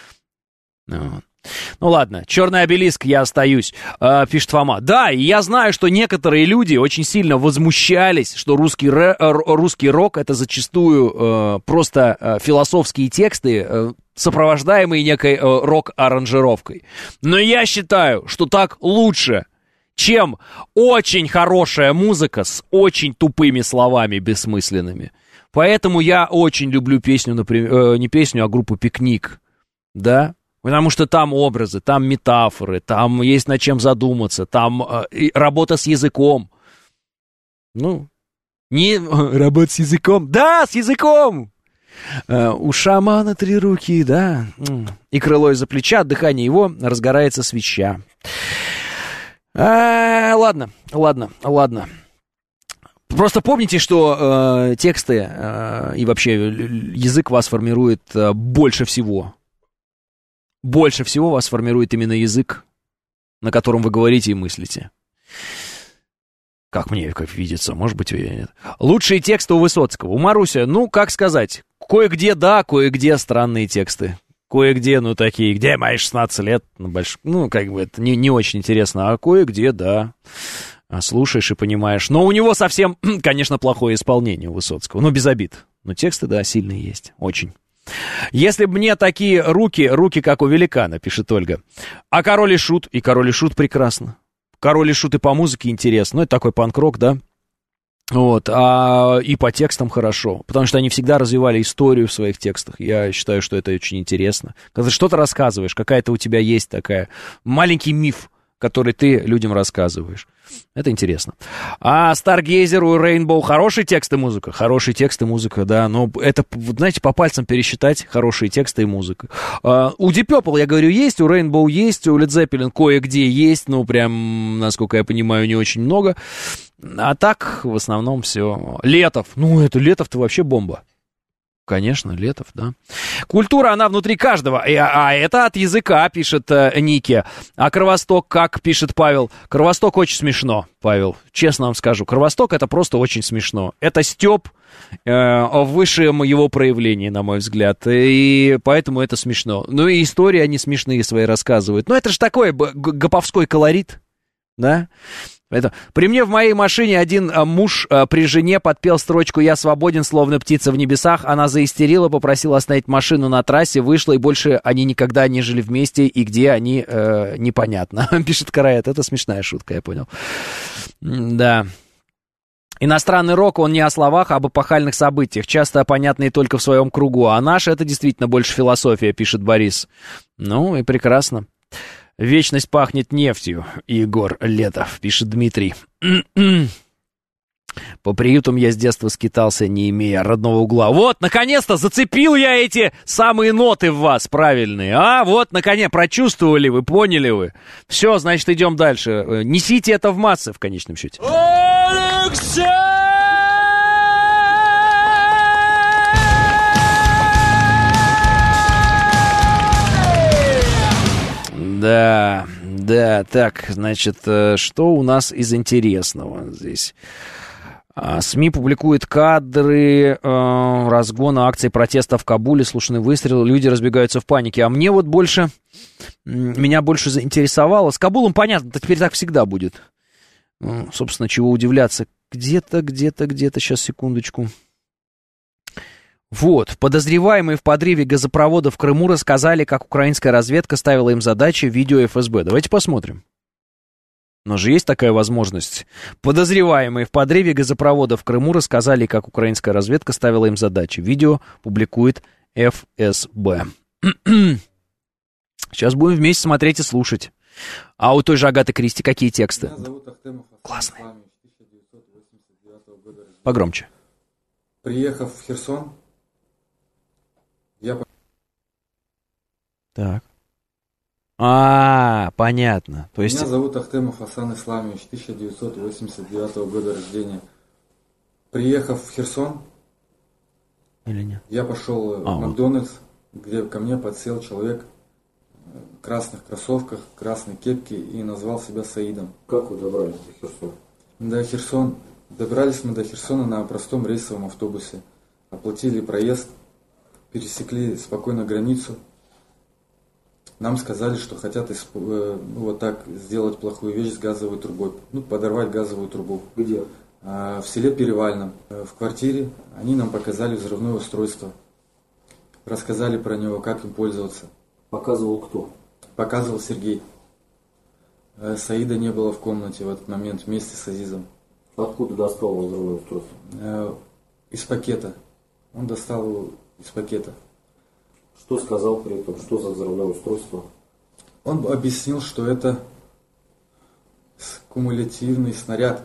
Ну ладно, черный обелиск, я остаюсь, пишет Фома. Да, и я знаю, что некоторые люди очень сильно возмущались, что русский рок — это зачастую просто философские тексты, сопровождаемые некой рок-аранжировкой. Но я считаю, что так лучше, чем очень хорошая музыка с очень тупыми словами бессмысленными. Поэтому я очень люблю песню, например, не песню, а группу «Пикник», да? Потому что там образы, там метафоры, там есть над чем задуматься, там работа с языком. Ну, не работа с языком. Да, с языком! У шамана 3 руки, да. И крыло из-за плеча, от дыхания его разгорается свеча. Ладно. Просто помните, что тексты и вообще язык вас формирует больше всего. Больше всего вас формирует именно язык, на котором вы говорите и мыслите. Как мне, как видится, может быть, нет. Лучшие тексты у Высоцкого. У Маруся, ну, как сказать, кое-где да, кое-где странные тексты. Кое-где, ну, такие, где мои 16 лет, ну, как бы, это не очень интересно, а кое-где да. Слушаешь и понимаешь. Но у него совсем, конечно, плохое исполнение у Высоцкого, но без обид. Но тексты, да, сильные есть, очень. Если бы мне такие руки, как у великана, пишет Ольга. А Король и Шут прекрасно. Король и Шут и по музыке интересно. Ну, это такой панк-рок, да? Вот, и по текстам хорошо, потому что они всегда развивали историю в своих текстах. Я считаю, что это очень интересно. Когда ты что-то рассказываешь, какая-то у тебя есть такая маленький миф, который ты людям рассказываешь. Это интересно. А Stargazer у Rainbow хорошие тексты и музыка? Хорошие тексты и музыка, да. Но это, знаете, по пальцам пересчитать хорошие тексты и музыка. У Deep Purple, я говорю, есть, у Rainbow есть, у Led Zeppelin кое-где есть, ну, прям, насколько я понимаю, не очень много. А так, в основном, все. Летов. Ну, это Летов-то вообще бомба. Конечно, Летов, да. Культура, она внутри каждого. А это от языка, пишет Ники. А Кровосток как, пишет Павел. Кровосток очень смешно, Павел. Честно вам скажу. Кровосток это просто очень смешно. Это стёб в высшем его проявлении, на мой взгляд. И поэтому это смешно. Ну и истории они смешные свои рассказывают. Но это же такой гоповской колорит, да? Это. При мне в моей машине один муж при жене подпел строчку «Я свободен, словно птица в небесах». Она заистерила, попросила остановить машину на трассе, вышла, и больше они никогда не жили вместе, и где они, непонятно. Пишет Караэт. Это смешная шутка, я понял. Да. Иностранный рок, он не о словах, а об эпохальных событиях, часто понятные только в своем кругу. А наш — это действительно больше философия, пишет Борис. Ну и прекрасно. Вечность пахнет нефтью, Егор Летов, пишет Дмитрий. По приютам я с детства скитался, не имея родного угла. Вот, наконец-то, зацепил я эти самые ноты в вас правильные. А, вот, наконец, прочувствовали вы, поняли вы. Все, значит, идем дальше. Несите это в массы, в конечном счете. Алексей! Да, так, значит, что у нас из интересного здесь? СМИ публикуют кадры разгона акции протеста в Кабуле, слышны выстрелы, люди разбегаются в панике. А мне вот меня больше заинтересовало. С Кабулом понятно, теперь так всегда будет. Собственно, чего удивляться. Где-то, сейчас, секундочку. Вот, подозреваемые в подрыве газопровода в Крыму рассказали, как украинская разведка ставила им задачи в видео ФСБ. Давайте посмотрим. Но же есть такая возможность. Подозреваемые в подрыве газопровода в Крыму рассказали, как украинская разведка ставила им задачи. Видео публикует ФСБ. Сейчас будем вместе смотреть и слушать. А у той же Агаты Кристи какие тексты? Классные. Погромче.
Приехав в Херсон,
Так. Понятно. То есть...
Меня зовут Ахтемов Асан Исламович, 1989 года рождения. Приехав в Херсон,
или нет?
Я пошел в Макдональдс, где ко мне подсел человек в красных кроссовках, красной кепке и назвал себя Саидом.
Как вы добрались до Херсона?
Добрались мы до Херсона на простом рейсовом автобусе. Оплатили проезд, пересекли спокойно границу. Нам сказали, что хотят вот так сделать плохую вещь с газовой трубой. Подорвать газовую трубу.
Где?
В селе Перевальном. В квартире они нам показали взрывное устройство. Рассказали про него, как им пользоваться.
Показывал кто?
Показывал Сергей. Саида не было в комнате в этот момент вместе с Азизом.
Откуда достал он взрывное устройство?
Из пакета. Он достал его из пакета.
Что сказал при этом? Что за взрывное устройство?
Он объяснил, что это кумулятивный снаряд.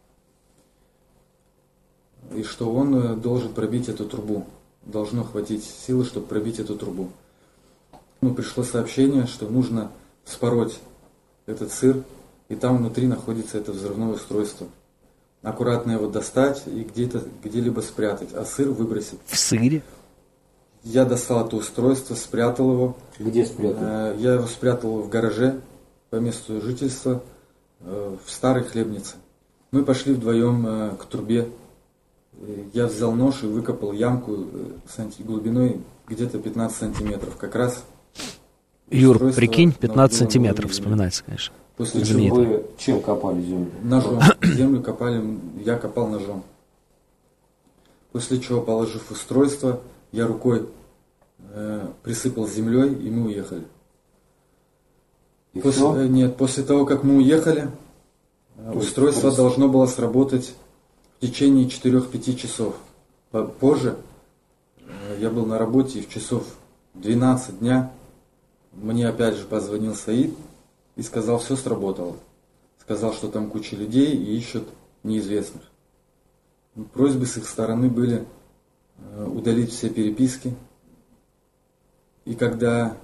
И что он должен пробить эту трубу. Должно хватить силы, чтобы пробить эту трубу. Пришло сообщение, что нужно вспороть этот сыр, и там внутри находится это взрывное устройство. Аккуратно его достать и где-либо спрятать, а сыр выбросить.
В сыре?
Я достал это устройство, спрятал его.
Где спрятал?
Я его спрятал в гараже по месту жительства, в старой хлебнице. Мы пошли вдвоем к трубе. Я взял нож и выкопал ямку глубиной где-то 15 сантиметров. Как раз
Юр, прикинь, 15 сантиметров, вспоминается, конечно.
После чего вы чем копали землю?
Ножом. Землю я копал ножом. После чего, положив устройство, я рукой присыпал землей, и мы уехали. После того, как мы уехали, устройство должно было сработать в течение 4-5 часов. Позже я был на работе, и в часов 12 дня мне опять же позвонил Саид и сказал, все сработало. Сказал, что там куча людей и ищут неизвестных. Просьбы с их стороны были удалить все переписки. И когда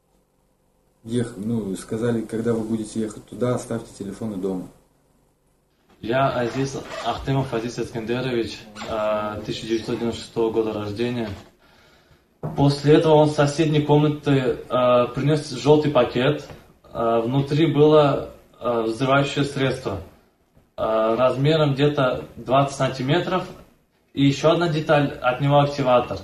сказали, когда вы будете ехать туда, оставьте телефоны дома.
Я Азиз Ахтемов Азиз Эскендерович, 1996 года рождения. После этого он в соседней комнате принес желтый пакет. Внутри было взрывающее средство размером где-то 20 сантиметров. И еще одна деталь, от него активатор.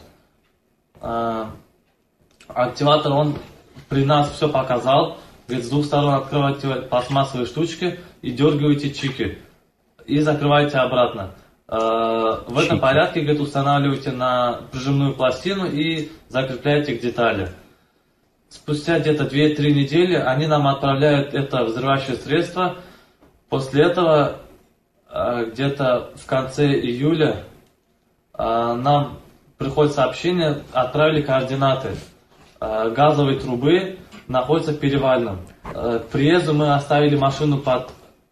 Активатор он при нас все показал. Говорит, с двух сторон открываете пластмассовые штучки и дергаете чики. И закрываете обратно. В этом порядке, говорит, устанавливаете на прижимную пластину и закрепляете к детали. Спустя где-то 2-3 недели они нам отправляют это взрывающее средство. После этого, где-то в конце июля, нам приходит сообщение, отправили координаты. Газовой трубы находится в Перевальном. К приезду мы оставили машину под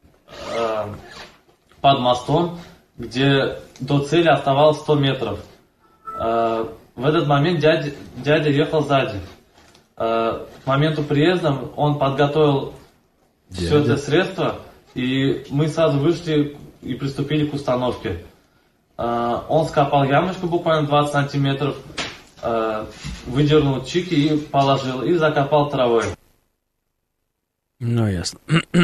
мостом, где до цели оставалось 100 метров. В этот момент дядя ехал сзади. К моменту приезда он подготовил все это средство, и мы сразу вышли и приступили к установке. Он скопал ямочку буквально 20 сантиметров, выдернул чики и положил, и закопал травой.
Ну, ясно.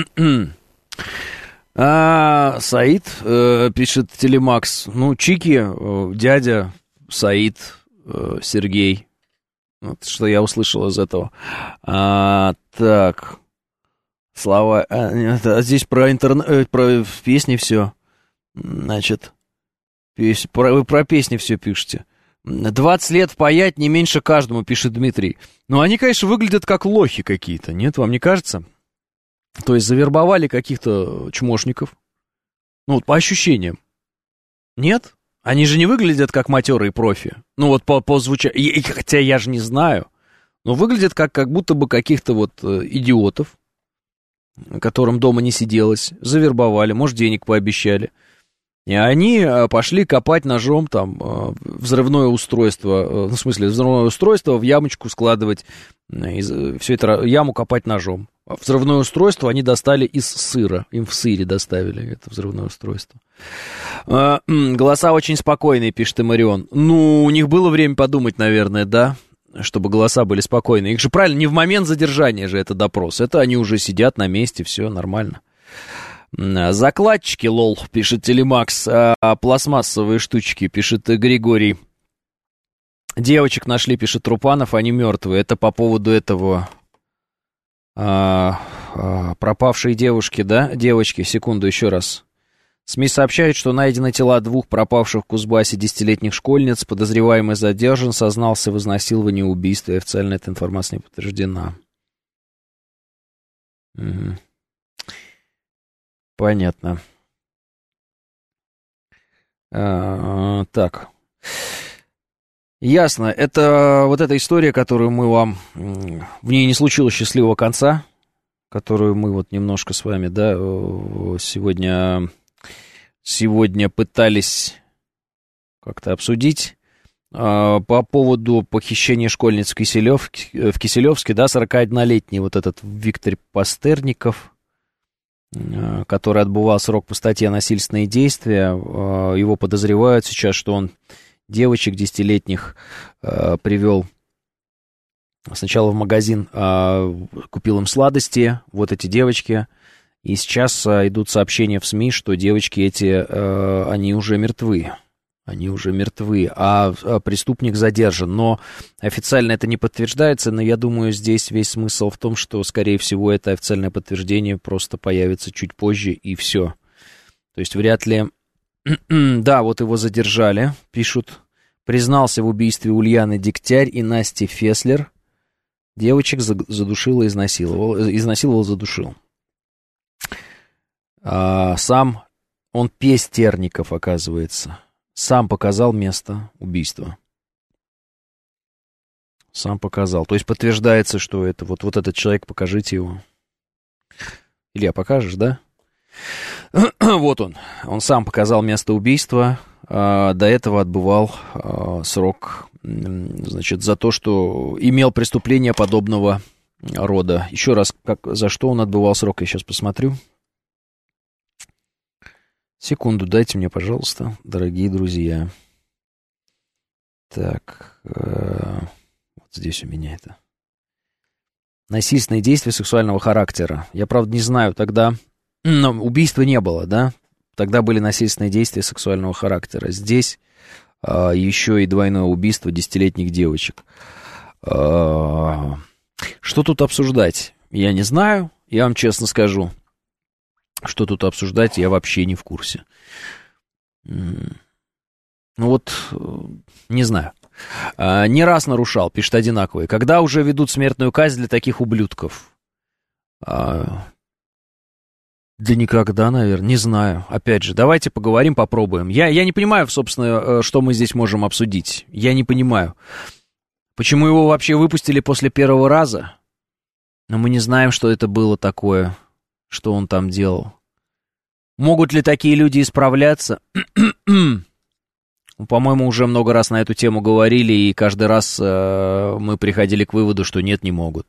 Саид, пишет Телемакс, ну, чики, дядя, Саид, Сергей. Вот что я услышал из этого. Так, слова, здесь про интернет, про песни все. Значит, вы про песни все пишете. 20 лет впаять не меньше каждому, пишет Дмитрий. Но они, конечно, выглядят как лохи какие-то, нет, вам не кажется? То есть завербовали каких-то чмошников. Ну, вот по ощущениям. Нет? Они же не выглядят как матерые профи. Ну, вот по звучанию. Хотя я же не знаю. Но выглядят как будто бы каких-то вот идиотов, которым дома не сиделось. Завербовали, может, денег пообещали. И они пошли копать ножом там взрывное устройство. В смысле, взрывное устройство в ямочку складывать. Все это яму копать ножом. Взрывное устройство они достали из сыра. Им в сыре доставили это взрывное устройство. Голоса очень спокойные, пишет Имарион. Ну, у них было время подумать, наверное, да? Чтобы голоса были спокойные. Их же правильно, не в момент задержания же это допрос. Это они уже сидят на месте, все нормально. Закладчики, лол, пишет Телемакс. Пластмассовые штучки, пишет Григорий. Девочек нашли, пишет Трупанов, они мертвые. Это по поводу этого... пропавшие девушки, да? Девочки, секунду, еще раз. СМИ сообщают, что найдены тела 2 пропавших в Кузбассе 10-летних школьниц. Подозреваемый задержан, сознался в изнасиловании и убийстве. Официально эта информация не подтверждена. Угу. Понятно. Так. Ясно. Это вот эта история, которую мы вам... В ней не случилось счастливого конца, которую мы вот немножко с вами, да, сегодня пытались как-то обсудить. По поводу похищения школьниц в Киселевске, да, 41-летний вот этот Виктор Пастерников, который отбывал срок по статье «Насильственные действия». Его подозревают сейчас, что он девочек 10-летних привел сначала в магазин, купил им сладости, вот эти девочки, и сейчас идут сообщения в СМИ, что девочки эти, они уже мертвы. Они уже мертвы, а преступник задержан. Но официально это не подтверждается, но я думаю, здесь весь смысл в том, что, скорее всего, это официальное подтверждение просто появится чуть позже, и все. То есть вряд ли... Да, вот его задержали, пишут. Признался в убийстве Ульяны Дегтярь и Насти Феслер. Девочек задушил и изнасиловал, задушил. Сам он Пестерников, оказывается. Сам показал место убийства. Сам показал. То есть подтверждается, что это вот этот человек, покажите его. Илья, покажешь, да? Вот он. Он сам показал место убийства. До этого отбывал срок, значит, за то, что имел преступление подобного рода. Еще раз, за что он отбывал срок, я сейчас посмотрю. Секунду, дайте мне, пожалуйста, дорогие друзья. Так, вот здесь у меня это. Насильственные действия сексуального характера. Я, правда, не знаю тогда, но убийства не было, да? Тогда были насильственные действия сексуального характера. Здесь еще и двойное убийство 10-летних девочек. Что тут обсуждать? Я не знаю, я вам честно скажу. Что тут обсуждать, я вообще не в курсе. Ну вот, не знаю. Не раз нарушал, пишет одинаковый. Когда уже ведут смертную казнь для таких ублюдков? Да никогда, наверное, не знаю. Опять же, давайте поговорим, попробуем. Я не понимаю, собственно, что мы здесь можем обсудить. Я не понимаю. Почему его вообще выпустили после первого раза? Но мы не знаем, что это было такое, что он там делал. Могут ли такие люди исправляться? По-моему, уже много раз на эту тему говорили, и каждый раз мы приходили к выводу, что нет, не могут.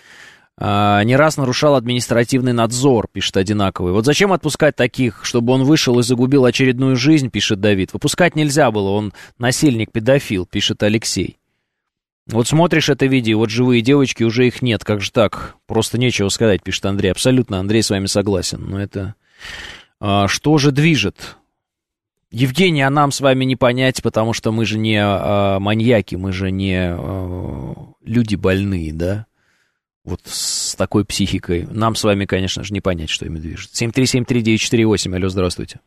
Не раз нарушал административный надзор, пишет одинаковый. Вот зачем отпускать таких, чтобы он вышел и загубил очередную жизнь, пишет Давид. Выпускать нельзя было, он насильник, педофил, пишет Алексей. Вот смотришь это видео, вот живые девочки, уже их нет, как же так? Просто нечего сказать, пишет Андрей. Абсолютно, Андрей с вами согласен. Но это... Что же движет? Евгений, а нам с вами не понять, потому что мы же не маньяки, мы же не люди больные, да? Вот с такой психикой. Нам с вами, конечно же, не понять, что ими движет. 7373948. Алло, здравствуйте.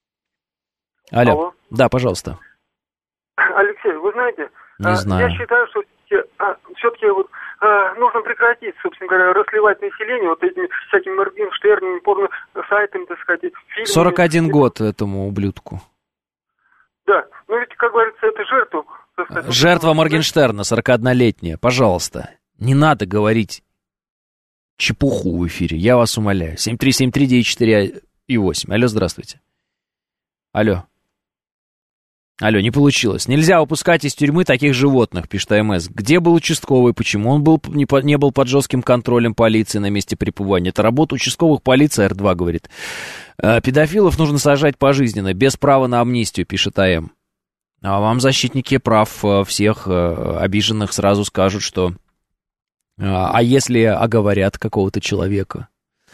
Алло. Да, пожалуйста.
Алексей, вы знаете,
не знаю.
Я считаю, что все-таки вот, нужно прекратить, собственно говоря, расливать население вот этими всякими Моргенштернами, порно-сайтами, так сказать, фильмами.
41 год этому ублюдку.
Да, но ведь, как говорится, это жертва.
Жертва Моргенштерна, 41-летняя. Пожалуйста, не надо говорить чепуху в эфире, я вас умоляю. 7373948. Алло, здравствуйте. Алло, не получилось. Нельзя выпускать из тюрьмы таких животных, пишет АМС. Где был участковый? Почему он не был под жестким контролем полиции на месте пребывания? Это работа участковых, полиции, Р2 говорит. Педофилов нужно сажать пожизненно, без права на амнистию, пишет АМ. А вам защитники прав всех обиженных сразу скажут, что... А если оговорят какого-то человека?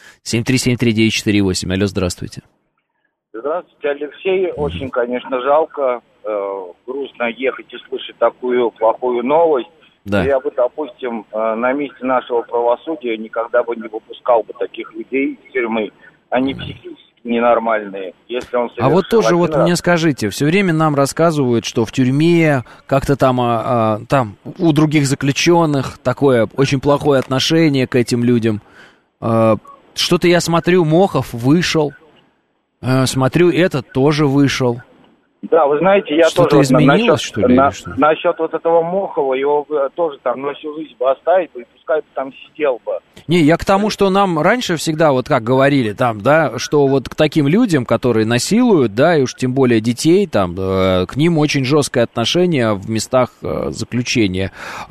7373948. Алло, здравствуйте.
Здравствуйте, Алексей. Очень, конечно, жалко, грустно ехать и слышать такую плохую новость.
Да.
Я бы, допустим, на месте нашего правосудия никогда бы не выпускал бы таких людей из тюрьмы. Они психически ненормальные. Если он
а вот тоже вот мне скажите, все время нам рассказывают, что в тюрьме как-то там у других заключенных такое очень плохое отношение к этим людям. Что-то я смотрю, Мохов вышел. Смотрю, этот тоже вышел.
Да, вы знаете, я
что-то
тоже...
изменилось, что ли?
Насчет вот этого Мохова, его тоже там на всю жизнь бы оставить, и пускай бы там сидел бы.
Не, я к тому, что нам раньше всегда, вот как говорили там, да, что вот к таким людям, которые насилуют, да, и уж тем более детей, там, к ним очень жесткое отношение в местах заключения.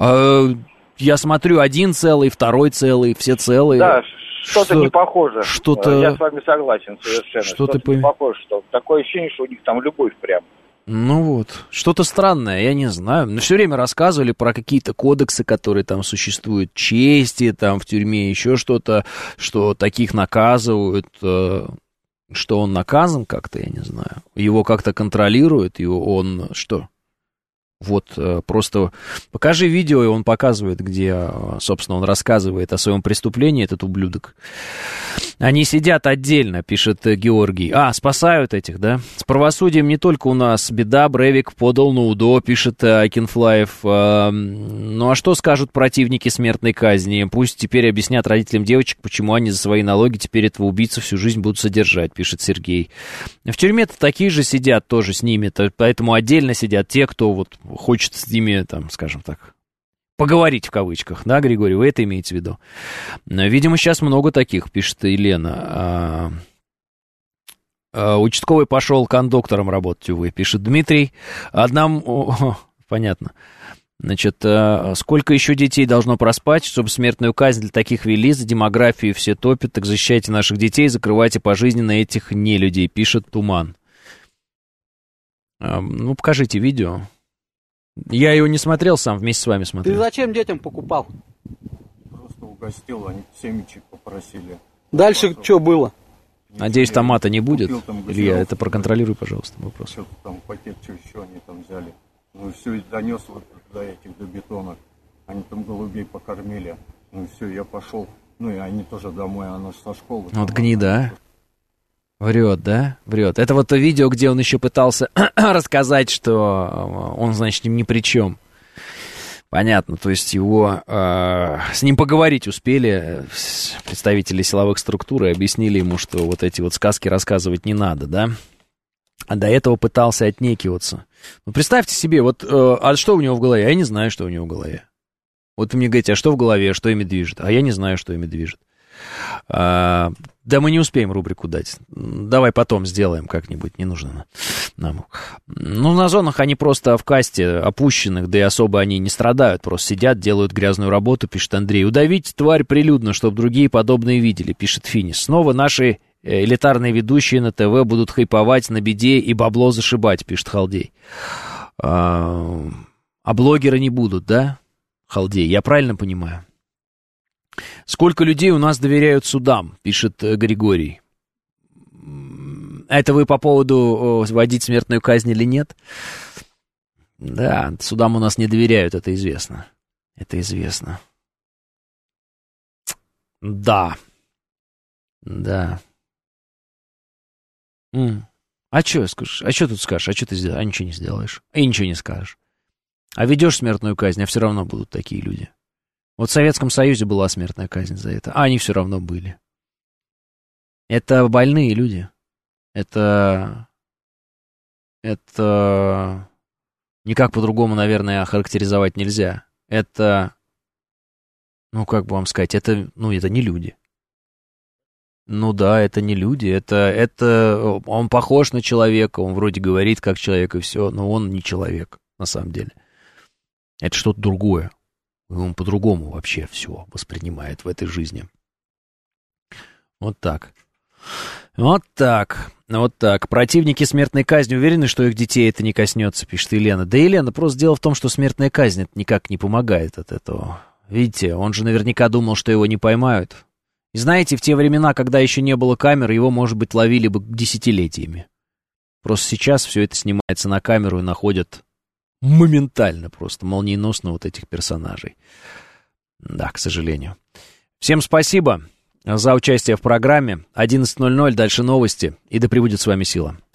Я смотрю, один целый, второй целый, все целые.
Да, что-то не похоже.
Что-то...
Я с вами согласен совершенно. Что-то не похоже, что такое ощущение, что у них там любовь прям.
Ну вот, что-то странное, я не знаю. Но все время рассказывали про какие-то кодексы, которые там существуют, чести там в тюрьме, еще что-то, что таких наказывают, что он наказан как-то, я не знаю. Его как-то контролируют, и он что? Вот просто покажи видео, и он показывает, где, собственно, он рассказывает о своем преступлении, этот ублюдок. Они сидят отдельно, пишет Георгий. Спасают этих, да? С правосудием не только у нас беда, Брейвик подал на УДО, пишет Акинфлаев. Ну а что скажут противники смертной казни? Пусть теперь объяснят родителям девочек, почему они за свои налоги теперь этого убийцу всю жизнь будут содержать, пишет Сергей. В тюрьме-то такие же сидят тоже с ними, поэтому отдельно сидят те, кто вот хочет с ними, там, скажем так, поговорить в кавычках, да, Григорий, вы это имеете в виду? Видимо, сейчас много таких, пишет Елена. Участковый пошел кондуктором работать, увы, пишет Дмитрий. Понятно. Значит, сколько еще детей должно проспать, чтобы смертную казнь для таких ввели, за демографию все топят, так защищайте наших детей, закрывайте пожизненно этих нелюдей, пишет Туман. Ну, покажите видео. Я его не смотрел сам, вместе с вами смотрел.
Ты зачем детям покупал?
Просто угостил, они семечек попросили.
Дальше что было?
Надеюсь, томата не будет. Илья, это проконтролируй, пожалуйста, вопрос.
Что-то там пакет, что еще они там взяли. Ну и все, и донес вот до этих, до бетонок. Они там голубей покормили. Ну и все, я пошел. Ну и они тоже домой, она же со школы.
Вот гнида, а? Врет, да? Врет. Это вот то видео, где он еще пытался рассказать, что он, значит, ни при чем. Понятно, то есть его... с ним поговорить успели представители силовых структур и объяснили ему, что вот эти вот сказки рассказывать не надо, да? А до этого пытался отнекиваться. Ну, представьте себе, вот, а что у него в голове? Я не знаю, что у него в голове. Вот вы мне говорите, а что в голове, что ими движет? А я не знаю, что ими движет. Да мы не успеем рубрику дать. Давай потом сделаем как-нибудь, не нужно нам. Ну, на зонах они просто в касте опущенных, да и особо они не страдают, просто сидят, делают грязную работу, пишет Андрей. Удавить тварь прилюдно, чтобы другие подобные видели, пишет Финис. Снова наши элитарные ведущие на ТВ будут хайповать на беде и бабло зашибать, пишет Халдей. А блогеры не будут, да? Халдей, я правильно понимаю? Сколько людей у нас доверяют судам, пишет Григорий. Это вы по поводу вводить смертную казнь или нет? Да, судам у нас не доверяют, это известно. Это известно. Да. Да. А что скажешь? А что тут скажешь? А что ты сделаешь? А ничего не сделаешь. И ничего не скажешь. А ведешь смертную казнь, а все равно будут такие люди. Вот в Советском Союзе была смертная казнь за это, а они все равно были. Это больные люди. Это никак по-другому, наверное, охарактеризовать нельзя. Это, ну, как бы вам сказать, это не люди. Ну да, это не люди, это он похож на человека, он вроде говорит как человек и все, но он не человек, на самом деле. Это что-то другое. Он по-другому вообще все воспринимает в этой жизни. Вот так. Вот так. Вот так. Противники смертной казни уверены, что их детей это не коснется, пишет Елена. Да, Елена, просто дело в том, что смертная казнь это никак не помогает от этого. Видите, он же наверняка думал, что его не поймают. И знаете, в те времена, когда еще не было камер, его, может быть, ловили бы десятилетиями. Просто сейчас все это снимается на камеру и находят моментально, просто молниеносно вот этих персонажей. Да, к сожалению. Всем спасибо за участие в программе. 11:00, дальше новости. И да пребудет с вами сила.